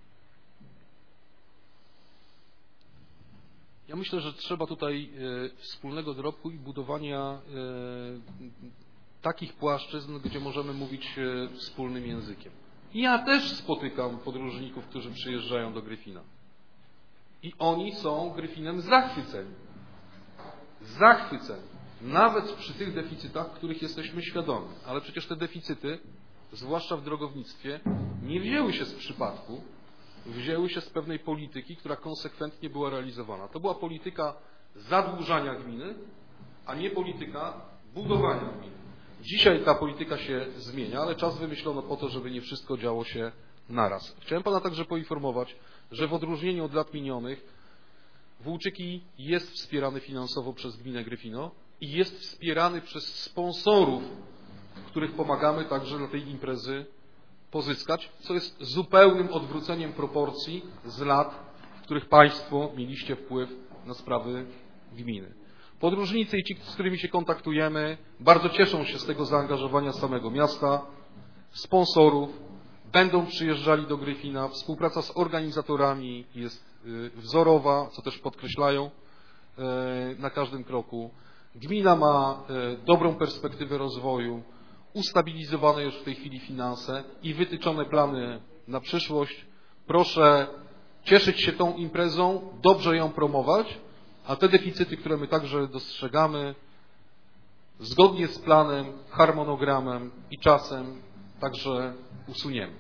ja myślę, że trzeba tutaj e, wspólnego dorobku i budowania e, takich płaszczyzn, gdzie możemy mówić wspólnym językiem. Ja też spotykam podróżników, którzy przyjeżdżają do Gryfina. I oni są Gryfinem zachwyceni. Zachwyceni. nawet przy tych deficytach, których jesteśmy świadomi. Ale przecież te deficyty, zwłaszcza w drogownictwie, nie wzięły się z przypadku, wzięły się z pewnej polityki, która konsekwentnie była realizowana. To była polityka zadłużania gminy, a nie polityka budowania gminy. Dzisiaj ta polityka się zmienia, ale czas wymyślono po to, żeby nie wszystko działo się naraz. Chciałem Pana także poinformować, że w odróżnieniu od lat minionych Włóczyki jest wspierany finansowo przez gminę Gryfino i jest wspierany przez sponsorów, których pomagamy także dla tej imprezy pozyskać, co jest zupełnym odwróceniem proporcji z lat, w których Państwo mieliście wpływ na sprawy gminy. Podróżnicy i ci, z którymi się kontaktujemy, bardzo cieszą się z tego zaangażowania samego miasta, sponsorów, będą przyjeżdżali do Gryfina. Współpraca z organizatorami jest wzorowa, co też podkreślają na każdym kroku. Gmina ma dobrą perspektywę rozwoju, ustabilizowane już w tej chwili finanse i wytyczone plany na przyszłość. Proszę cieszyć się tą imprezą, dobrze ją promować, a te deficyty, które my także dostrzegamy, zgodnie z planem, harmonogramem i czasem także usuniemy.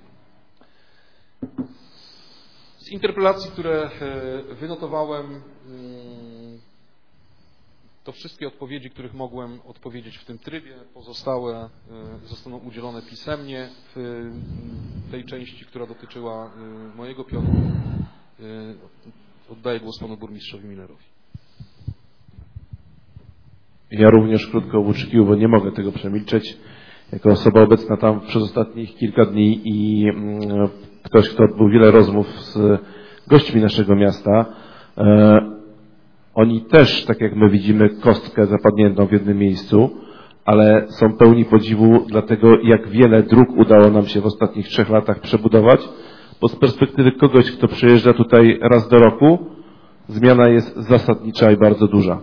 Z interpelacji, które wynotowałem, to wszystkie odpowiedzi, których mogłem odpowiedzieć w tym trybie. Pozostałe zostaną udzielone pisemnie w tej części, która dotyczyła mojego pionu. Oddaję głos panu burmistrzowi Millerowi. Ja również krótko o Włóczkiu, bo nie mogę tego przemilczeć. Jako osoba obecna tam przez ostatnich kilka dni i ktoś, kto odbył wiele rozmów z gośćmi naszego miasta, oni też, tak jak my widzimy, kostkę zapadniętą w jednym miejscu, ale są pełni podziwu dlatego, jak wiele dróg udało nam się w ostatnich trzech latach przebudować, bo z perspektywy kogoś, kto przyjeżdża tutaj raz do roku, zmiana jest zasadnicza i bardzo duża.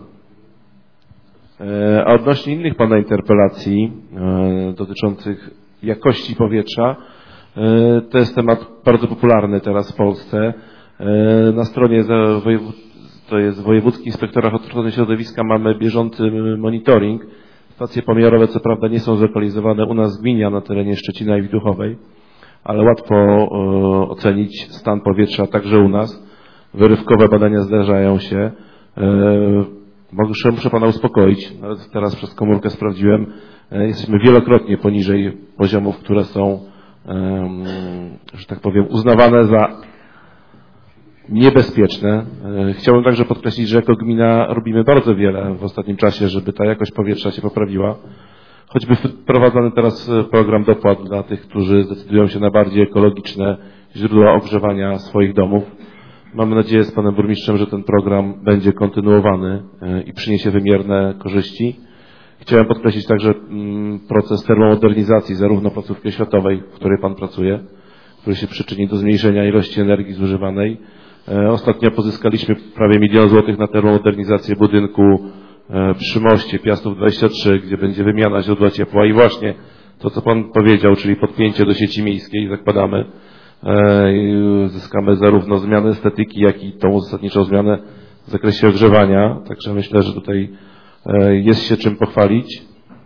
A odnośnie innych Pana interpelacji dotyczących jakości powietrza, to jest temat bardzo popularny teraz w Polsce. Na stronie to jest Wojewódzki Inspektorat Ochrony Środowiska, mamy bieżący monitoring. Stacje pomiarowe co prawda nie są zlokalizowane u nas w gminie, na terenie Szczecina i Widuchowej, ale łatwo ocenić stan powietrza także u nas. Wyrywkowe badania zdarzają się. Muszę, muszę Pana uspokoić, nawet teraz przez komórkę sprawdziłem, jesteśmy wielokrotnie poniżej poziomów, które są, że tak powiem, uznawane za niebezpieczne. Chciałbym także podkreślić, że jako gmina robimy bardzo wiele w ostatnim czasie, żeby ta jakość powietrza się poprawiła. Choćby wprowadzany teraz program dopłat dla tych, którzy zdecydują się na bardziej ekologiczne źródła ogrzewania swoich domów. Mamy nadzieję z Panem Burmistrzem, że ten program będzie kontynuowany i przyniesie wymierne korzyści. Chciałem podkreślić także proces termomodernizacji, zarówno placówki oświatowej, w której Pan pracuje, który się przyczyni do zmniejszenia ilości energii zużywanej. Ostatnio pozyskaliśmy prawie milion złotych na termomodernizację budynku przy moście Piastów dwadzieścia trzy, gdzie będzie wymiana źródła ciepła i właśnie to, co Pan powiedział, czyli podpięcie do sieci miejskiej, zakładamy, zyskamy zarówno zmianę estetyki, jak i tą zasadniczą zmianę w zakresie ogrzewania. Także myślę, że tutaj jest się czym pochwalić.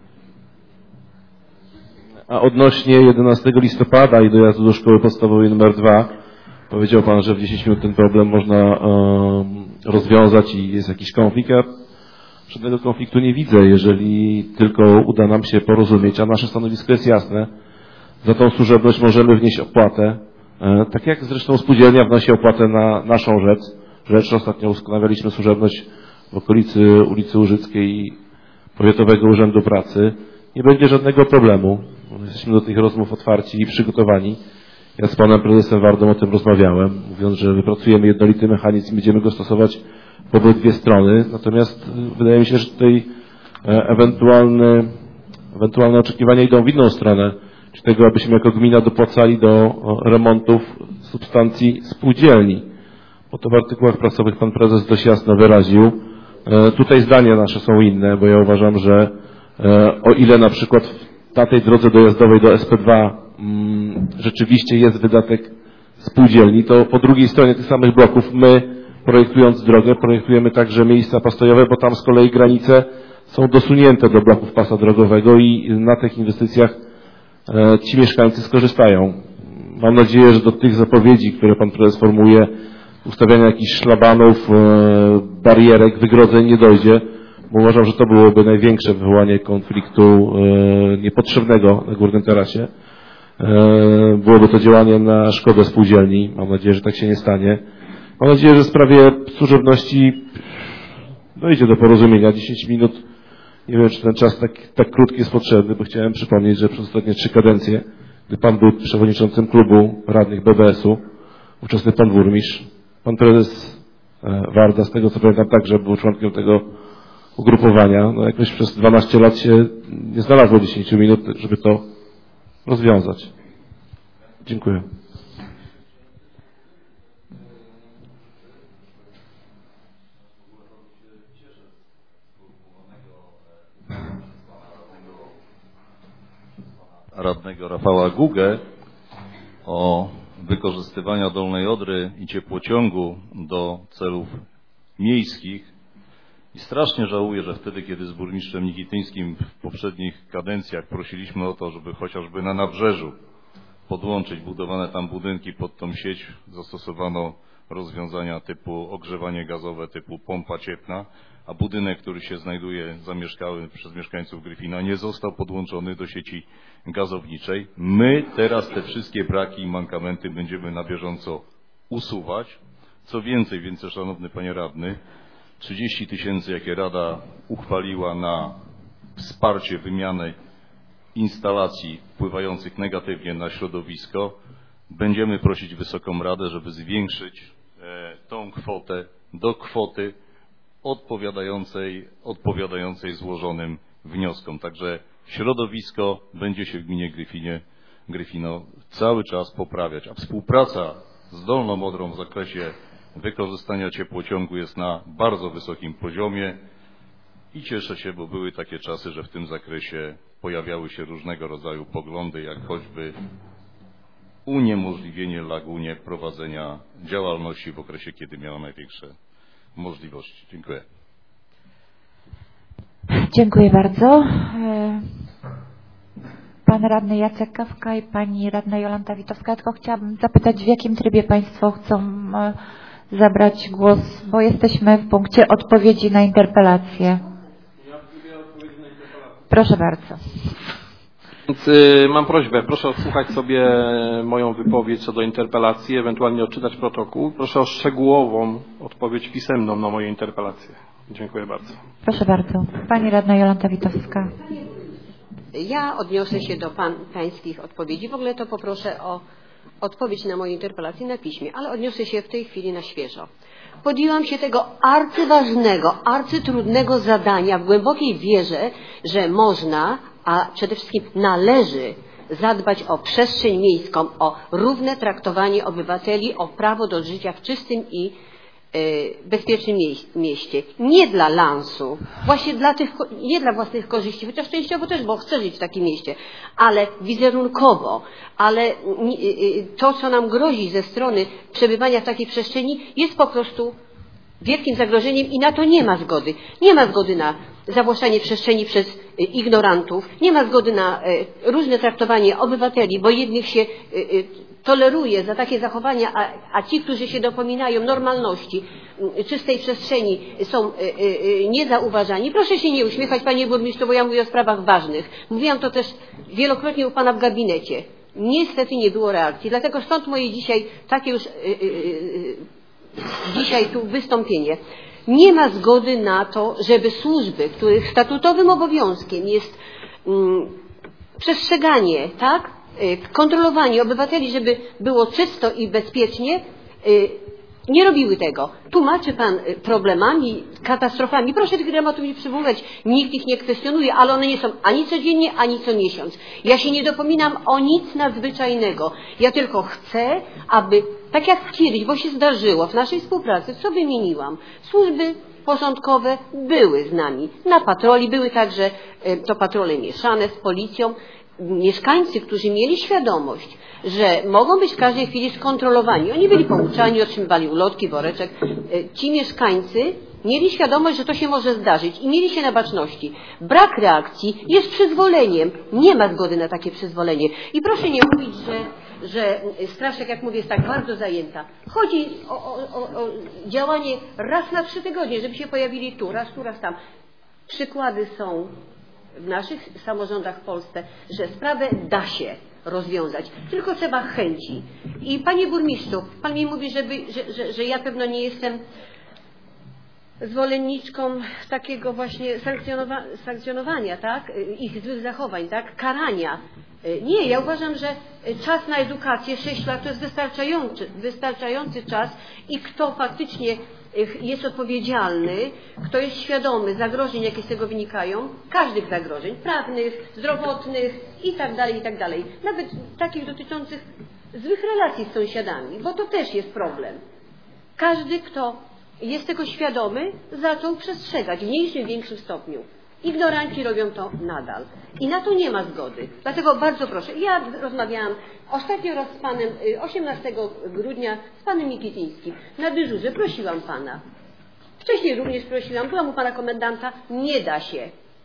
A odnośnie jedenastego listopada i dojazdu do szkoły podstawowej numer dwa, powiedział Pan, że w dziesięć minut ten problem można rozwiązać i jest jakiś konflikt. Ja żadnego konfliktu nie widzę, jeżeli tylko uda nam się porozumieć, a nasze stanowisko jest jasne. Za tą służebność możemy wnieść opłatę. Tak jak zresztą spółdzielnia wnosi opłatę na naszą rzecz. Rzecz ostatnio ustanawialiśmy służebność w okolicy ulicy Łużyckiej i Powiatowego Urzędu Pracy. Nie będzie żadnego problemu. Jesteśmy do tych rozmów otwarci i przygotowani. Ja z Panem Prezesem Wardą o tym rozmawiałem, mówiąc, że wypracujemy jednolity mechanizm i będziemy go stosować w obydwie strony. Natomiast wydaje mi się, że tutaj ewentualne, ewentualne oczekiwania idą w inną stronę. Czy tego, abyśmy jako gmina dopłacali do remontów substancji spółdzielni. Bo to w artykułach prasowych Pan Prezes dość jasno wyraził. Tutaj zdania nasze są inne, bo ja uważam, że o ile na przykład na tej drodze dojazdowej do S P dwa rzeczywiście jest wydatek spółdzielni, to po drugiej stronie tych samych bloków my, projektując drogę, projektujemy także miejsca postojowe, bo tam z kolei granice są dosunięte do bloków pasa drogowego i na tych inwestycjach ci mieszkańcy skorzystają. Mam nadzieję, że do tych zapowiedzi, które pan prezes formułuje, ustawiania jakichś szlabanów, barierek, wygrodzeń nie dojdzie, bo uważam, że to byłoby największe wywołanie konfliktu niepotrzebnego na Górnym Tarasie. Byłoby to działanie na szkodę spółdzielni. Mam nadzieję, że tak się nie stanie. Mam nadzieję, że w sprawie służebności dojdzie do porozumienia. dziesięć minut, nie wiem, czy ten czas tak, tak krótki jest potrzebny, bo chciałem przypomnieć, że przez ostatnie trzy kadencje, gdy pan był przewodniczącym klubu radnych B B S-u, ówczesny pan burmistrz, pan prezes Warda, z tego co pamiętam, także był członkiem tego ugrupowania. No jakoś przez dwanaście lat się nie znalazło dziesięć minut, żeby to rozwiązać. Dziękuję. Radnego Rafała Gugę o wykorzystywania Dolnej Odry i ciepłociągu do celów miejskich i strasznie żałuję, że wtedy, kiedy z burmistrzem Nikityńskim w poprzednich kadencjach prosiliśmy o to, żeby chociażby na Nabrzeżu podłączyć budowane tam budynki pod tą sieć, zastosowano rozwiązania typu ogrzewanie gazowe, typu pompa cieplna, a budynek, który się znajduje zamieszkały przez mieszkańców Gryfina, nie został podłączony do sieci gazowniczej. My teraz te wszystkie braki i mankamenty będziemy na bieżąco usuwać. Co więcej, więcej, szanowny panie radny, trzydzieści tysięcy, jakie Rada uchwaliła na wsparcie wymiany instalacji wpływających negatywnie na środowisko, będziemy prosić Wysoką Radę, żeby zwiększyć e, tą kwotę do kwoty odpowiadającej, odpowiadającej złożonym wnioskom. Także środowisko będzie się w gminie Gryfinie, Gryfino cały czas poprawiać, a współpraca z Dolną Odrą w zakresie wykorzystania ciepłociągu jest na bardzo wysokim poziomie i cieszę się, bo były takie czasy, że w tym zakresie pojawiały się różnego rodzaju poglądy, jak choćby uniemożliwienie Lagunie prowadzenia działalności w okresie, kiedy miała największe możliwości. Dziękuję. Dziękuję bardzo. Pan radny Jacek Kawka i pani radna Jolanta Witowska. Tylko chciałabym zapytać, w jakim trybie państwo chcą zabrać głos, bo jesteśmy w punkcie odpowiedzi na interpelację. Proszę bardzo. Więc y, mam prośbę, proszę odsłuchać sobie moją wypowiedź co do interpelacji, ewentualnie odczytać protokół. Proszę o szczegółową odpowiedź pisemną na moje interpelacje. Dziękuję bardzo. Proszę bardzo. Pani radna Jolanta Witowska. Ja odniosę się do pan, pańskich odpowiedzi. W ogóle to poproszę o odpowiedź na moje interpelacje na piśmie, ale odniosę się w tej chwili na świeżo. Podjęłam się tego arcyważnego, arcytrudnego zadania w głębokiej wierze, że można, a przede wszystkim należy zadbać o przestrzeń miejską, o równe traktowanie obywateli, o prawo do życia w czystym i bezpiecznym mieście. Nie dla lansu, właśnie dla tych, nie dla własnych korzyści, chociaż częściowo też, bo chcę żyć w takim mieście, ale wizerunkowo, ale to, co nam grozi ze strony przebywania w takiej przestrzeni, jest po prostu wielkim zagrożeniem i na to nie ma zgody. Nie ma zgody na zawłaszczanie przestrzeni przez ignorantów, nie ma zgody na różne traktowanie obywateli, bo jednych się toleruje za takie zachowania, a, a ci, którzy się dopominają normalności, czystej przestrzeni, są niezauważani. Proszę się nie uśmiechać, panie burmistrzu, bo ja mówię o sprawach ważnych. Mówiłam to też wielokrotnie u pana w gabinecie. Niestety nie było reakcji, dlatego stąd moje dzisiaj takie już dzisiaj tu wystąpienie. Nie ma zgody na to, żeby służby, których statutowym obowiązkiem jest mm, przestrzeganie, tak, kontrolowanie obywateli, żeby było czysto i bezpiecznie, nie robiły tego. Tłumaczy pan problemami, katastrofami. Proszę tych dramatów nie przywoływać. Nikt ich nie kwestionuje, ale one nie są ani codziennie, ani co miesiąc. Ja się nie dopominam o nic nadzwyczajnego. Ja tylko chcę, aby, tak jak kiedyś, bo się zdarzyło w naszej współpracy, co wymieniłam, służby porządkowe były z nami. Na patroli były także to patrole mieszane z policją. Mieszkańcy, którzy mieli świadomość, że mogą być w każdej chwili skontrolowani. Oni byli pouczani, otrzymywali ulotki, woreczek. Ci mieszkańcy Mieli świadomość, że to się może zdarzyć i mieli się na baczności. Brak reakcji jest przyzwoleniem. Nie ma zgody na takie przyzwolenie. I proszę nie mówić, że, że Straszek, jak mówię, jest tak bardzo zajęta. Chodzi o, o, o, o działanie raz na trzy tygodnie, żeby się pojawili tu, raz tu, raz tam. Przykłady są w naszych samorządach w Polsce, że sprawę da się rozwiązać. Tylko trzeba chęci. I panie burmistrzu, pan mi mówi, żeby, że, że, że ja pewno nie jestem zwolenniczką takiego właśnie sankcjonowa sankcjonowania, tak? Ich złych zachowań, tak? Karania. Nie, ja uważam, że czas na edukację, sześć lat to jest wystarczający, wystarczający czas i kto faktycznie jest odpowiedzialny, kto jest świadomy zagrożeń, jakie z tego wynikają, każdych zagrożeń, prawnych, zdrowotnych i tak dalej, i tak dalej. Nawet takich dotyczących złych relacji z sąsiadami, bo to też jest problem. Każdy, kto jest tego świadomy, zaczął przestrzegać w mniejszym, większym stopniu. Ignoranci robią to nadal. I na to nie ma zgody. Dlatego bardzo proszę. Ja rozmawiałam ostatnio raz z panem, osiemnastego grudnia, z panem Mikityńskim. Na dyżurze prosiłam pana. Wcześniej również prosiłam, byłam u pana komendanta. Nie da się.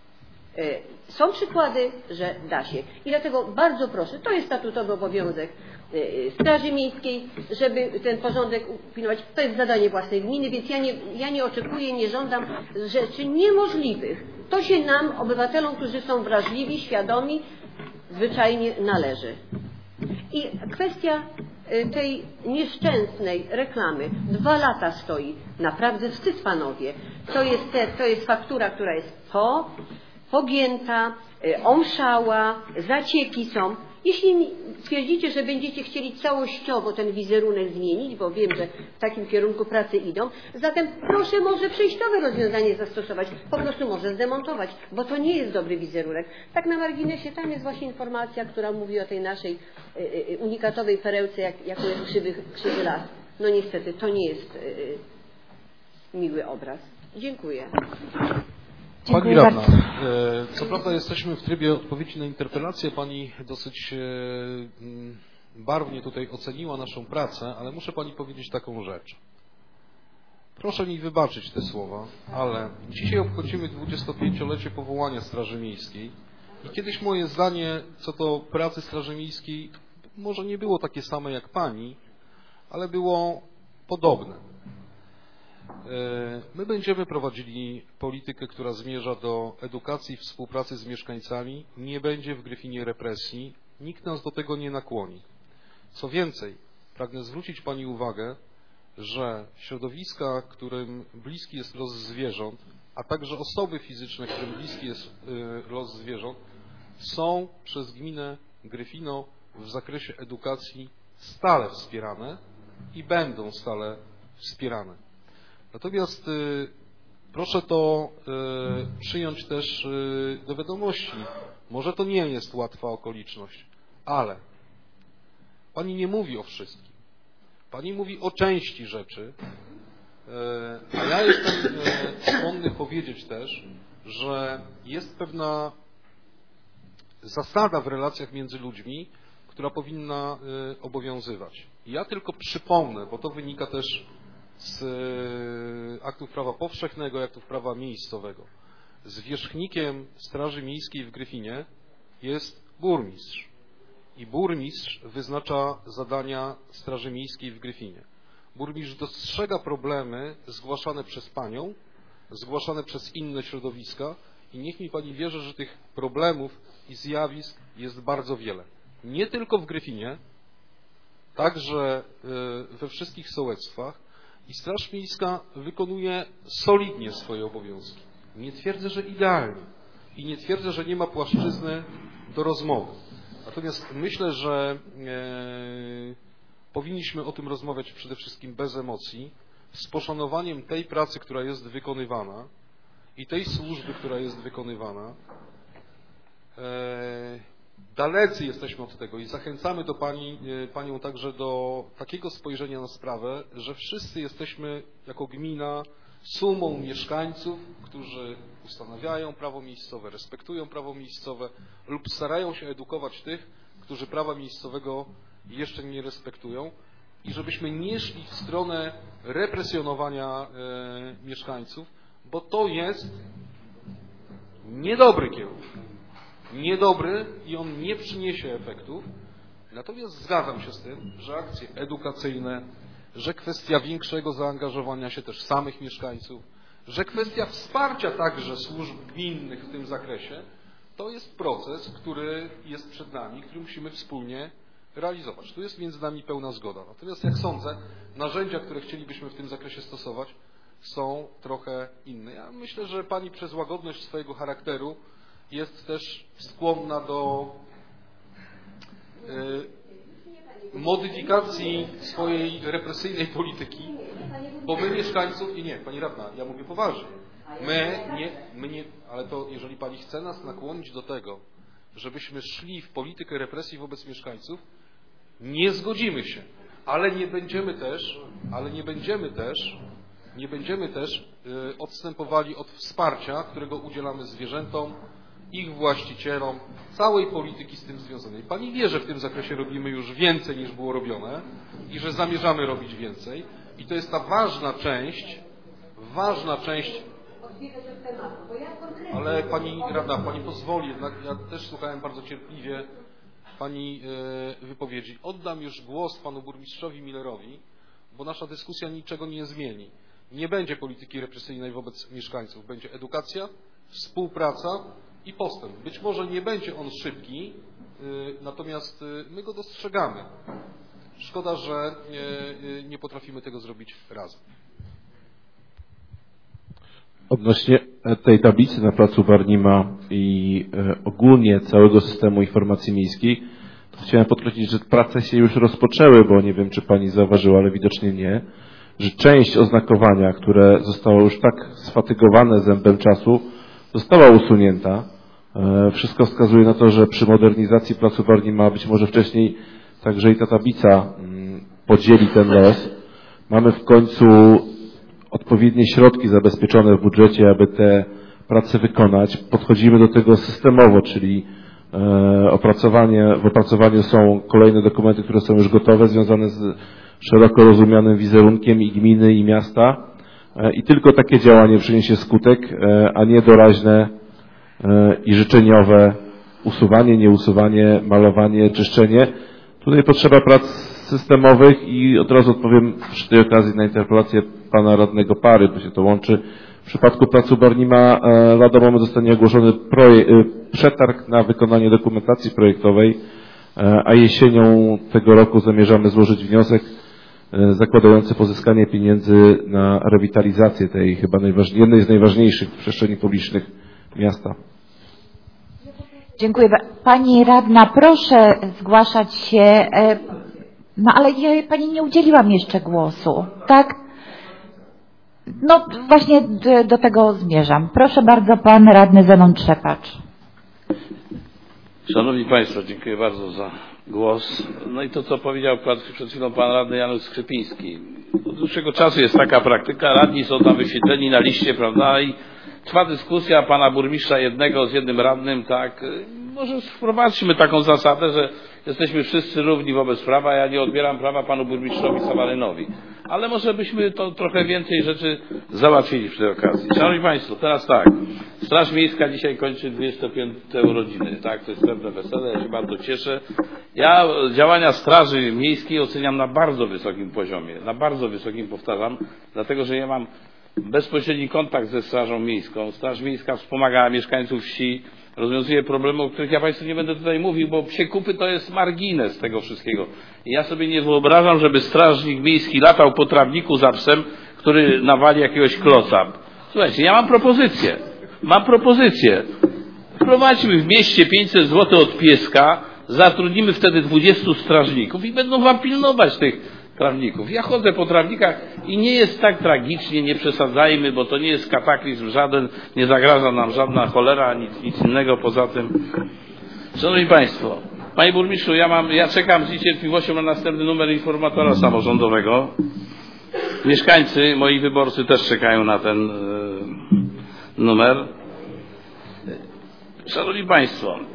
Są przykłady, że da się. I dlatego bardzo proszę, to jest statutowy obowiązek Straży Miejskiej, żeby ten porządek pilnować. To jest zadanie własnej gminy, więc ja nie, ja nie oczekuję, nie żądam rzeczy niemożliwych. To się nam, obywatelom, którzy są wrażliwi, świadomi, zwyczajnie należy. I kwestia tej nieszczęsnej reklamy. Dwa lata stoi. Naprawdę wstyd, panowie. To jest, te, to jest faktura, która jest po, pogięta, omszała, zacieki są. Jeśli twierdzicie, że będziecie chcieli całościowo ten wizerunek zmienić, bo wiem, że w takim kierunku pracy idą, zatem proszę może przejściowe rozwiązanie zastosować, po prostu może zdemontować, bo to nie jest dobry wizerunek. Tak na marginesie, tam jest właśnie informacja, która mówi o tej naszej y, y, unikatowej perełce, jak, jaką jest krzywy, krzywy las. No niestety, to nie jest y, miły obraz. Dziękuję. Pani radna, co prawda jesteśmy w trybie odpowiedzi na interpelację. Pani dosyć barwnie tutaj oceniła naszą pracę, ale muszę pani powiedzieć taką rzecz. Proszę mi wybaczyć te słowa, ale dzisiaj obchodzimy dwudziestopięciolecie powołania Straży Miejskiej i kiedyś moje zdanie co do pracy Straży Miejskiej może nie było takie same jak pani, ale było podobne. My będziemy prowadzili politykę, która zmierza do edukacji, współpracy z mieszkańcami. Nie będzie w Gryfinie represji. Nikt nas do tego nie nakłoni. Co więcej, pragnę zwrócić pani uwagę, że środowiska, którym bliski jest los zwierząt, a także osoby fizyczne, którym bliski jest los zwierząt, są przez gminę Gryfino w zakresie edukacji stale wspierane i będą stale wspierane. Natomiast y, proszę to y, przyjąć też y, do wiadomości. Może to nie jest łatwa okoliczność, ale pani nie mówi o wszystkim. Pani mówi o części rzeczy, y, a ja jestem y, skłonny powiedzieć też, że jest pewna zasada w relacjach między ludźmi, która powinna y, obowiązywać. Ja tylko przypomnę, bo to wynika też z aktów prawa powszechnego, aktów prawa miejscowego. Zwierzchnikiem Straży Miejskiej w Gryfinie jest burmistrz. I burmistrz wyznacza zadania Straży Miejskiej w Gryfinie. Burmistrz dostrzega problemy zgłaszane przez panią, zgłaszane przez inne środowiska i niech mi pani wierzy, że tych problemów i zjawisk jest bardzo wiele. Nie tylko w Gryfinie, także we wszystkich sołectwach. I Straż Miejska wykonuje solidnie swoje obowiązki. Nie twierdzę, że idealnie i nie twierdzę, że nie ma płaszczyzny do rozmowy. Natomiast myślę, że e, powinniśmy o tym rozmawiać przede wszystkim bez emocji, z poszanowaniem tej pracy, która jest wykonywana i tej służby, która jest wykonywana. E, Dalecy jesteśmy od tego i zachęcamy do pani, Panią także do takiego spojrzenia na sprawę, że wszyscy jesteśmy jako gmina sumą mieszkańców, którzy ustanawiają prawo miejscowe, respektują prawo miejscowe lub starają się edukować tych, którzy prawa miejscowego jeszcze nie respektują i żebyśmy nie szli w stronę represjonowania e, mieszkańców, bo to jest niedobry kierunek. Niedobry i on nie przyniesie efektów. Natomiast zgadzam się z tym, że akcje edukacyjne, że kwestia większego zaangażowania się też samych mieszkańców, że kwestia wsparcia także służb gminnych w tym zakresie, to jest proces, który jest przed nami, który musimy wspólnie realizować. Tu jest między nami pełna zgoda. Natomiast jak sądzę, narzędzia, które chcielibyśmy w tym zakresie stosować, są trochę inne. Ja myślę, że Pani przez łagodność swojego charakteru jest też skłonna do y, modyfikacji swojej represyjnej polityki, bo my mieszkańców, i nie, Pani Radna, ja mówię poważnie, my nie, my nie, ale to jeżeli Pani chce nas nakłonić do tego, żebyśmy szli w politykę represji wobec mieszkańców, nie zgodzimy się, ale nie będziemy też, ale nie będziemy też, nie będziemy też y, odstępowali od wsparcia, którego udzielamy zwierzętom, ich właścicielom, całej polityki z tym związanej. Pani wie, że w tym zakresie robimy już więcej niż było robione i że zamierzamy robić więcej i to jest ta ważna część, ważna część, ale Pani Radna, Pani pozwoli, jednak ja też słuchałem bardzo cierpliwie Pani y, wypowiedzi. Oddam już głos Panu Burmistrzowi Millerowi, bo nasza dyskusja niczego nie zmieni. Nie będzie polityki represyjnej wobec mieszkańców. Będzie edukacja, współpraca i postęp. Być może nie będzie on szybki, y, natomiast y, my go dostrzegamy. Szkoda, że y, y, nie potrafimy tego zrobić razem. Odnośnie tej tablicy na placu Barnima i y, ogólnie całego systemu informacji miejskiej, to chciałem podkreślić, że prace się już rozpoczęły, bo nie wiem, czy Pani zauważyła, ale widocznie nie, że część oznakowania, które zostało już tak sfatygowane zębem czasu, została usunięta. Wszystko wskazuje na to, że przy modernizacji placu Barnima być może wcześniej także i ta tablica podzieli ten los. Mamy w końcu odpowiednie środki zabezpieczone w budżecie, aby te prace wykonać. Podchodzimy do tego systemowo, czyli opracowanie, w opracowaniu są kolejne dokumenty, które są już gotowe, związane z szeroko rozumianym wizerunkiem i gminy, i miasta. I tylko takie działanie przyniesie skutek, a nie doraźne i życzeniowe usuwanie, nieusuwanie, malowanie, czyszczenie. Tutaj potrzeba prac systemowych i od razu odpowiem przy tej okazji na interpelację Pana Radnego Pary, bo się to łączy. W przypadku placu Barnima lada moment zostanie ogłoszony projekt, przetarg na wykonanie dokumentacji projektowej, a jesienią tego roku zamierzamy złożyć wniosek zakładający pozyskanie pieniędzy na rewitalizację tej chyba jednej z najważniejszych przestrzeni publicznych miasta. Dziękuję. Pani Radna, proszę zgłaszać się, no ale ja Pani nie udzieliłam jeszcze głosu, tak? No właśnie do, do tego zmierzam. Proszę bardzo, Pan Radny Zenon Trzepacz. Szanowni Państwo, dziękuję bardzo za głos. No i to, co powiedział przed chwilą Pan Radny Janusz Skrzypiński. Od dłuższego czasu jest taka praktyka, radni są tam wyświetleni na liście, prawda, i trwa dyskusja Pana Burmistrza jednego z jednym radnym, tak. Może wprowadźmy taką zasadę, że jesteśmy wszyscy równi wobec prawa. Ja nie odbieram prawa Panu Burmistrzowi Samarynowi. Ale może byśmy to trochę więcej rzeczy załatwili przy tej okazji. Szanowni Państwo, teraz tak. Straż Miejska dzisiaj kończy dwudzieste piąte urodziny. Tak, to jest pewne wesele, ja się bardzo cieszę. Ja działania Straży Miejskiej oceniam na bardzo wysokim poziomie. Na bardzo wysokim, powtarzam, dlatego że ja mam bezpośredni kontakt ze Strażą Miejską. Straż Miejska wspomagała mieszkańców wsi, rozwiązuje problemy, o których ja Państwu nie będę tutaj mówił, bo psie kupy to jest margines tego wszystkiego. I ja sobie nie wyobrażam, żeby strażnik miejski latał po trawniku za psem, który nawali jakiegoś kloca. Słuchajcie, ja mam propozycję. Mam propozycję. Wprowadźmy w mieście pięćset złotych od pieska, zatrudnimy wtedy dwudziestu strażników i będą wam pilnować tych trawników. Ja chodzę po trawnikach i nie jest tak tragicznie, nie przesadzajmy, bo to nie jest kataklizm żaden, nie zagraża nam żadna cholera, nic, nic innego poza tym. Szanowni Państwo, Panie Burmistrzu, ja, mam, ja czekam z niecierpliwością na następny numer informatora samorządowego. Mieszkańcy, moi wyborcy też czekają na ten e, numer. Szanowni Państwo,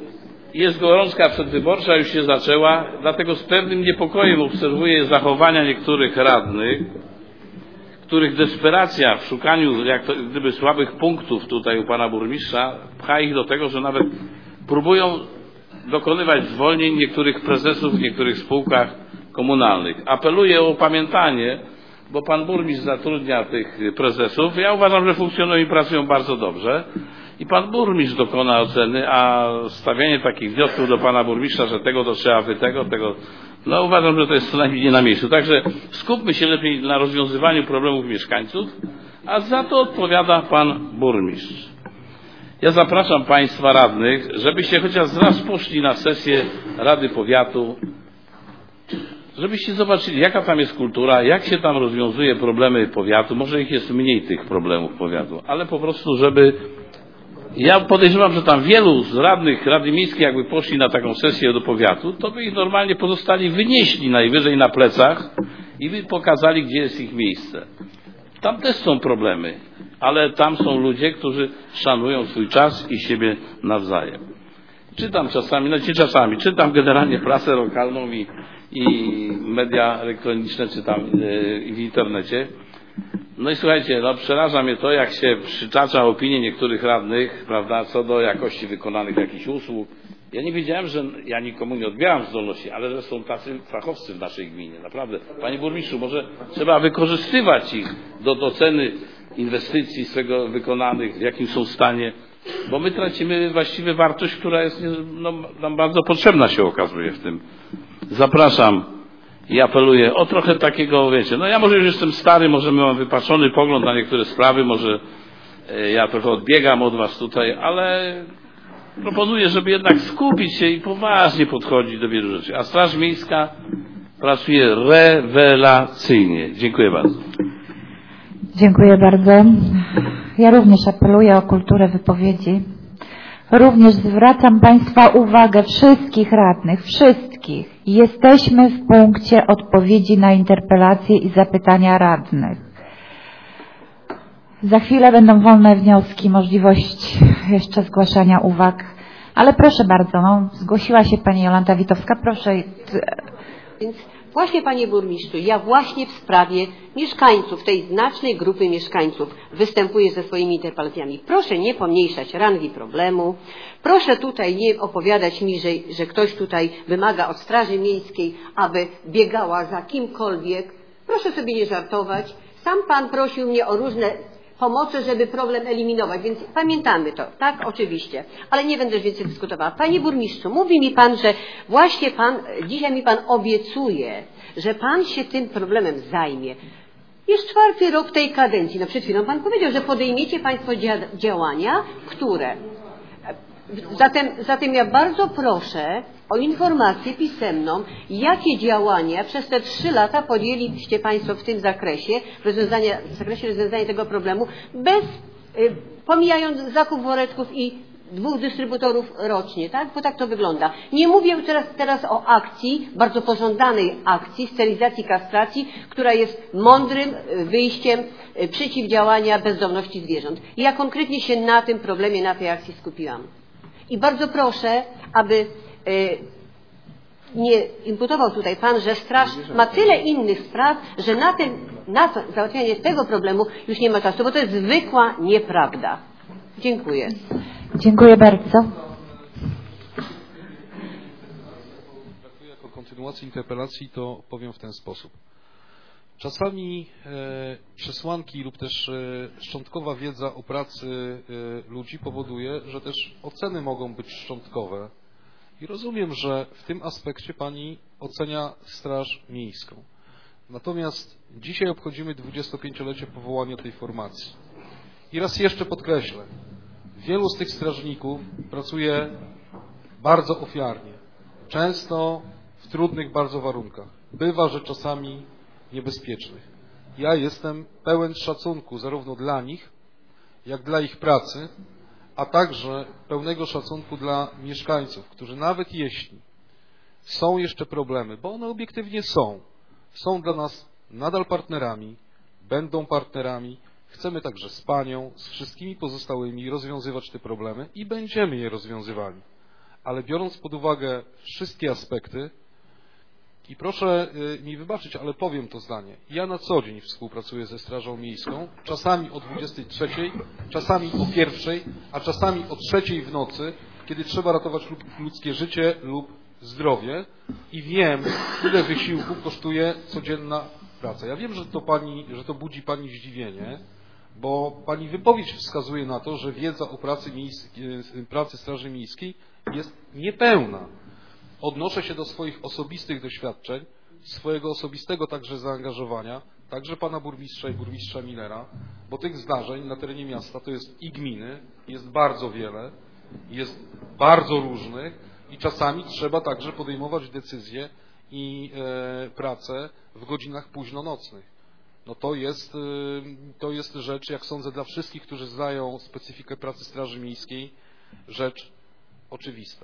Jest gorączka przedwyborcza, już się zaczęła, dlatego z pewnym niepokojem obserwuję zachowania niektórych radnych, których desperacja w szukaniu jak to, gdyby słabych punktów tutaj u pana burmistrza pcha ich do tego, że nawet próbują dokonywać zwolnień niektórych prezesów w niektórych spółkach komunalnych. Apeluję o opamiętanie, bo pan burmistrz zatrudnia tych prezesów. Ja uważam, że funkcjonują i pracują bardzo dobrze. I pan burmistrz dokona oceny, a stawianie takich wniosków do pana burmistrza, że tego to trzeba wy tego, tego, no uważam, że to jest co najmniej nie na miejscu. Także skupmy się lepiej na rozwiązywaniu problemów mieszkańców, a za to odpowiada pan burmistrz. Ja zapraszam państwa radnych, żebyście chociaż raz poszli na sesję Rady Powiatu, żebyście zobaczyli, jaka tam jest kultura, jak się tam rozwiązuje problemy powiatu. Może ich jest mniej, tych problemów powiatu, ale po prostu, żeby... Ja podejrzewam, że tam wielu z radnych Rady Miejskiej, jakby poszli na taką sesję do powiatu, to by ich normalnie pozostali wynieśli najwyżej na plecach i by pokazali, gdzie jest ich miejsce. Tam też są problemy, ale tam są ludzie, którzy szanują swój czas i siebie nawzajem. Czytam czasami, no nie czasami, czytam generalnie prasę lokalną i, i media elektroniczne, czytam yy, w internecie. No i słuchajcie, no przeraża mnie to, jak się przyczacza opinię niektórych radnych, prawda, co do jakości wykonanych jakichś usług. Ja nie wiedziałem, że ja nikomu nie odbieram zdolności, ale że są tacy fachowcy w naszej gminie, naprawdę. Panie burmistrzu, może trzeba wykorzystywać ich do oceny inwestycji swego wykonanych, w jakim są stanie, bo my tracimy właściwie wartość, która jest no, nam bardzo potrzebna się okazuje w tym. Zapraszam i apeluję o trochę takiego, wiecie, no ja może już jestem stary, może mam wypaczony pogląd na niektóre sprawy, może ja trochę odbiegam od was tutaj, ale proponuję, żeby jednak skupić się i poważnie podchodzić do wielu rzeczy. A Straż Miejska pracuje rewelacyjnie. Dziękuję bardzo. Dziękuję bardzo. Ja również apeluję o kulturę wypowiedzi. Również zwracam państwa uwagę, wszystkich radnych, wszystkich. Jesteśmy w punkcie odpowiedzi na interpelacje i zapytania radnych. Za chwilę będą wolne wnioski, możliwość jeszcze zgłaszania uwag. Ale proszę bardzo, no, zgłosiła się pani Jolanta Witowska, proszę. Więc właśnie panie burmistrzu, ja właśnie w sprawie mieszkańców, tej znacznej grupy mieszkańców występuję ze swoimi interpelacjami. Proszę nie pomniejszać rangi problemu. Proszę tutaj nie opowiadać mi, że, że ktoś tutaj wymaga od Straży Miejskiej, aby biegała za kimkolwiek. Proszę sobie nie żartować. Sam pan prosił mnie o różne pomocy, żeby problem eliminować, więc pamiętamy to, tak? Oczywiście. Ale nie będę więcej dyskutowała. Panie burmistrzu, mówi mi pan, że właśnie pan, dzisiaj mi pan obiecuje, że pan się tym problemem zajmie. Jest czwarty rok tej kadencji. No przed chwilą pan powiedział, że podejmiecie państwo dzia- działania, które... Zatem, zatem ja bardzo proszę o informację pisemną, jakie działania przez te trzy lata podjęliście państwo w tym zakresie, rozwiązania, w zakresie rozwiązania tego problemu, bez, y, pomijając zakup woreczków i dwóch dystrybutorów rocznie, tak? Bo tak to wygląda. Nie mówię teraz, teraz o akcji, bardzo pożądanej akcji sterylizacji, kastracji, która jest mądrym wyjściem przeciwdziałania bezdomności zwierząt. I ja konkretnie się na tym problemie, na tej akcji skupiłam. I bardzo proszę, aby y, nie imputował tutaj pan, że straż ma tyle innych spraw, że na, tym, na to, załatwianie tego problemu już nie ma czasu, bo to jest zwykła nieprawda. Dziękuję. Dziękuję bardzo. Jako kontynuacji interpelacji to powiem w ten sposób. Czasami e, przesłanki lub też e, szczątkowa wiedza o pracy e, ludzi powoduje, że też oceny mogą być szczątkowe. I rozumiem, że w tym aspekcie pani ocenia Straż Miejską. Natomiast dzisiaj obchodzimy dwudziestopięciolecie powołania tej formacji. I raz jeszcze podkreślę, wielu z tych strażników pracuje bardzo ofiarnie, często w trudnych bardzo warunkach. Bywa, że czasami niebezpiecznych. Ja jestem pełen szacunku zarówno dla nich, jak dla ich pracy, a także pełnego szacunku dla mieszkańców, którzy nawet jeśli są jeszcze problemy, bo one obiektywnie są, są dla nas nadal partnerami, będą partnerami, chcemy także z panią, z wszystkimi pozostałymi rozwiązywać te problemy i będziemy je rozwiązywali. ale biorąc pod uwagę wszystkie aspekty, i proszę mi wybaczyć, ale powiem to zdanie. Ja na co dzień współpracuję ze Strażą Miejską, czasami o dwudziestej trzeciej, czasami o pierwszej, a czasami o trzeciej w nocy, kiedy trzeba ratować ludzkie życie lub zdrowie i wiem, ile wysiłku kosztuje codzienna praca. Ja wiem, że to pani, że to budzi pani zdziwienie, bo pani wypowiedź wskazuje na to, że wiedza o pracy, miejskiej, pracy Straży Miejskiej jest niepełna. Odnoszę się do swoich osobistych doświadczeń, swojego osobistego także zaangażowania, także pana burmistrza i burmistrza Millera, bo tych zdarzeń na terenie miasta to jest i gminy, jest bardzo wiele, jest bardzo różnych i czasami trzeba także podejmować decyzje i e, pracę w godzinach późnonocnych. No to jest, to jest rzecz, jak sądzę, dla wszystkich, którzy znają specyfikę pracy Straży Miejskiej, rzecz oczywista.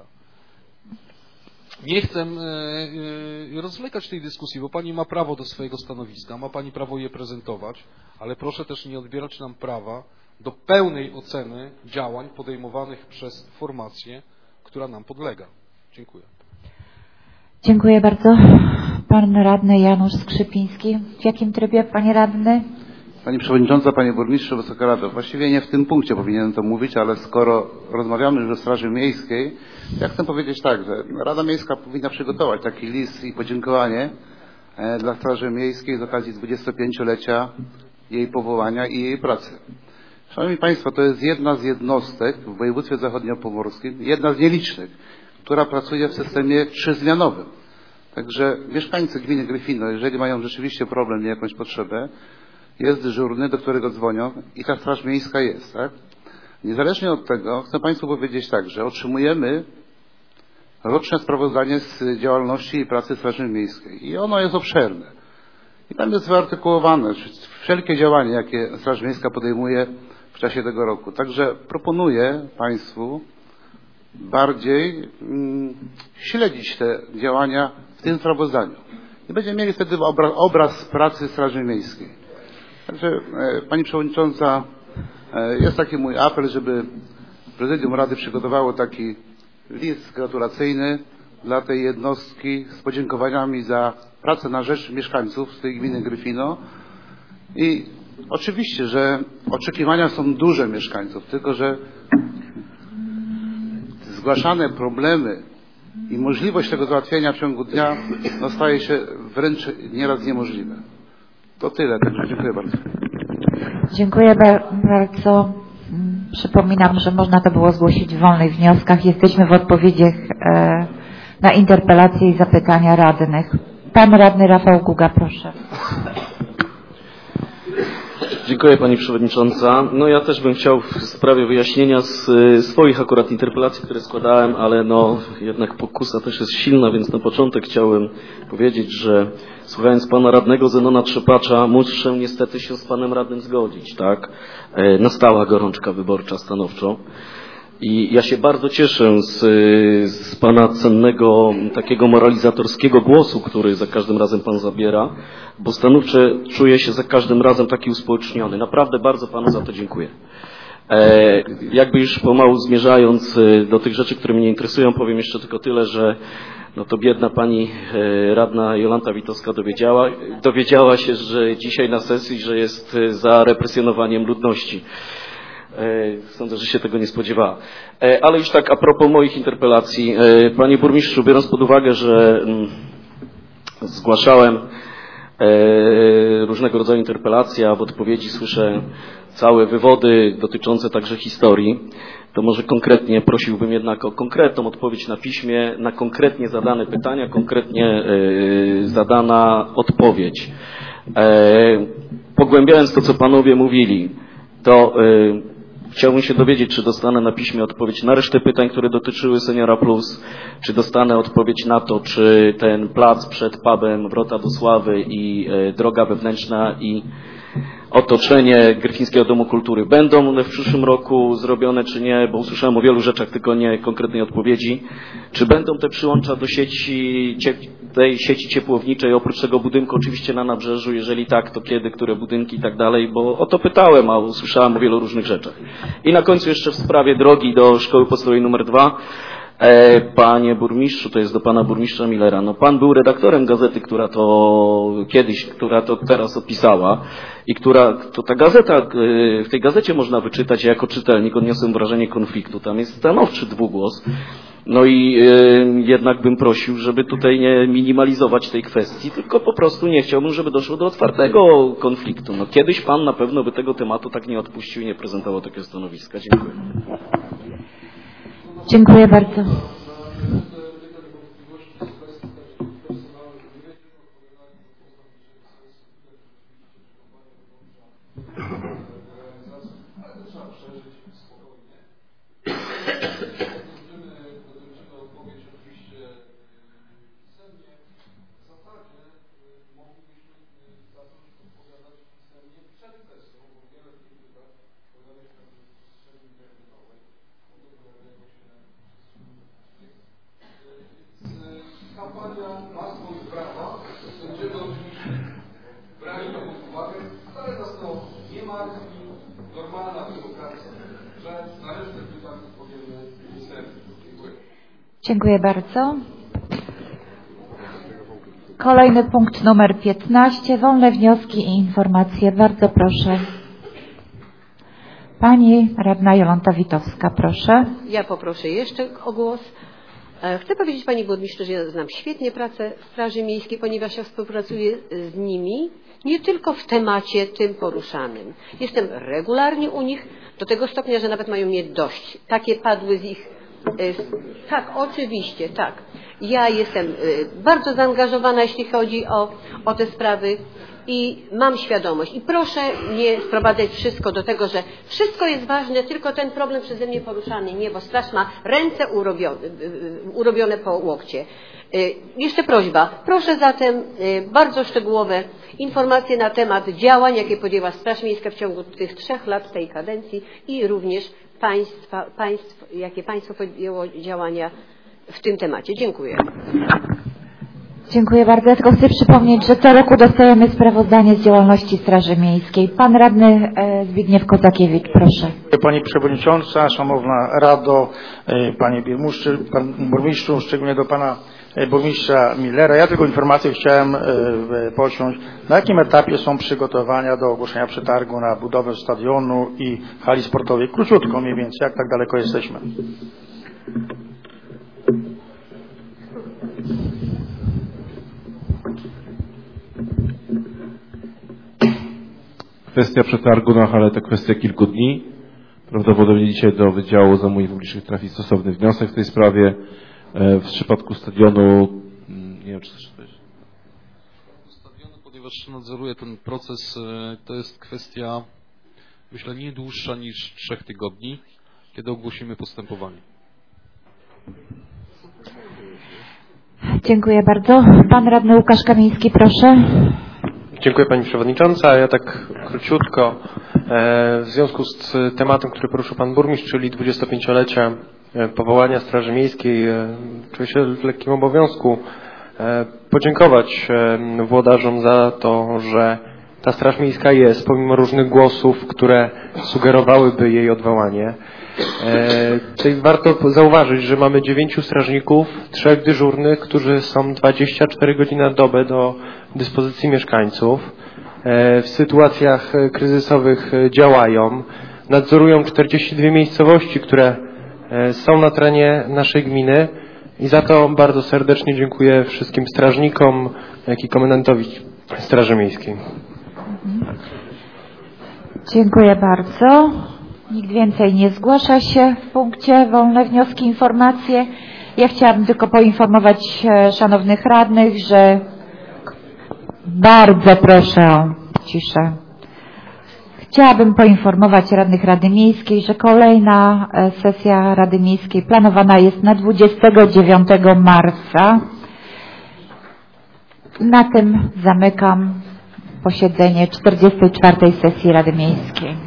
Nie chcę rozwlekać tej dyskusji, bo pani ma prawo do swojego stanowiska, ma pani prawo je prezentować, ale proszę też nie odbierać nam prawa do pełnej oceny działań podejmowanych przez formację, która nam podlega. Dziękuję. Dziękuję bardzo. Pan radny Janusz Skrzypiński. W jakim trybie, panie radny? Pani Przewodnicząca, Panie Burmistrzu, Wysoka Rado. Właściwie nie w tym punkcie powinienem to mówić, ale skoro rozmawiamy już o Straży Miejskiej, ja chcę powiedzieć tak, że Rada Miejska powinna przygotować taki list i podziękowanie dla Straży Miejskiej z okazji dwudziestopięciolecia jej powołania i jej pracy. Szanowni Państwo, to jest jedna z jednostek w województwie zachodniopomorskim, jedna z nielicznych, która pracuje w systemie trzyzmianowym. Także mieszkańcy gminy Gryfino, jeżeli mają rzeczywiście problem i jakąś potrzebę, jest dyżurny, do którego dzwonią i ta Straż Miejska jest, tak? Niezależnie od tego chcę Państwu powiedzieć tak, że otrzymujemy roczne sprawozdanie z działalności i pracy Straży Miejskiej i ono jest obszerne. I tam jest wyartykułowane wszelkie działania, jakie Straż Miejska podejmuje w czasie tego roku. Także proponuję Państwu bardziej mm, śledzić te działania w tym sprawozdaniu. I będziemy mieli wtedy obraz, obraz pracy Straży Miejskiej. Także e, Pani Przewodnicząca, e, jest taki mój apel, żeby Prezydium Rady przygotowało taki list gratulacyjny dla tej jednostki z podziękowaniami za pracę na rzecz mieszkańców z tej gminy Gryfino. I oczywiście, że oczekiwania są duże mieszkańców, tylko że zgłaszane problemy i możliwość tego załatwienia w ciągu dnia no, staje się wręcz nieraz niemożliwe. To tyle, także dziękuję bardzo. Dziękuję bardzo. Przypominam, że można to było zgłosić w wolnych wnioskach. Jesteśmy w odpowiedziach na interpelacje i zapytania radnych. Pan radny Rafał Guga, proszę. Dziękuję Pani Przewodnicząca. No ja też bym chciał w sprawie wyjaśnienia z swoich akurat interpelacji, które składałem, ale no jednak pokusa też jest silna, więc na początek chciałem powiedzieć, że słuchając Pana radnego Zenona Trzepacza, muszę niestety się z Panem radnym zgodzić, tak? Nastała gorączka wyborcza stanowczo. I ja się bardzo cieszę z, z Pana cennego, takiego moralizatorskiego głosu, który za każdym razem Pan zabiera, bo stanowczo czuję się za każdym razem taki uspołeczniony. Naprawdę bardzo Panu za to dziękuję. E, jakby już pomału zmierzając do tych rzeczy, które mnie interesują, powiem jeszcze tylko tyle, że no to biedna Pani e, radna Jolanta Witowska dowiedziała, dowiedziała się, że dzisiaj na sesji, że jest za represjonowaniem ludności. Sądzę, że się tego nie spodziewała. Ale już tak a propos moich interpelacji. Panie Burmistrzu, biorąc pod uwagę, że zgłaszałem różnego rodzaju interpelacje, a w odpowiedzi słyszę całe wywody dotyczące także historii, to może konkretnie prosiłbym jednak o konkretną odpowiedź na piśmie, na konkretnie zadane pytania, konkretnie zadana odpowiedź. Pogłębiając to, co Panowie mówili, to chciałbym się dowiedzieć, czy dostanę na piśmie odpowiedź na resztę pytań, które dotyczyły Seniora Plus, czy dostanę odpowiedź na to, czy ten plac przed pubem Wrota do Sławy i e, droga wewnętrzna i otoczenie Gryfińskiego Domu Kultury będą one w przyszłym roku zrobione, czy nie, bo usłyszałem o wielu rzeczach, tylko nie konkretnej odpowiedzi. Czy będą te przyłącza do sieci, tej sieci ciepłowniczej, oprócz tego budynku oczywiście na Nabrzeżu, jeżeli tak, to kiedy, które budynki i tak dalej, bo o to pytałem, a usłyszałem o wielu różnych rzeczach. I na końcu jeszcze w sprawie drogi do szkoły podstawowej numer dwa. E, panie burmistrzu, to jest do pana burmistrza Millera. No pan był redaktorem gazety, która to kiedyś, która to teraz opisała i która, to ta gazeta, e, w tej gazecie można wyczytać, ja jako czytelnik odniosłem wrażenie konfliktu. Tam jest stanowczy dwugłos. No i e, jednak bym prosił, żeby tutaj nie minimalizować tej kwestii, tylko po prostu nie chciałbym, żeby doszło do otwartego konfliktu. No kiedyś pan na pewno by tego tematu tak nie odpuścił i nie prezentował takiego stanowiska. Dziękuję. Dziękuję bardzo. Dziękuję bardzo. Kolejny punkt numer piętnaście. Wolne wnioski i informacje. Bardzo proszę. Pani radna Jolanta Witowska, proszę. Ja poproszę jeszcze o głos. Chcę powiedzieć Pani Burmistrzu, że ja znam świetnie pracę Straży Miejskiej, ponieważ ja współpracuję z nimi nie tylko w temacie tym poruszanym. Jestem regularnie u nich do tego stopnia, że nawet mają mnie dość. Takie padły z ich... Tak, oczywiście, tak. Ja jestem bardzo zaangażowana, jeśli chodzi o, o te sprawy i mam świadomość. I proszę nie sprowadzać wszystko do tego, że wszystko jest ważne, tylko ten problem przeze mnie poruszany. Nie, bo straż ma ręce urobione, urobione po łokcie. Jeszcze prośba. Proszę zatem bardzo szczegółowe informacje na temat działań, jakie podjęła Straż Miejska w ciągu tych trzech lat tej kadencji i również państwa, państw, jakie państwo podjęło działania w tym temacie. Dziękuję. Dziękuję bardzo. Ja tylko chcę przypomnieć, że co roku dostajemy sprawozdanie z działalności Straży Miejskiej. Pan radny Zbigniew Kozakiewicz, proszę. Pani Przewodnicząca, Szanowna Rado, Panie Burmistrzu, Pan Burmistrzu, szczególnie do Pana Burmistrza Millera. Ja tylko informację chciałem posiąść, na jakim etapie są przygotowania do ogłoszenia przetargu na budowę stadionu i hali sportowej. Króciutko mniej więcej, jak tak daleko jesteśmy. Kwestia przetargu na halę to kwestia kilku dni. Prawdopodobnie dzisiaj do Wydziału Zamówień Publicznych trafi stosowny wniosek w tej sprawie. W przypadku stadionu, nie wiem, czy coś powiedzieć. Stadionu, ponieważ nadzoruję ten proces, to jest kwestia, myślę, nie dłuższa niż trzech tygodni, kiedy ogłosimy postępowanie. Dziękuję bardzo. Pan radny Łukasz Kamiński, proszę. Dziękuję Pani Przewodnicząca. Ja tak króciutko w związku z tematem, który poruszył Pan Burmistrz, czyli dwudziestopięciolecia powołania Straży Miejskiej, czuję się w lekkim obowiązku podziękować włodarzom za to, że ta Straż Miejska jest, pomimo różnych głosów, które sugerowałyby jej odwołanie. Tutaj warto zauważyć, że mamy dziewięciu strażników, trzech dyżurnych, którzy są dwadzieścia cztery godziny na dobę do dyspozycji mieszkańców. W sytuacjach kryzysowych działają, nadzorują czterdzieści dwie miejscowości, które są na terenie naszej gminy i za to bardzo serdecznie dziękuję wszystkim strażnikom, jak i komendantowi Straży Miejskiej. Dziękuję bardzo. Nikt więcej nie zgłasza się w punkcie wolne wnioski, informacje. Ja chciałabym tylko poinformować szanownych radnych, że bardzo proszę o ciszę. Chciałabym poinformować radnych Rady Miejskiej, że kolejna sesja Rady Miejskiej planowana jest na dwudziestego dziewiątego marca. Na tym zamykam posiedzenie czterdziestej czwartej sesji Rady Miejskiej.